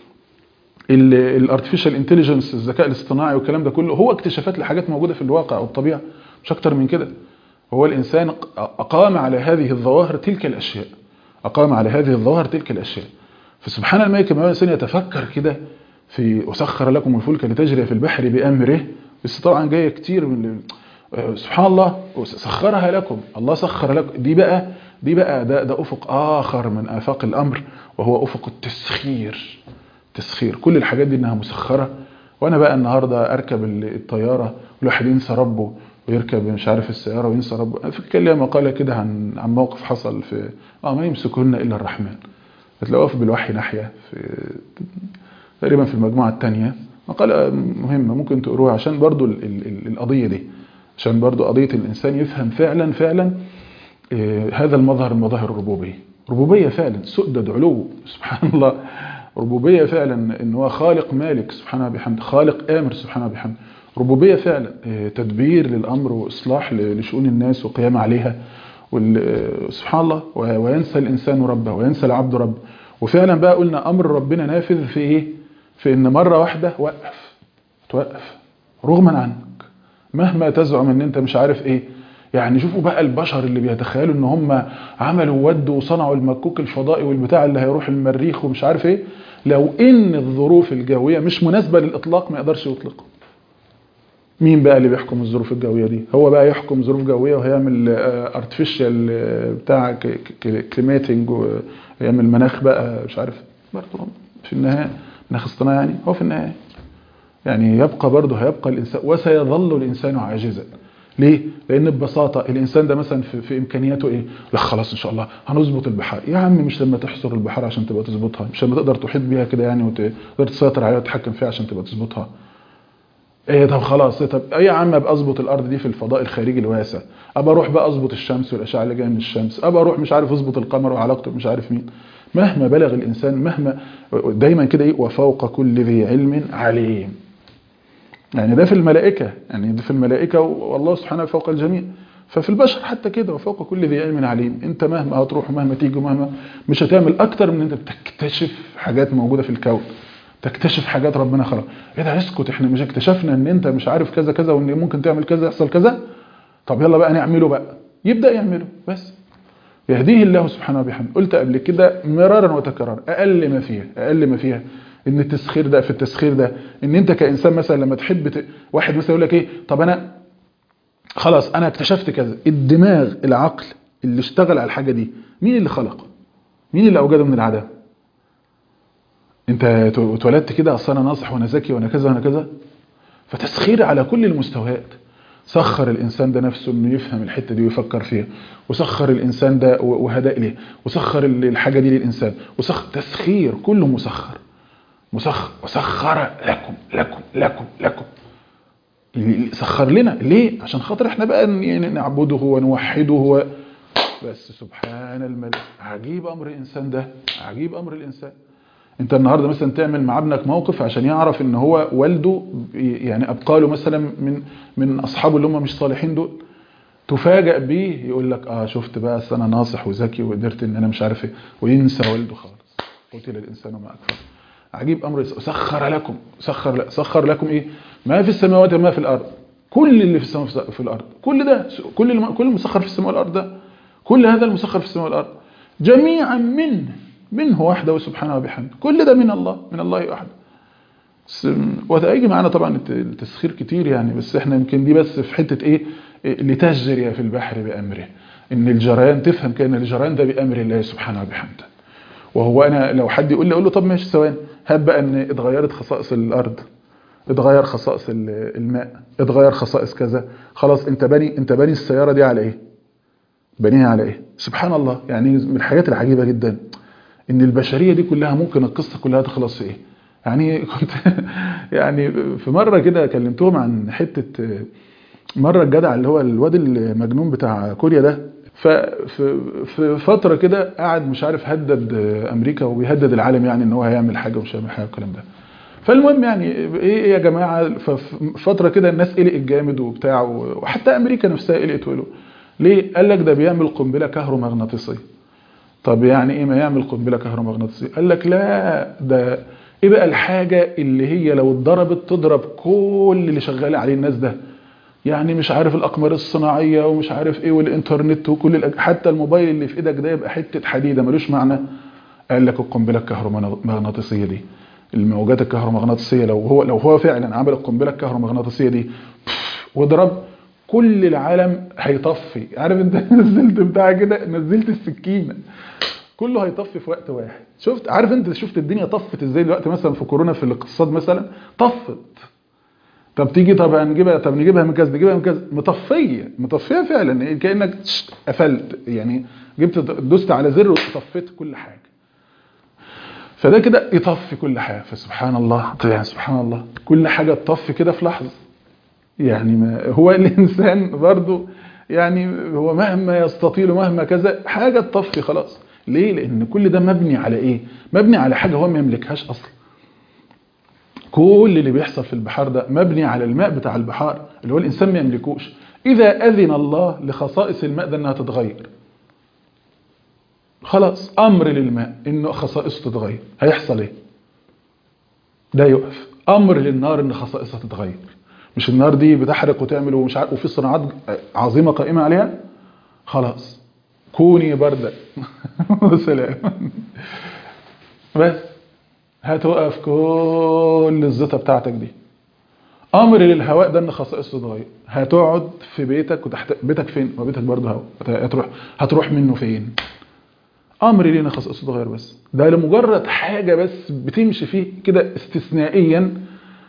الارتفيشال انتليجنس، الذكاء الاصطناعي والكلام ده كله، هو اكتشافات لحاجات موجودة في الواقع او الطبيعة، مش اكتر من كده. هو الانسان اقام على هذه الظواهر تلك الاشياء، اقام على هذه الظواهر تلك الاشياء. فسبحان الملك لما الانسان يتفكر كده في وسخر لكم الفلك لتجري في البحر بامره، بس طبعا جايه كتير من سبحان الله سخرها لكم، الله سخر لكم. دي بقى دي بقى ده, ده افق اخر من افاق الامر، وهو افق التسخير. تسخير كل الحاجات دي انها مسخره. وانا بقى النهارده اركب الطياره والواحد ينسى ربه، ويركب مش عارف السياره وينسى ربه. فكر لي مقاله كده عن عن موقف حصل في اه ما يمسكهن الا الرحمن، هتلاقوها في بالوحي ناحيه في تقريبا في المجموعه الثانيه. مقاله مهمه ممكن تقروها عشان برضو ال ال القضيه دي، عشان برضو قضيه الانسان يفهم فعلا فعلا إيه هذا المظهر من مظاهر الربوبيه. ربوبيه فعلا سؤدد علو سبحان الله، ربوبيه فعلا ان هو خالق مالك سبحانه وبحمده، خالق امر سبحانه وبحمده. ربوبيه فعلا إيه تدبير للامر واصلاح لشؤون الناس وقيام عليها. سبحان الله. وينسى الانسان ربه وينسى العبد ربه. وفعلا بقى قلنا امر ربنا نافذ في ايه؟ في ان مره واحده وقف، توقف رغما عنك مهما تزعم ان انت مش عارف ايه. يعني شوفوا بقى البشر اللي بيتخيلوا ان هم عملوا ود وصنعوا المكوك الفضائي والبتاع اللي هيروح المريخ ومش عارف ايه، لو ان الظروف الجويه مش مناسبه للاطلاق ما يقدرش يطلقه. مين بقى اللي بيحكم الظروف الجويه دي؟ هو بقى يحكم ظروف جويه وهيعمل ارتفيشال بتاع كليماتنج ويعمل مناخ بقى مش عارف، برضه في النهايه مناخ اصطناعي. يعني هو في النهايه يعني يبقى برضه هيبقى الانسان وسيظل الانسان عاجزا. ليه؟ لان ببساطه الانسان ده مثلا في, في امكانياته ايه؟ لا خلاص ان شاء الله هنظبط البحار. يا عم مش لما تحصر البحار عشان تبقى تظبطها، مش لما تقدر تحيط بيها كده يعني وتقدر تسيطر عليها وتتحكم فيها عشان تبقى تظبطها. ايه طب خلاص إيه طب ايه يا عم ابقى اظبط الارض دي في الفضاء الخارجي الواسع، ابقى اروح بقى اظبط الشمس والاشعه اللي جايه من الشمس، ابقى اروح مش عارف اظبط القمر وعلاقته مش عارف مين. مهما بلغ الانسان، مهما دايما كده ايه، وفوق كل ذي علم عليم. يعني ده في الملائكه، يعني ده في الملائكه والله سبحانه فوق الجميع. ففي البشر حتى كده وفوق كل ذي علم عليم. انت مهما هتروح ومهما تيجي ومهما مش هتعمل اكتر من انت بتكتشف حاجات موجوده في الكون، تكتشف حاجات ربنا خلق. ايه ده اسكت، احنا مش اكتشفنا ان انت مش عارف كذا كذا وان ممكن تعمل كذا يحصل كذا؟ طب يلا بقى نعمله بقى. يبدا يعمله بس. يهديه الله سبحانه وبحمده. قلت قبل كده مرارا وتكرارا، اقل ما فيها اقل ما فيها ان التسخير ده، في التسخير ده ان انت كانسان مثلا لما تحب ت... واحد مثلا يقول لك ايه، طب انا خلاص انا اكتشفت كذا. الدماغ العقل اللي اشتغل على الحاجه دي مين اللي خلقه؟ مين اللي اوجده من العدم؟ انت اتولدت كده اصل انا ناصح وانا ذكي وانا كذا وانا كذا؟ فتسخير على كل المستويات. سخر الانسان ده نفسه انه يفهم الحته دي ويفكر فيها، وسخر الانسان ده وهدى اليه، وسخر الحاجه دي للانسان، وسخر تسخير كله مسخر مسخر وسخر لكم لكم لكم لكم. سخر لنا ليه؟ عشان خاطر احنا بقى نعبده ونوحده و... بس سبحان الملك. عجيب امر الانسان ده، عجيب امر الانسان. انت النهارده مثلا تعمل مع ابنك موقف عشان يعرف ان هو والده يعني ابقاله مثلا من من اصحابه اللي هم مش صالحين دول، تفاجئ بيه يقول لك اه شفت بقى اصل انا ناصح وذكي وقدرت ان انا مش عارف ايه، وينسى والده خالص. قتل الانسان ما اكفر. عجيب امر. سخر لكم سخر سخر لكم ايه؟ ما في السماوات وما في الارض. كل اللي في السماء في الارض، كل ده كل الم... كل المسخر في السماء والارض ده، كل هذا المسخر في السماء والارض جميعا منه منه وحده سبحانه وبحمده. كل ده من الله، من الله وحده. وهيجي معانا طبعا التسخير كتير يعني، بس احنا يمكن دي بس في حته ايه، لتجري في البحر بامره. ان الجريان تفهم كان الجريان ده بامر الله سبحانه وبحمده. وهو انا لو حد يقول لي اقول له طب ماشي ثواني، هب بقى ان اتغيرت خصائص الارض، اتغير خصائص الماء، اتغير خصائص كذا، خلاص انت بني انت بني السياره دي على ايه؟ بنيها على ايه؟ سبحان الله. يعني من الحاجات العجيبه جدا ان البشريه دي كلها ممكن القصه كلها تخلص في ايه؟ يعني كنت يعني في مره كده كلمتهم عن حته، مره الجدع اللي هو الواد المجنون بتاع كوريا ده، ففي في فتره كده قاعد مش عارف هدد امريكا وبيهدد العالم يعني ان هو هيعمل حاجه ومش هيعمل حاجه والكلام ده. فالمهم يعني ايه يا جماعه، فتره كده الناس قلقت جامد وبتاع، وحتى امريكا نفسها قلقت. وله ليه؟ قال لك ده بيعمل قنبله كهرومغناطيسيه. طب يعني ايه ما يعمل قنبله كهرومغناطيسيه؟ قال لك لا ده ايه بقى الحاجه اللي هي لو اتضربت تضرب كل اللي شغال عليه الناس ده، يعني مش عارف الاقمار الصناعيه ومش عارف ايه والانترنت وكل الأج... حتى الموبايل اللي في ايدك ده يبقى حته حديده ملوش معنى. قال لك القنبله الكهرومغناطيسيه دي، الموجات الكهرومغناطيسيه لو هو لو هو فعلا عمل القنبله الكهرومغناطيسيه دي وضرب كل العالم هيطفي. عارف انت نزلت بتاع كده، نزلت السكينه كله هيطفي في وقت واحد. شفت؟ عارف انت شفت الدنيا طفت ازاي دلوقتي مثلا في كورونا في الاقتصاد مثلا طفت. طب تيجي طب هنجيبها طب نجيبها من كذا نجيبها من كذا، مطفيه مطفيه فعلا كانك قفلت يعني، جبت دوست على زر وطفيت كل حاجه. فده كده يطفي كل حاجه. فسبحان الله يعني سبحان الله كل حاجه تطفي كده في لحظه. يعني ما هو الانسان برضو يعني هو مهما يستطيل ومهما كذا حاجه تطفي خلاص. ليه؟ لان كل ده مبني على ايه؟ مبني على حاجه هو ما يملكهاش اصلا. كل اللي بيحصل في البحار ده مبني على الماء بتاع البحار اللي هو الانسان ما يملكوش. اذا اذن الله لخصائص الماء ده انها تتغير، خلاص امر للماء انه خصائصه تتغير، هيحصل ايه؟ ده يقف. امر للنار ان خصائصها تتغير، مش النار دي بتحرق وتعمل ومش عارف وفي صناعات عظيمه قائمه عليها، خلاص كوني بردا وسلام. بس هتوقف كل الزيطه بتاعتك دي. امر للهواء ده ان خصائصه تتغير، هتقعد في بيتك وتحت بيتك فين؟ ما بيتك برضه هواء، هتروح هتروح منه فين؟ امر لينا خصائصه تتغير. بس ده لمجرد حاجه بس بتمشي فيه كده استثنائيا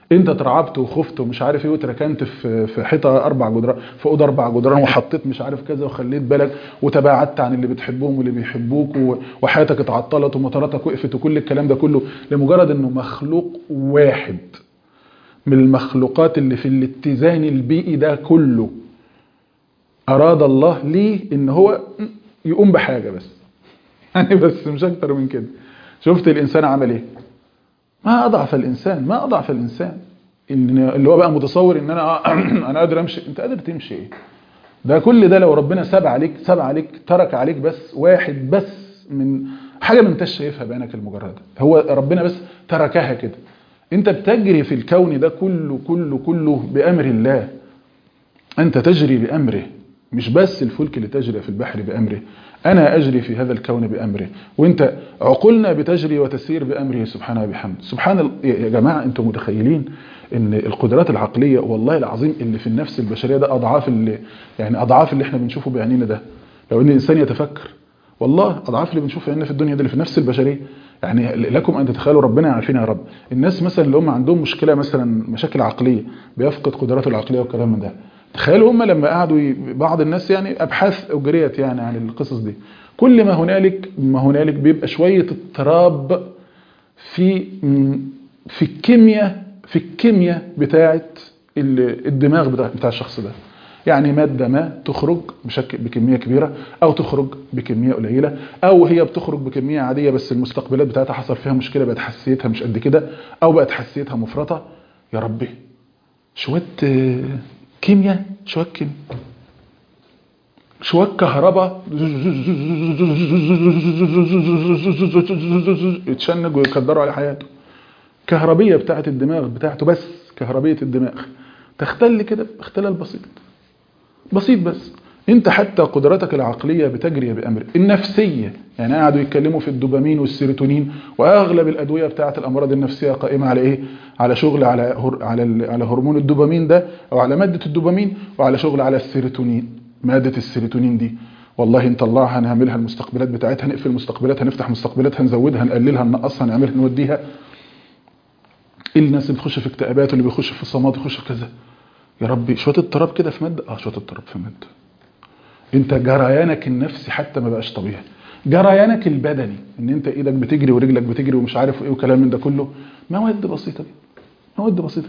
انت اترعبت وخفت ومش عارف ايه وتركنت في في حيطه اربع جدران، في اوضه اربع جدران، وحطيت مش عارف كذا وخليت بالك وتباعدت عن اللي بتحبهم واللي بيحبوك وحياتك اتعطلت ومطاراتك وقفت وكل الكلام ده كله لمجرد انه مخلوق واحد من المخلوقات اللي في الاتزان البيئي ده كله اراد الله ليه ان هو يقوم بحاجه بس يعني بس مش اكتر من كده. شفت الانسان عمل ايه؟ ما اضعف الانسان، ما اضعف الانسان اللي هو بقى متصور ان انا انا قادر امشي. انت قادر تمشي ايه؟ ده كل ده لو ربنا ساب عليك ساب عليك ترك عليك بس واحد بس من حاجه ما انتش شايفها بعينك المجرده، هو ربنا بس تركها كده. انت بتجري في الكون ده كله كله كله بامر الله، انت تجري بامره، مش بس الفلك اللي تجري في البحر بامره، انا اجري في هذا الكون بامره، وانت عقولنا بتجري وتسير بامره سبحانه وبحمده. سبحان الله يا جماعه، انتم متخيلين ان القدرات العقليه والله العظيم اللي في النفس البشريه ده اضعاف اللي يعني اضعاف اللي احنا بنشوفه بعينينا ده. لو ان الانسان يتفكر والله اضعاف اللي بنشوفه بعينينا في الدنيا ده اللي في النفس البشريه. يعني لكم ان تتخيلوا، ربنا يعافينا يا رب، الناس مثلا اللي هم عندهم مشكله مثلا مشاكل عقليه بيفقد قدراته العقليه والكلام من ده، تخيلوا هم لما قعدوا بعض الناس يعني ابحاث اجريت يعني عن القصص دي، كل ما هنالك ما هنالك بيبقى شويه اضطراب في في الكيمياء في الكيمياء بتاعه الدماغ بتاع بتاع الشخص ده. يعني ماده ما تخرج بشكل بكميه كبيره او تخرج بكميه قليله، او هي بتخرج بكميه عاديه بس المستقبلات بتاعتها حصل فيها مشكله بقت حساسيتها مش قد كده، او بقت حساسيتها مفرطه. يا ربي شويه كيمياء، شويه كيمياء، شويه كهرباء يتشنج ويقدروا على حياته. كهربيه بتاعه الدماغ بتاعته، بس كهربيه الدماغ تختل كده اختلال بسيط بسيط بس. انت حتى قدراتك العقليه بتجري بامر النفسيه. يعني قعدوا يتكلموا في الدوبامين والسيروتونين، واغلب الادويه بتاعه الامراض النفسيه قائمه على ايه؟ على شغل على هر... على على هرمون الدوبامين ده او على ماده الدوبامين، وعلى شغل على السيروتونين. ماده السيروتونين دي والله نطلعها نعملها المستقبلات بتاعتها، نقفل المستقبلات، هنفتح مستقبلات، هنزودها، نقللها، ننقصها، نعملها، نوديها. الناس اللي بتخش في اكتئابات واللي بيخش في صمات يخش في كذا. يا ربي شويه اضطراب كده في ماده، اه شويه اضطراب في ماده. انت جريانك النفسي حتى ما بقاش طبيعي، جريانك البدني ان انت ايدك بتجري ورجلك بتجري ومش عارف ايه وكلام من ده كله، مواد بسيطه دي، مواد بسيطه.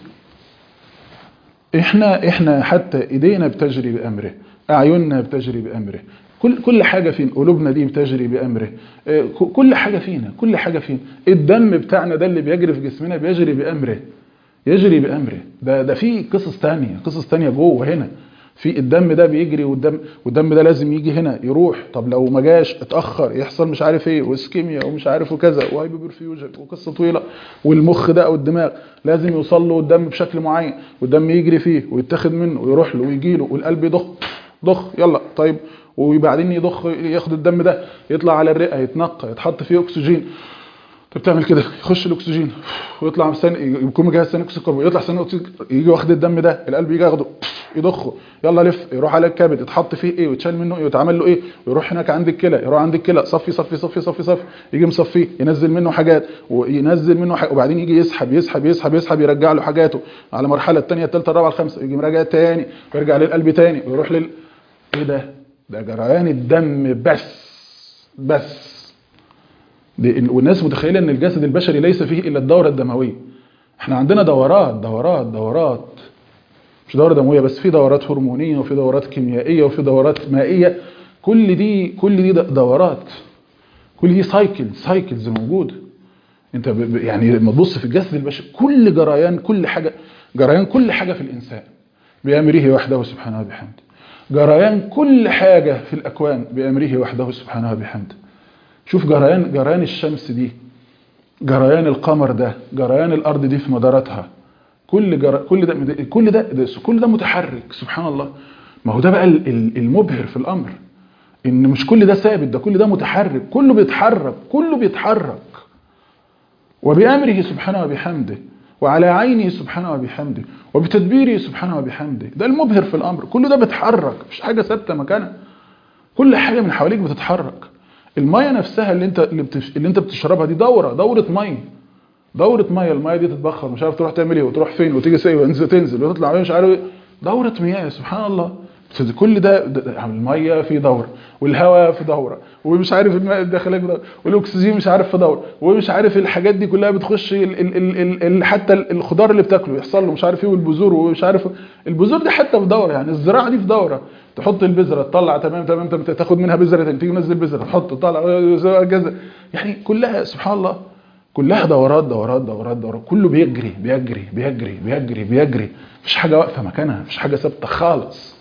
احنا احنا حتى ايدينا بتجري بامره، اعيننا بتجري بامره، كل كل حاجه فينا، قلوبنا دي بتجري بامره، كل حاجه فينا كل حاجه فينا الدم بتاعنا ده اللي بيجري في جسمنا بيجري بامره، يجري بامره. ده ده في قصص ثانيه قصص ثانيه جوه هنا. في الدم ده بيجري، والدم والدم ده لازم يجي هنا يروح، طب لو ما جاش اتاخر يحصل مش عارف ايه واسكيميا ومش عارف وكذا وهايبوبرفيوجن وقصه طويله. والمخ ده او الدماغ لازم يوصل له الدم بشكل معين، والدم يجري فيه ويتاخد منه ويروح له ويجي له، والقلب يضخ ضخ يلا طيب، وبعدين يضخ ياخد الدم ده يطلع على الرئه يتنقى يتحط فيه اكسجين. طب بتعمل كده يخش الاكسجين ويطلع ثاني، يكون مجهز ثاني اكسيد الكربون، يطلع ثاني اكسيد، يجي واخد الدم ده القلب يجي ياخده يضخه يلا لف، يروح على الكبد يتحط فيه ايه ويتشال منه ايه ويتعمل له ايه، ويروح هناك عند الكلى، يروح عند الكلى صفي صفي صفي صفي صفي، يجي مصفيه ينزل منه حاجات وينزل منه حاجة، وبعدين يجي يسحب يسحب يسحب يسحب يرجع له حاجاته على مرحله الثانيه الثالثه الرابعه الخامسه، يجي مراجع تاني ويرجع للقلب تاني ويروح لل ايه ده؟ ده جريان الدم بس بس. والناس متخيله ان الجسد البشري ليس فيه الا الدوره الدمويه. احنا عندنا دورات دورات دورات مش دوره دمويه بس، في دورات هرمونيه وفي دورات كيميائيه وفي دورات مائيه، كل دي كل دي دورات، كل دي سايكل سايكلز موجوده. انت يعني لما تبص في الجسد البشري كل جريان كل حاجه جريان كل حاجه في الانسان بامره وحده سبحانه وبحمده، جريان كل حاجه في الاكوان بامره وحده سبحانه وبحمده. شوف جريان جريان الشمس دي، جريان القمر ده، جريان الارض دي في مداراتها، كل جر... كل ده كل ده, ده كل ده متحرك سبحان الله. ما هو ده بقى المبهر في الامر، ان مش كل ده ثابت، ده كل ده متحرك، كله بيتحرك كله بيتحرك وبامره سبحانه وبحمده وعلى عينه سبحانه وبحمده وبتدبيره سبحانه وبحمده. ده المبهر في الامر، كل ده بيتحرك، مفيش حاجه ثابته مكانها، كل حاجه من حواليك بتتحرك. الميه نفسها اللي انت اللي, بتش... اللي انت بتشربها دي دوره دوره ميه، دوره ميه، الميه دي تتبخر مش عارف تروح تعمل ايه وتروح فين وتيجي سايبه تنزل تنزل وتطلع مش عارف ايه، دوره مياه سبحان الله. كل ده, ده الميه في دوره، والهواء في دوره، ومش عارف الماء الداخلي في دوره، والاكسجين مش عارف في دوره، ومش عارف الحاجات دي كلها بتخش ال ال ال ال ال حتى الخضار اللي بتاكله يحصل له مش عارف ايه، والبذور ومش عارف البذور دي حتى في دوره، يعني الزراعه دي في دوره. تحط البذره تطلع تمام تمام تمام، تاخد منها بذره تاني، تيجي تنزل بذره تحط تطلع جزء، يعني كلها سبحان الله كلها دورات دورات دورات دورات، كله بيجري بيجري بيجري بيجري بيجري، مفيش حاجه واقفه مكانها، مفيش حاجه ثابته خالص،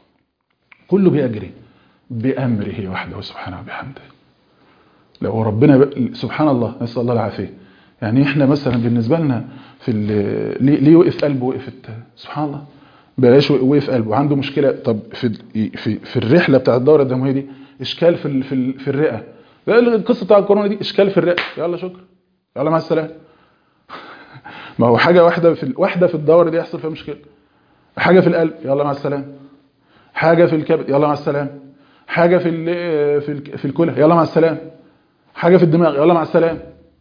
كله بيجري بأمره وحده سبحانه وبحمده. لو ربنا ب... سبحان الله نسأل الله العافية. يعني احنا مثلا بالنسبة لنا في ليه ليه وقف قلبه وقفت سبحان الله، بلاش وقف قلبه عنده مشكلة. طب في في في الرحلة بتاع الدورة الدموية دي اشكال في ال... في ال... في الرئة، القصة بتاع الكورونا دي اشكال في الرئة، يلا شكرا يلا مع السلامة. ما هو حاجة واحدة في ال... واحدة في الدورة دي يحصل فيها مشكلة، حاجة في القلب يلا مع السلامة، حاجة في الكبد يلا مع السلامة، حاجة في ال في ال في الكلى يلا مع السلامة، حاجة في الدماغ يلا مع السلامة.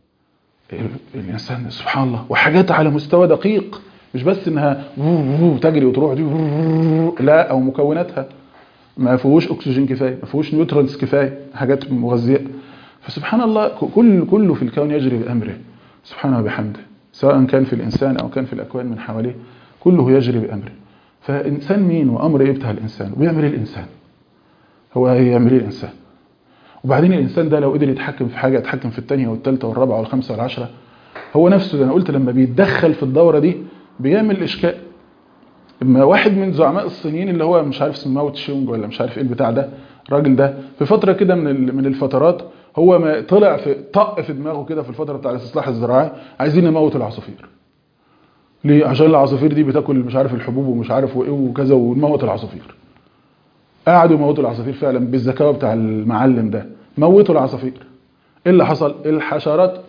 الإنسان سبحان الله، وحاجات على مستوى دقيق، مش بس إنها تجري وتروح دي لا، أو مكوناتها ما فيهوش أكسجين كفاية، ما فيهوش نيوترونز كفاية، حاجات مغذية. فسبحان الله كل كله في الكون يجري بأمره سبحانه وبحمده، سواء كان في الإنسان أو كان في الأكوان من حواليه، كله يجري بأمره. فإنسان مين وأمر إيه بتاع الإنسان، وبيعمل إيه الإنسان، هو هيعمل ايه الانسان. وبعدين الانسان ده لو قدر يتحكم في حاجه يتحكم في الثانيه والثالثه والرابعه والخامسه والعشره. هو نفسه ده انا قلت لما بيتدخل في الدوره دي بيعمل اشكال. اما واحد من زعماء الصينيين اللي هو مش عارف اسمه ماو تشونج ولا مش عارف ايه البتاع ده، الراجل ده في فتره كده من من الفترات هو ما طلع في طق في دماغه كده في الفتره بتاع الاستصلاح الزراعي عايزين نموت العصافير. ليه؟ عشان العصافير دي بتاكل مش عارف الحبوب ومش عارف وايه وكذا، ونموت العصافير. قعدوا يموتوا العصافير فعلا بالذكاء بتاع المعلم ده، موتوا العصافير. ايه اللي حصل؟ الحشرات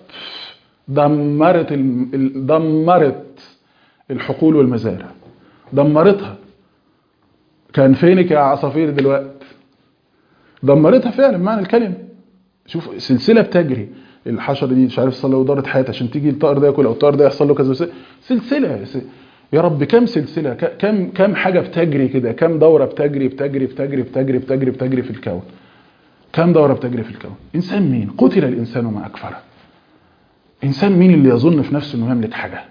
دمرت ال... دمرت الحقول والمزارع، دمرتها. كان فينك يا عصافير دلوقتي؟ دمرتها فعلا معنى الكلمه. شوف سلسله بتجري، الحشره دي مش عارف يحصل له دورة حياه عشان تيجي الطائر ده ياكل، او الطائر ده يحصل له كذا، سلسله. يا رب كم سلسله، كم كم حاجه بتجري كده، كم دوره بتجري بتجري بتجري بتجري بتجري بتجري في الكون، كم دوره بتجري في الكون. انسان مين؟ قتل الانسان ما اكفره. انسان مين اللي يظن في نفسه انه يملك حاجه؟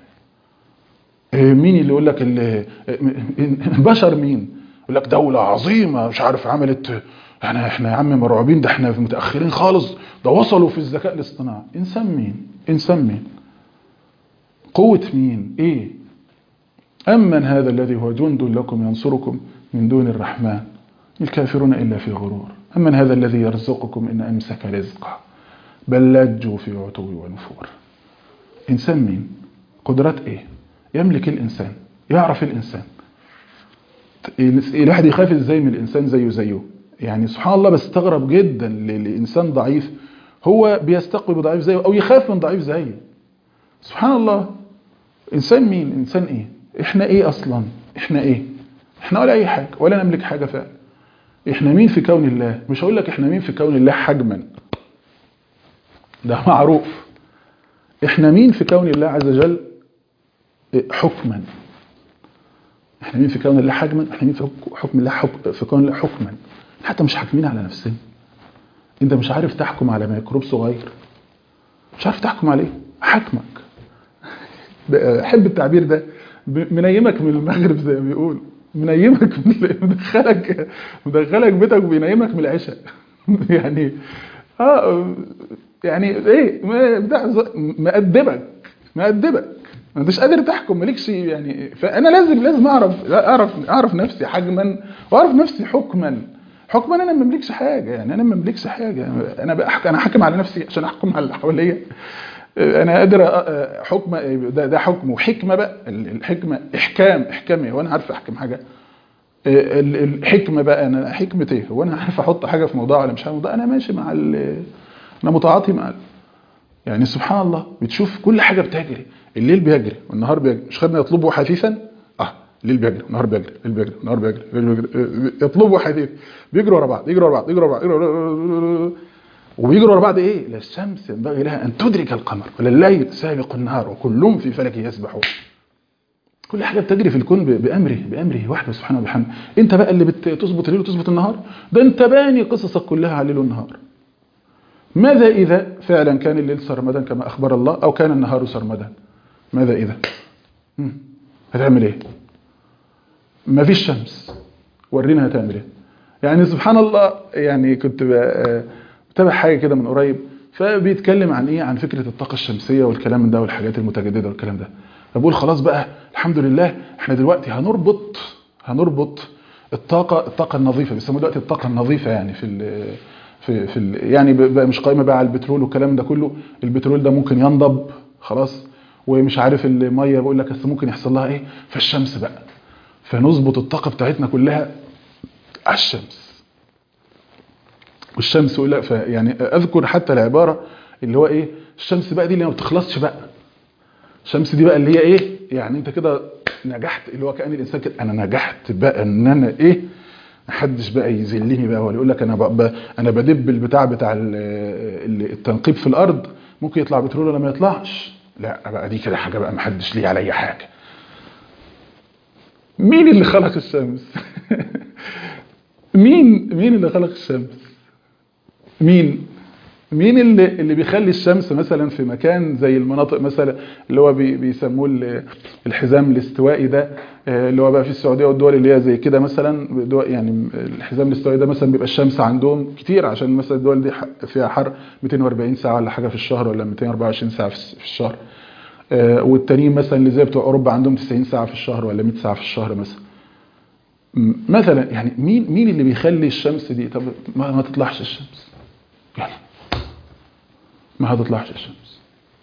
مين اللي يقول لك اللي بشر مين يقول لك دوله عظيمه مش عارف عملت، احنا احنا يا عم مرعوبين، ده احنا متاخرين خالص، ده وصلوا في الذكاء الاصطناعي. انسان مين؟ انسان مين؟ قوه مين؟ ايه؟ أمن هذا الذي هو جند لكم ينصركم من دون الرحمن الكافرون إلا في غرور. أمن هذا الذي يرزقكم إن أمسك رزقه بل لجوا في عتو ونفور. إنسان مين؟ قدرات إيه؟ يملك الإنسان؟ يعرف الإنسان؟ الواحد يخاف إزاي من الإنسان زيه زيه؟ يعني سبحان الله بستغرب جدا لإنسان ضعيف هو بيستقبل ضعيف زيه أو يخاف من ضعيف زيه. سبحان الله. إنسان مين؟ إنسان إيه؟ احنا ايه اصلا؟ احنا ايه؟ احنا ولا اي حاجه، ولا نملك حاجه فعلا. احنا مين في كون الله؟ مش هقول لك احنا مين في كون الله حجما، ده معروف. احنا مين في كون الله عز وجل حكما. احنا مين في كون الله حجما، احنا مين في حكم الله حكم في كون الله حكما. حتى مش حاكمين على نفسنا. انت مش عارف تحكم على ميكروب صغير، مش عارف تحكم عليه، حكمك. احب التعبير ده، منيمك من المغرب زي ما بيقول، منيمك مدخلك مدخلك بيتك وبينيمك من العشاء. يعني اه يعني ايه مأدبك مأدبك ما انتش قادر تحكم، مالكش يعني. فانا لازم لازم اعرف اعرف اعرف نفسي حجما واعرف نفسي حكما. حكما انا ما بملكش حاجه، يعني انا ما بملكش حاجه. انا بحكم، انا حاكم على نفسي عشان احكم على اللي حواليا. انا قادر حكم ده, ده حكم وحكمه بقى. الحكمه احكام احكامي وانا عارف احكم حاجه. الحكمه بقى انا حكمه ايه؟ هو انا عارف احط حاجه في موضوع ولا مش عارف موضوع؟ انا ماشي مع انا متعاطي مع يعني سبحان الله. بتشوف كل حاجه بتجري، الليل بيجري والنهار بيجري. مش خدنا يطلبوا حثيثا؟ اه الليل بيجري والنهار بيجري، الليل بيجري والنهار بيجري، بيجري يطلبوا حثيث، بيجروا ورا بعض يجروا ورا بعض يجروا ورا بعض يجروا. وبيجروا ورا بعض ايه؟ لا الشمس ينبغي لها ان تدرك القمر ولا الليل سابق النهار وكلهم في فلك يسبحون. كل حاجه بتجري في الكون بامره بامره وحده سبحانه وبحمده. انت بقى اللي بتظبط الليل وتظبط النهار؟ ده انت باني قصصك كلها على الليل والنهار. ماذا اذا فعلا كان الليل سرمدا كما اخبر الله او كان النهار سرمدا؟ ماذا اذا؟ هتعمل ايه؟ مفيش شمس، ورينا هتعمل ايه. يعني سبحان الله، يعني كنت بتابع حاجه كده من قريب فبيتكلم عن ايه، عن فكره الطاقه الشمسيه والكلام ده والحاجات المتجدده والكلام ده. فبقول خلاص بقى الحمد لله احنا دلوقتي هنربط هنربط الطاقه الطاقه النظيفه، بيسموها دلوقتي الطاقه النظيفه، يعني في ال في في ال يعني بقى مش قايمه بقى على البترول والكلام ده كله. البترول ده ممكن ينضب خلاص، ومش عارف الميه بقول لك بس ممكن يحصل لها ايه، فالشمس بقى. فنظبط الطاقه بتاعتنا كلها على الشمس. والشمس لا يعني اذكر حتى العباره اللي هو ايه، الشمس بقى دي اللي ما بتخلصش بقى. الشمس دي بقى اللي هي ايه، يعني انت كده نجحت، اللي هو كأن الانسان كده انا نجحت بقى ان انا ايه، محدش بقى يذلني بقى ولا يقول لك انا بقى انا بدب البتاع بتاع التنقيب في الارض، ممكن يطلع بترول ولا ما يطلعش. لا بقى دي كده حاجه بقى محدش ليه عليا حاجه. مين اللي خلق الشمس؟ مين مين اللي خلق الشمس؟ مين مين اللي اللي بيخلي الشمس مثلا في مكان زي المناطق مثلا اللي هو بيسموه الحزام الاستوائي ده، اللي هو بقى في السعوديه والدول اللي هي زي كده مثلا، يعني الحزام الاستوائي ده مثلا بيبقى الشمس عندهم كتير، عشان مثلا الدول دي فيها حر مئتين وأربعين ساعه ولا حاجه في الشهر، ولا مئتين وأربعة وعشرين ساعه في الشهر. والتانيين مثلا اللي زي بتوع اوروبا عندهم تسعين ساعه في الشهر ولا مئة ساعه في الشهر مثلا. مثلا يعني مين مين اللي بيخلي الشمس دي طب ما, ما تطلعش الشمس؟ يعني ما هتطلعش الشمس.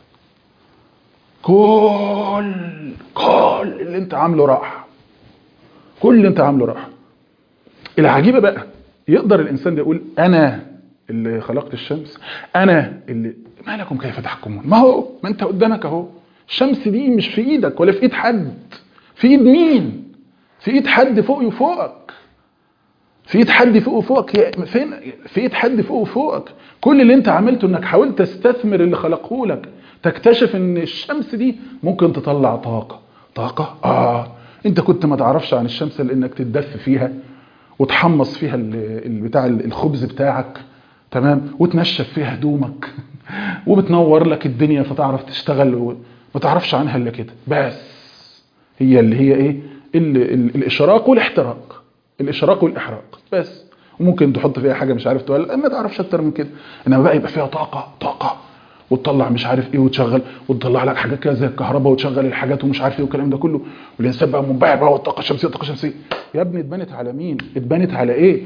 كل كل اللي انت عامله راح، كل اللي انت عامله راح. العجيبه بقى يقدر الانسان ده يقول انا اللي خلقت الشمس، انا اللي ما لكم كيف تحكمون. ما هو ما انت قدامك اهو، الشمس دي مش في ايدك ولا في ايد حد. في ايد مين؟ في ايد حد فوقي وفوقك. في ايد حد فوق وفوقك. فين؟ في ايد حد فوق وفوقك. كل اللي انت عملته انك حاولت تستثمر اللي خلقه لك، تكتشف ان الشمس دي ممكن تطلع طاقه. طاقه اه انت كنت ما تعرفش عن الشمس لانك تتدف فيها وتحمص فيها البتاع الخبز بتاعك، تمام، وتنشف فيها هدومك وبتنور لك الدنيا فتعرف تشتغل، وما تعرفش عنها الا كده بس. هي اللي هي ايه، الاشراق والاحتراق، الاشراق والاحراق بس. وممكن تحط فيها حاجه مش عارف تولع، ما تعرفش اكتر من كده. انما بقى يبقى فيها طاقه طاقه وتطلع مش عارف ايه وتشغل وتطلع لك حاجات كده زي الكهرباء وتشغل الحاجات ومش عارف ايه والكلام ده كله، والانسان بقى منبهر بقى والطاقه الشمسيه الطاقه الشمسيه. يا ابني اتبنت على مين؟ اتبنت على ايه؟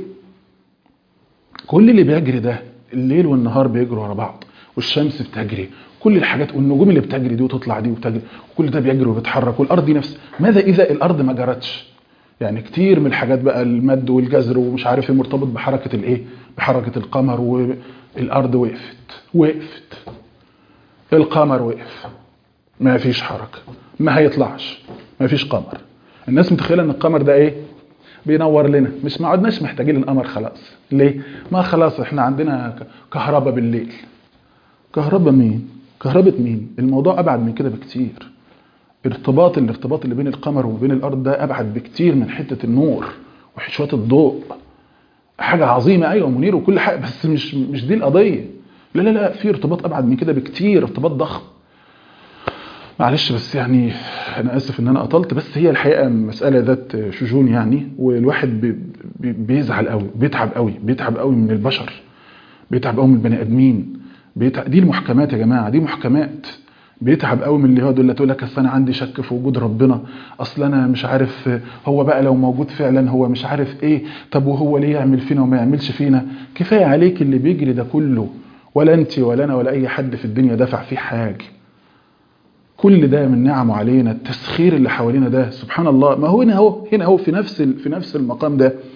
كل اللي بيجري ده الليل والنهار بيجروا ورا بعض، والشمس بتجري، كل الحاجات والنجوم اللي بتجري دي وتطلع دي وبتجري، وكل ده بيجري وبيتحرك، والارض دي نفس. ماذا اذا الارض ما جرتش؟ يعني كتير من الحاجات بقى المد والجزر ومش عارف ايه مرتبط بحركه الايه، بحركه القمر، والارض وقفت وقفت القمر وقف، ما فيش حركه، ما هيطلعش، ما فيش قمر. الناس متخيله ان القمر ده ايه، بينور لنا، مش ما عدناش محتاجين القمر خلاص. ليه؟ ما خلاص احنا عندنا كهرباء بالليل. كهرباء مين؟ كهرباء مين؟ الموضوع ابعد من كده بكتير. ارتباط الارتباط اللي بين القمر وبين الارض ده ابعد بكتير من حته النور وحشوات الضوء. حاجه عظيمه ايوه منير وكل حاجه، بس مش مش دي القضيه. لا لا لا، في ارتباط ابعد من كده بكتير، ارتباط ضخم. معلش بس يعني انا اسف ان انا قطلت، بس هي الحقيقه مساله ذات شجون يعني، والواحد بي بي بيزعل قوي، بيتعب قوي، بيتعب قوي من البشر، بيتعب قوي من البني ادمين. بيتعب. دي المحكمات يا جماعه، دي محكمات. بيتعب قوي من اللي هو دول تقول لك اصل انا عندي شك في وجود ربنا، اصل انا مش عارف هو بقى لو موجود فعلا هو مش عارف ايه، طب وهو ليه يعمل فينا وما يعملش فينا؟ كفايه عليك اللي بيجري ده كله، ولا انت ولا انا ولا اي حد في الدنيا دفع فيه حاجه. كل ده من نعمه علينا، التسخير اللي حوالينا ده سبحان الله. ما هو هنا اهو، هنا اهو في نفس في نفس المقام ده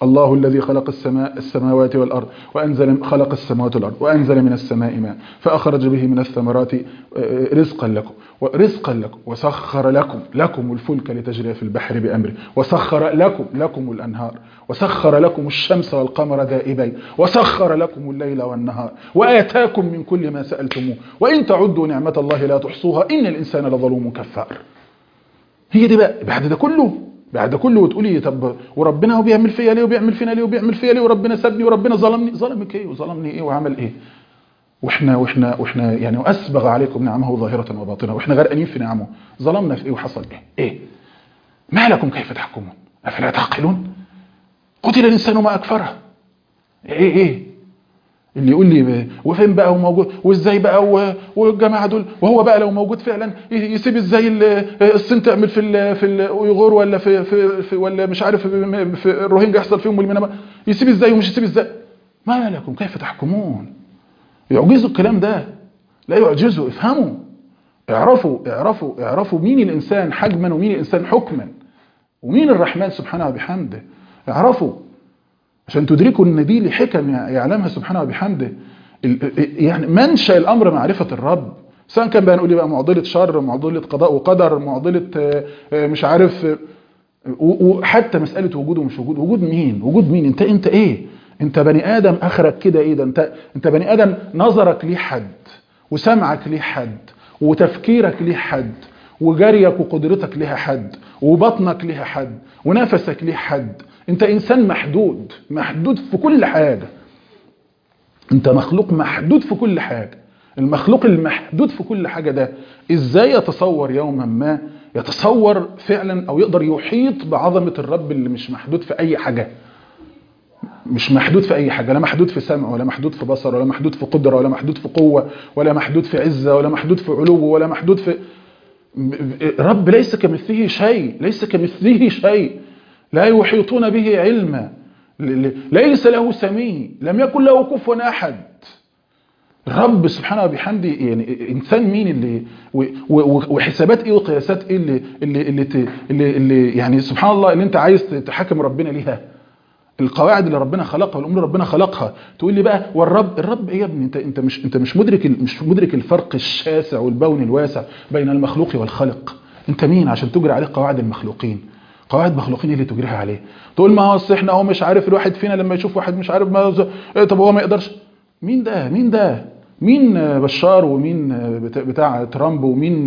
الله الذي خلق السماء السماوات والأرض وأنزل خلق السماوات والأرض وأنزل من السماء ماء فأخرج به من الثمرات رزقا لكم ورزقا لكم وسخر لكم لكم الفلك لتجري في البحر بأمره وسخر لكم لكم الأنهار وسخر لكم الشمس والقمر دائبين وسخر لكم الليل والنهار وآتاكم من كل ما سألتموه وإن تعدوا نعمة الله لا تحصوها إن الإنسان لظلوم كفار. هي دي بقى بعد ده كله بعد ده كله وتقولي طب وربنا هو بيعمل فيا ليه وبيعمل فينا ليه وبيعمل فيا ليه وربنا سابني وربنا ظلمني. ظلمك ايه وظلمني ايه وعمل ايه؟ واحنا واحنا واحنا يعني واسبغ عليكم نعمه ظاهره وباطنه واحنا غرقانين في نعمه. ظلمنا في ايه وحصل ايه؟ ايه؟ ما لكم كيف تحكمون افلا تعقلون؟ قتل الانسان ما اكفره. ايه ايه؟ اللي يقول لي وفين بقى وموجود وازاي بقى والجماعه دول وهو بقى لو موجود فعلا يسيب ازاي الصين تعمل في في الاويغور ولا في, في, في ولا مش عارف في, في الروهينجا يحصل فيهم المنامه يسيب ازاي ومش يسيب ازاي؟ ما لكم كيف تحكمون؟ يعجزوا الكلام ده لا يعجزوا. افهموا اعرفوا اعرفوا اعرفوا مين الانسان حجما ومين الانسان حكما ومين الرحمن سبحانه وبحمده. اعرفوا عشان تدركوا ان دي لحكم يعلمها سبحانه وبحمده. يعني منشأ الامر معرفة الرب سواء كان بقى نقول بقى معضلة شر معضلة قضاء وقدر معضلة مش عارف وحتى مسألة وجود ومش وجود. وجود مين؟ وجود مين؟ انت انت ايه؟ انت بني ادم اخرك كده ايه ده؟ انت انت بني ادم نظرك ليه حد وسمعك ليه حد وتفكيرك ليه حد وجريك وقدرتك ليها حد وبطنك ليها حد ونفسك ليه حد. انت انسان محدود محدود في كل حاجة. انت مخلوق محدود في كل حاجة. المخلوق المحدود في كل حاجة ده ازاي يتصور يوما ما يتصور فعلا او يقدر يحيط بعظمة الرب اللي مش محدود في اي حاجة؟ مش محدود في اي حاجة. لا محدود في سمع ولا محدود في بصر ولا محدود في قدرة ولا محدود في قوة ولا محدود في عزة ولا محدود في علو ولا محدود في رب ليس كمثله شيء. ليس كمثله شيء. لا يحيطون به علما. ليس له سمي. لم يكن له كفوا احد. الرب سبحانه وبحمده يعني انسان مين اللي وحسابات ايه وقياسات ايه اللي اللي اللي, اللي, اللي يعني سبحان الله اللي انت عايز تحكم ربنا ليها. القواعد اللي ربنا خلقها والامور اللي ربنا خلقها تقول لي بقى والرب الرب ايه يا ابني؟ انت انت مش انت مش مدرك مش مدرك الفرق الشاسع والبون الواسع بين المخلوق والخلق. انت مين عشان تجري عليه قواعد المخلوقين؟ قواعد مخلوقين اللي تجريها عليه. تقول ما هو احنا هو مش عارف الواحد فينا لما يشوف واحد مش عارف ما طب هو ما يقدرش. مين ده؟ مين ده؟ مين بشار ومين بتاع ترامب ومين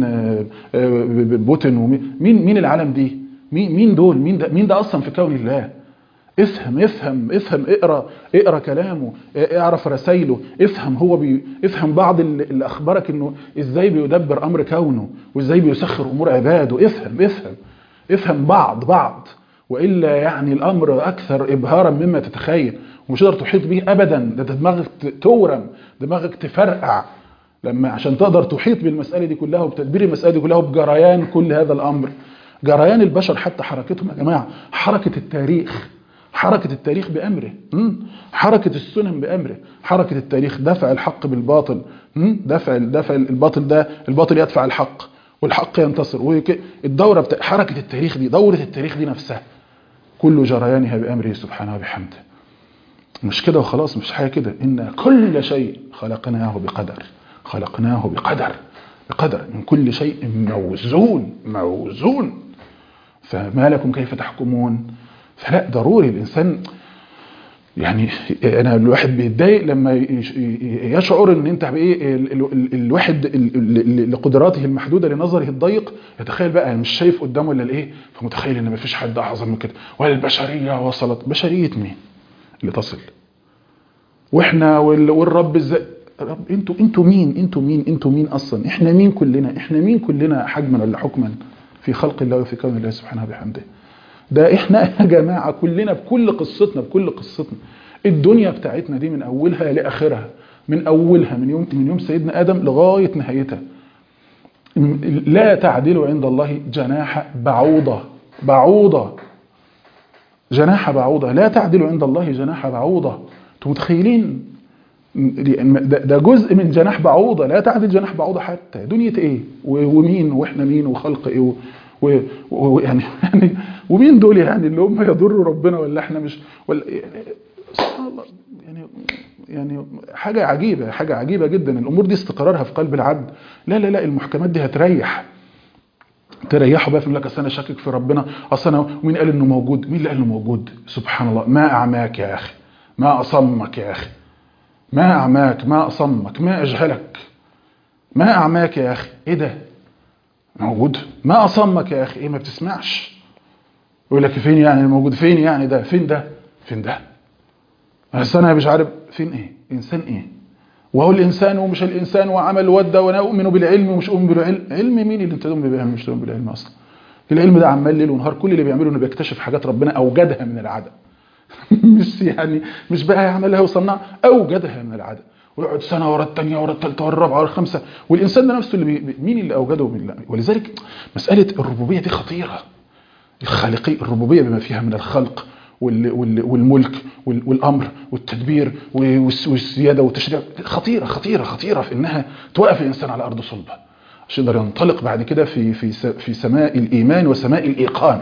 بوتين ومين مين مين العالم دي؟ مين مين دول؟ مين ده؟ مين ده اصلا في كون الله؟ افهم افهم افهم اقرا اقرا كلامه اعرف رسائله افهم هو بي افهم بعض اللي اخبرك انه ازاي بيدبر امر كونه وازاي بيسخر امور عباده. افهم افهم افهم بعض بعض والا يعني الامر اكثر ابهارا مما تتخيل ومش قادر تحيط به ابدا. ده دماغك تورم دماغك تفرقع لما عشان تقدر تحيط بالمساله دي كلها وبتدبير المساله دي كلها وبجريان كل هذا الامر. جريان البشر حتى حركتهم يا جماعه حركه التاريخ حركة التاريخ بأمره. حركة السنن بأمره. حركة التاريخ دفع الحق بالباطل. دفع دفع الباطل ده الباطل يدفع الحق والحق ينتصر. الدورة بتاع حركة التاريخ دي دورة التاريخ دي نفسها كل جريانها بأمره سبحانه وبحمده. مش كده وخلاص مش حاجة كده. إن كل شيء خلقناه بقدر. خلقناه بقدر بقدر. من كل شيء موزون موزون. فما لكم كيف تحكمون؟ فلا ضروري الانسان يعني انا الواحد بيتضايق لما يشعر ان انت بايه الواحد لقدراته المحدوده لنظره الضيق يتخيل بقى مش شايف قدامه الا الايه فمتخيل ان مفيش حد اعظم من كده ولا البشريه وصلت. بشريه مين اللي تصل؟ واحنا والرب ازاي؟ رب انتوا انتوا مين انتوا مين انتوا مين اصلا؟ احنا مين كلنا؟ احنا مين كلنا حجما ولا حكما في خلق الله وفي كون الله سبحانه وبحمده؟ ده احنا يا جماعة كلنا بكل قصتنا بكل قصتنا. الدنيا بتاعتنا دي من اولها لاخرها من اولها من يوم من يوم سيدنا ادم لغاية نهايتها لا تعدل عند الله جناح بعوضة. بعوضة جناح بعوضة لا تعدل عند الله جناح بعوضة. انتوا متخيلين ده جزء من جناح بعوضة لا تعدل جناح بعوضة. حتى دنيا ايه ومين واحنا مين وخلق ايه ويعني يعني ومين دول يعني اللي هم يضروا ربنا ولا احنا مش ولا سبحان الله. يعني يعني حاجه عجيبه حاجه عجيبه جدا. الامور دي استقرارها في قلب العبد. لا لا لا المحكمات دي هتريح تريحوا بقى. في لك اصل انا شاكك في ربنا، اصل انا ومين قال انه موجود؟ مين اللي قال انه موجود؟ سبحان الله. ما اعماك يا اخي، ما اصمك يا اخي، ما اعماك ما اصمك ما اجهلك، ما اعماك يا اخي. ايه ده موجود؟ ما اصمك يا اخي. ايه ما بتسمعش؟ يقول لك فين يعني الموجود؟ فين يعني ده؟ فين ده؟ فين ده؟ بس انا مش عارف فين. ايه انسان؟ ايه وهو الانسان ومش الانسان وعمل ودى وانا اؤمن بالعلم ومش اؤمن بالعلم. علم مين اللي انت تؤمن بالعلم مش تؤمن بالعلم اصلا؟ العلم ده عمال ليل ونهار كل اللي بيعمله انه بيكتشف حاجات ربنا اوجدها من العدم. مش يعني مش بقى يعملها وصنع، اوجدها من العدم ويقعد سنه ورا الثانيه ورا الثالثه ورا الرابعه ورا الخامسه. والانسان ده نفسه اللي بي... مين اللي اوجده من الله؟ ولذلك مساله الربوبيه دي خطيره. الخالقيه الربوبيه بما فيها من الخلق والملك والامر والتدبير والسياده والتشريع خطيره خطيره خطيره في انها توقف الانسان على ارض صلبه عشان يقدر ينطلق بعد كده في في في سماء الايمان وسماء الايقان.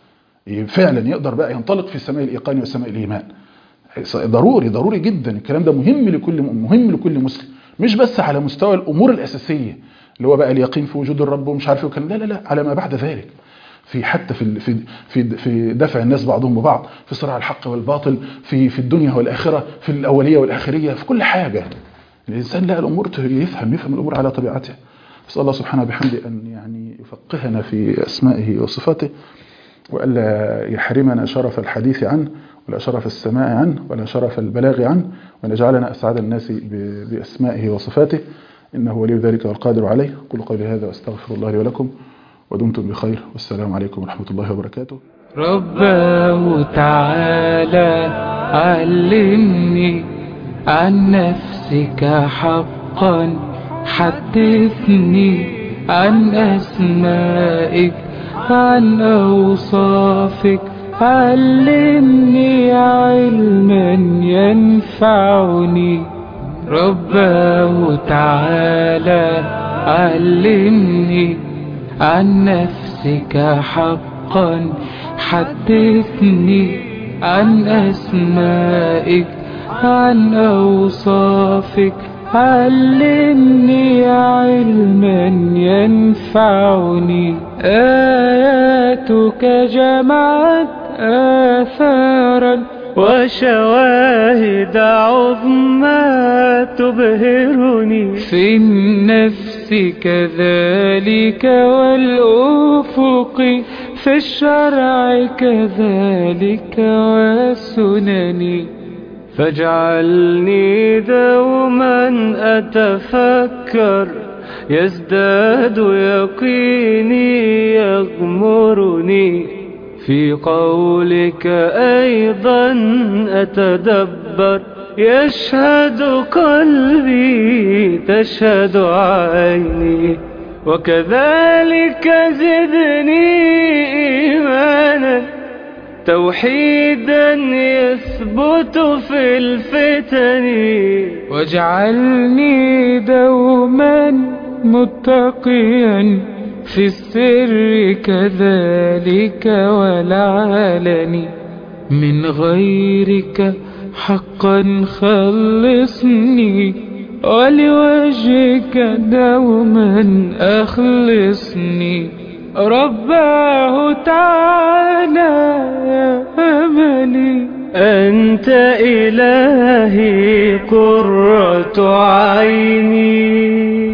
فعلا يقدر بقى ينطلق في سماء الايقان وسماء الايمان. ضروري ضروري جدا الكلام ده. مهم لكل مهم لكل مسلم، مش بس على مستوى الامور الاساسيه اللي هو بقى اليقين في وجود الرب ومش عارف ايه. لا لا لا على ما بعد ذلك، في حتى في في في في دفع الناس بعضهم ببعض، في صراع الحق والباطل، في في الدنيا والاخره، في الاوليه والاخريه، في كل حاجه. الانسان لا الامور يفهم يفهم الامور على طبيعتها. اسال الله سبحانه وبحمده ان يعني يفقهنا في اسمائه وصفاته، والا يحرمنا شرف الحديث عنه ولا شرف السماع عنه ولا شرف البلاغ عنه، وان يجعلنا اسعد الناس باسمائه وصفاته، انه ولي ذلك والقادر عليه. قولوا قولي هذا واستغفر الله لي ولكم ودمتم بخير، والسلام عليكم ورحمة الله وبركاته.
رباه تعالى علمني عن نفسك حقا، حدثني عن أسمائك عن أوصافك، علمني علما ينفعني. رباه تعالى علمني عن نفسك حقا، حدثني عن أسمائك عن أوصافك، علمني علما ينفعني. آياتك جمعت آثارا وشواهد عظمى تبهرني، في النفس كذلك والأفق، في الشرع كذلك والسنن. فاجعلني دوما أتفكر، يزداد يقيني يغمرني، في قولك أيضا أتدبر، يشهد قلبي تشهد عيني. وكذلك زدني إيمانا، توحيدا يثبت في الفتن، واجعلني دوما متقيا، في السر كذلك والعلن. من غيرك حقا خلصني، ولوجهك دوما أخلصني. رباه تعالى يا أملي، أنت إلهي قرة عيني.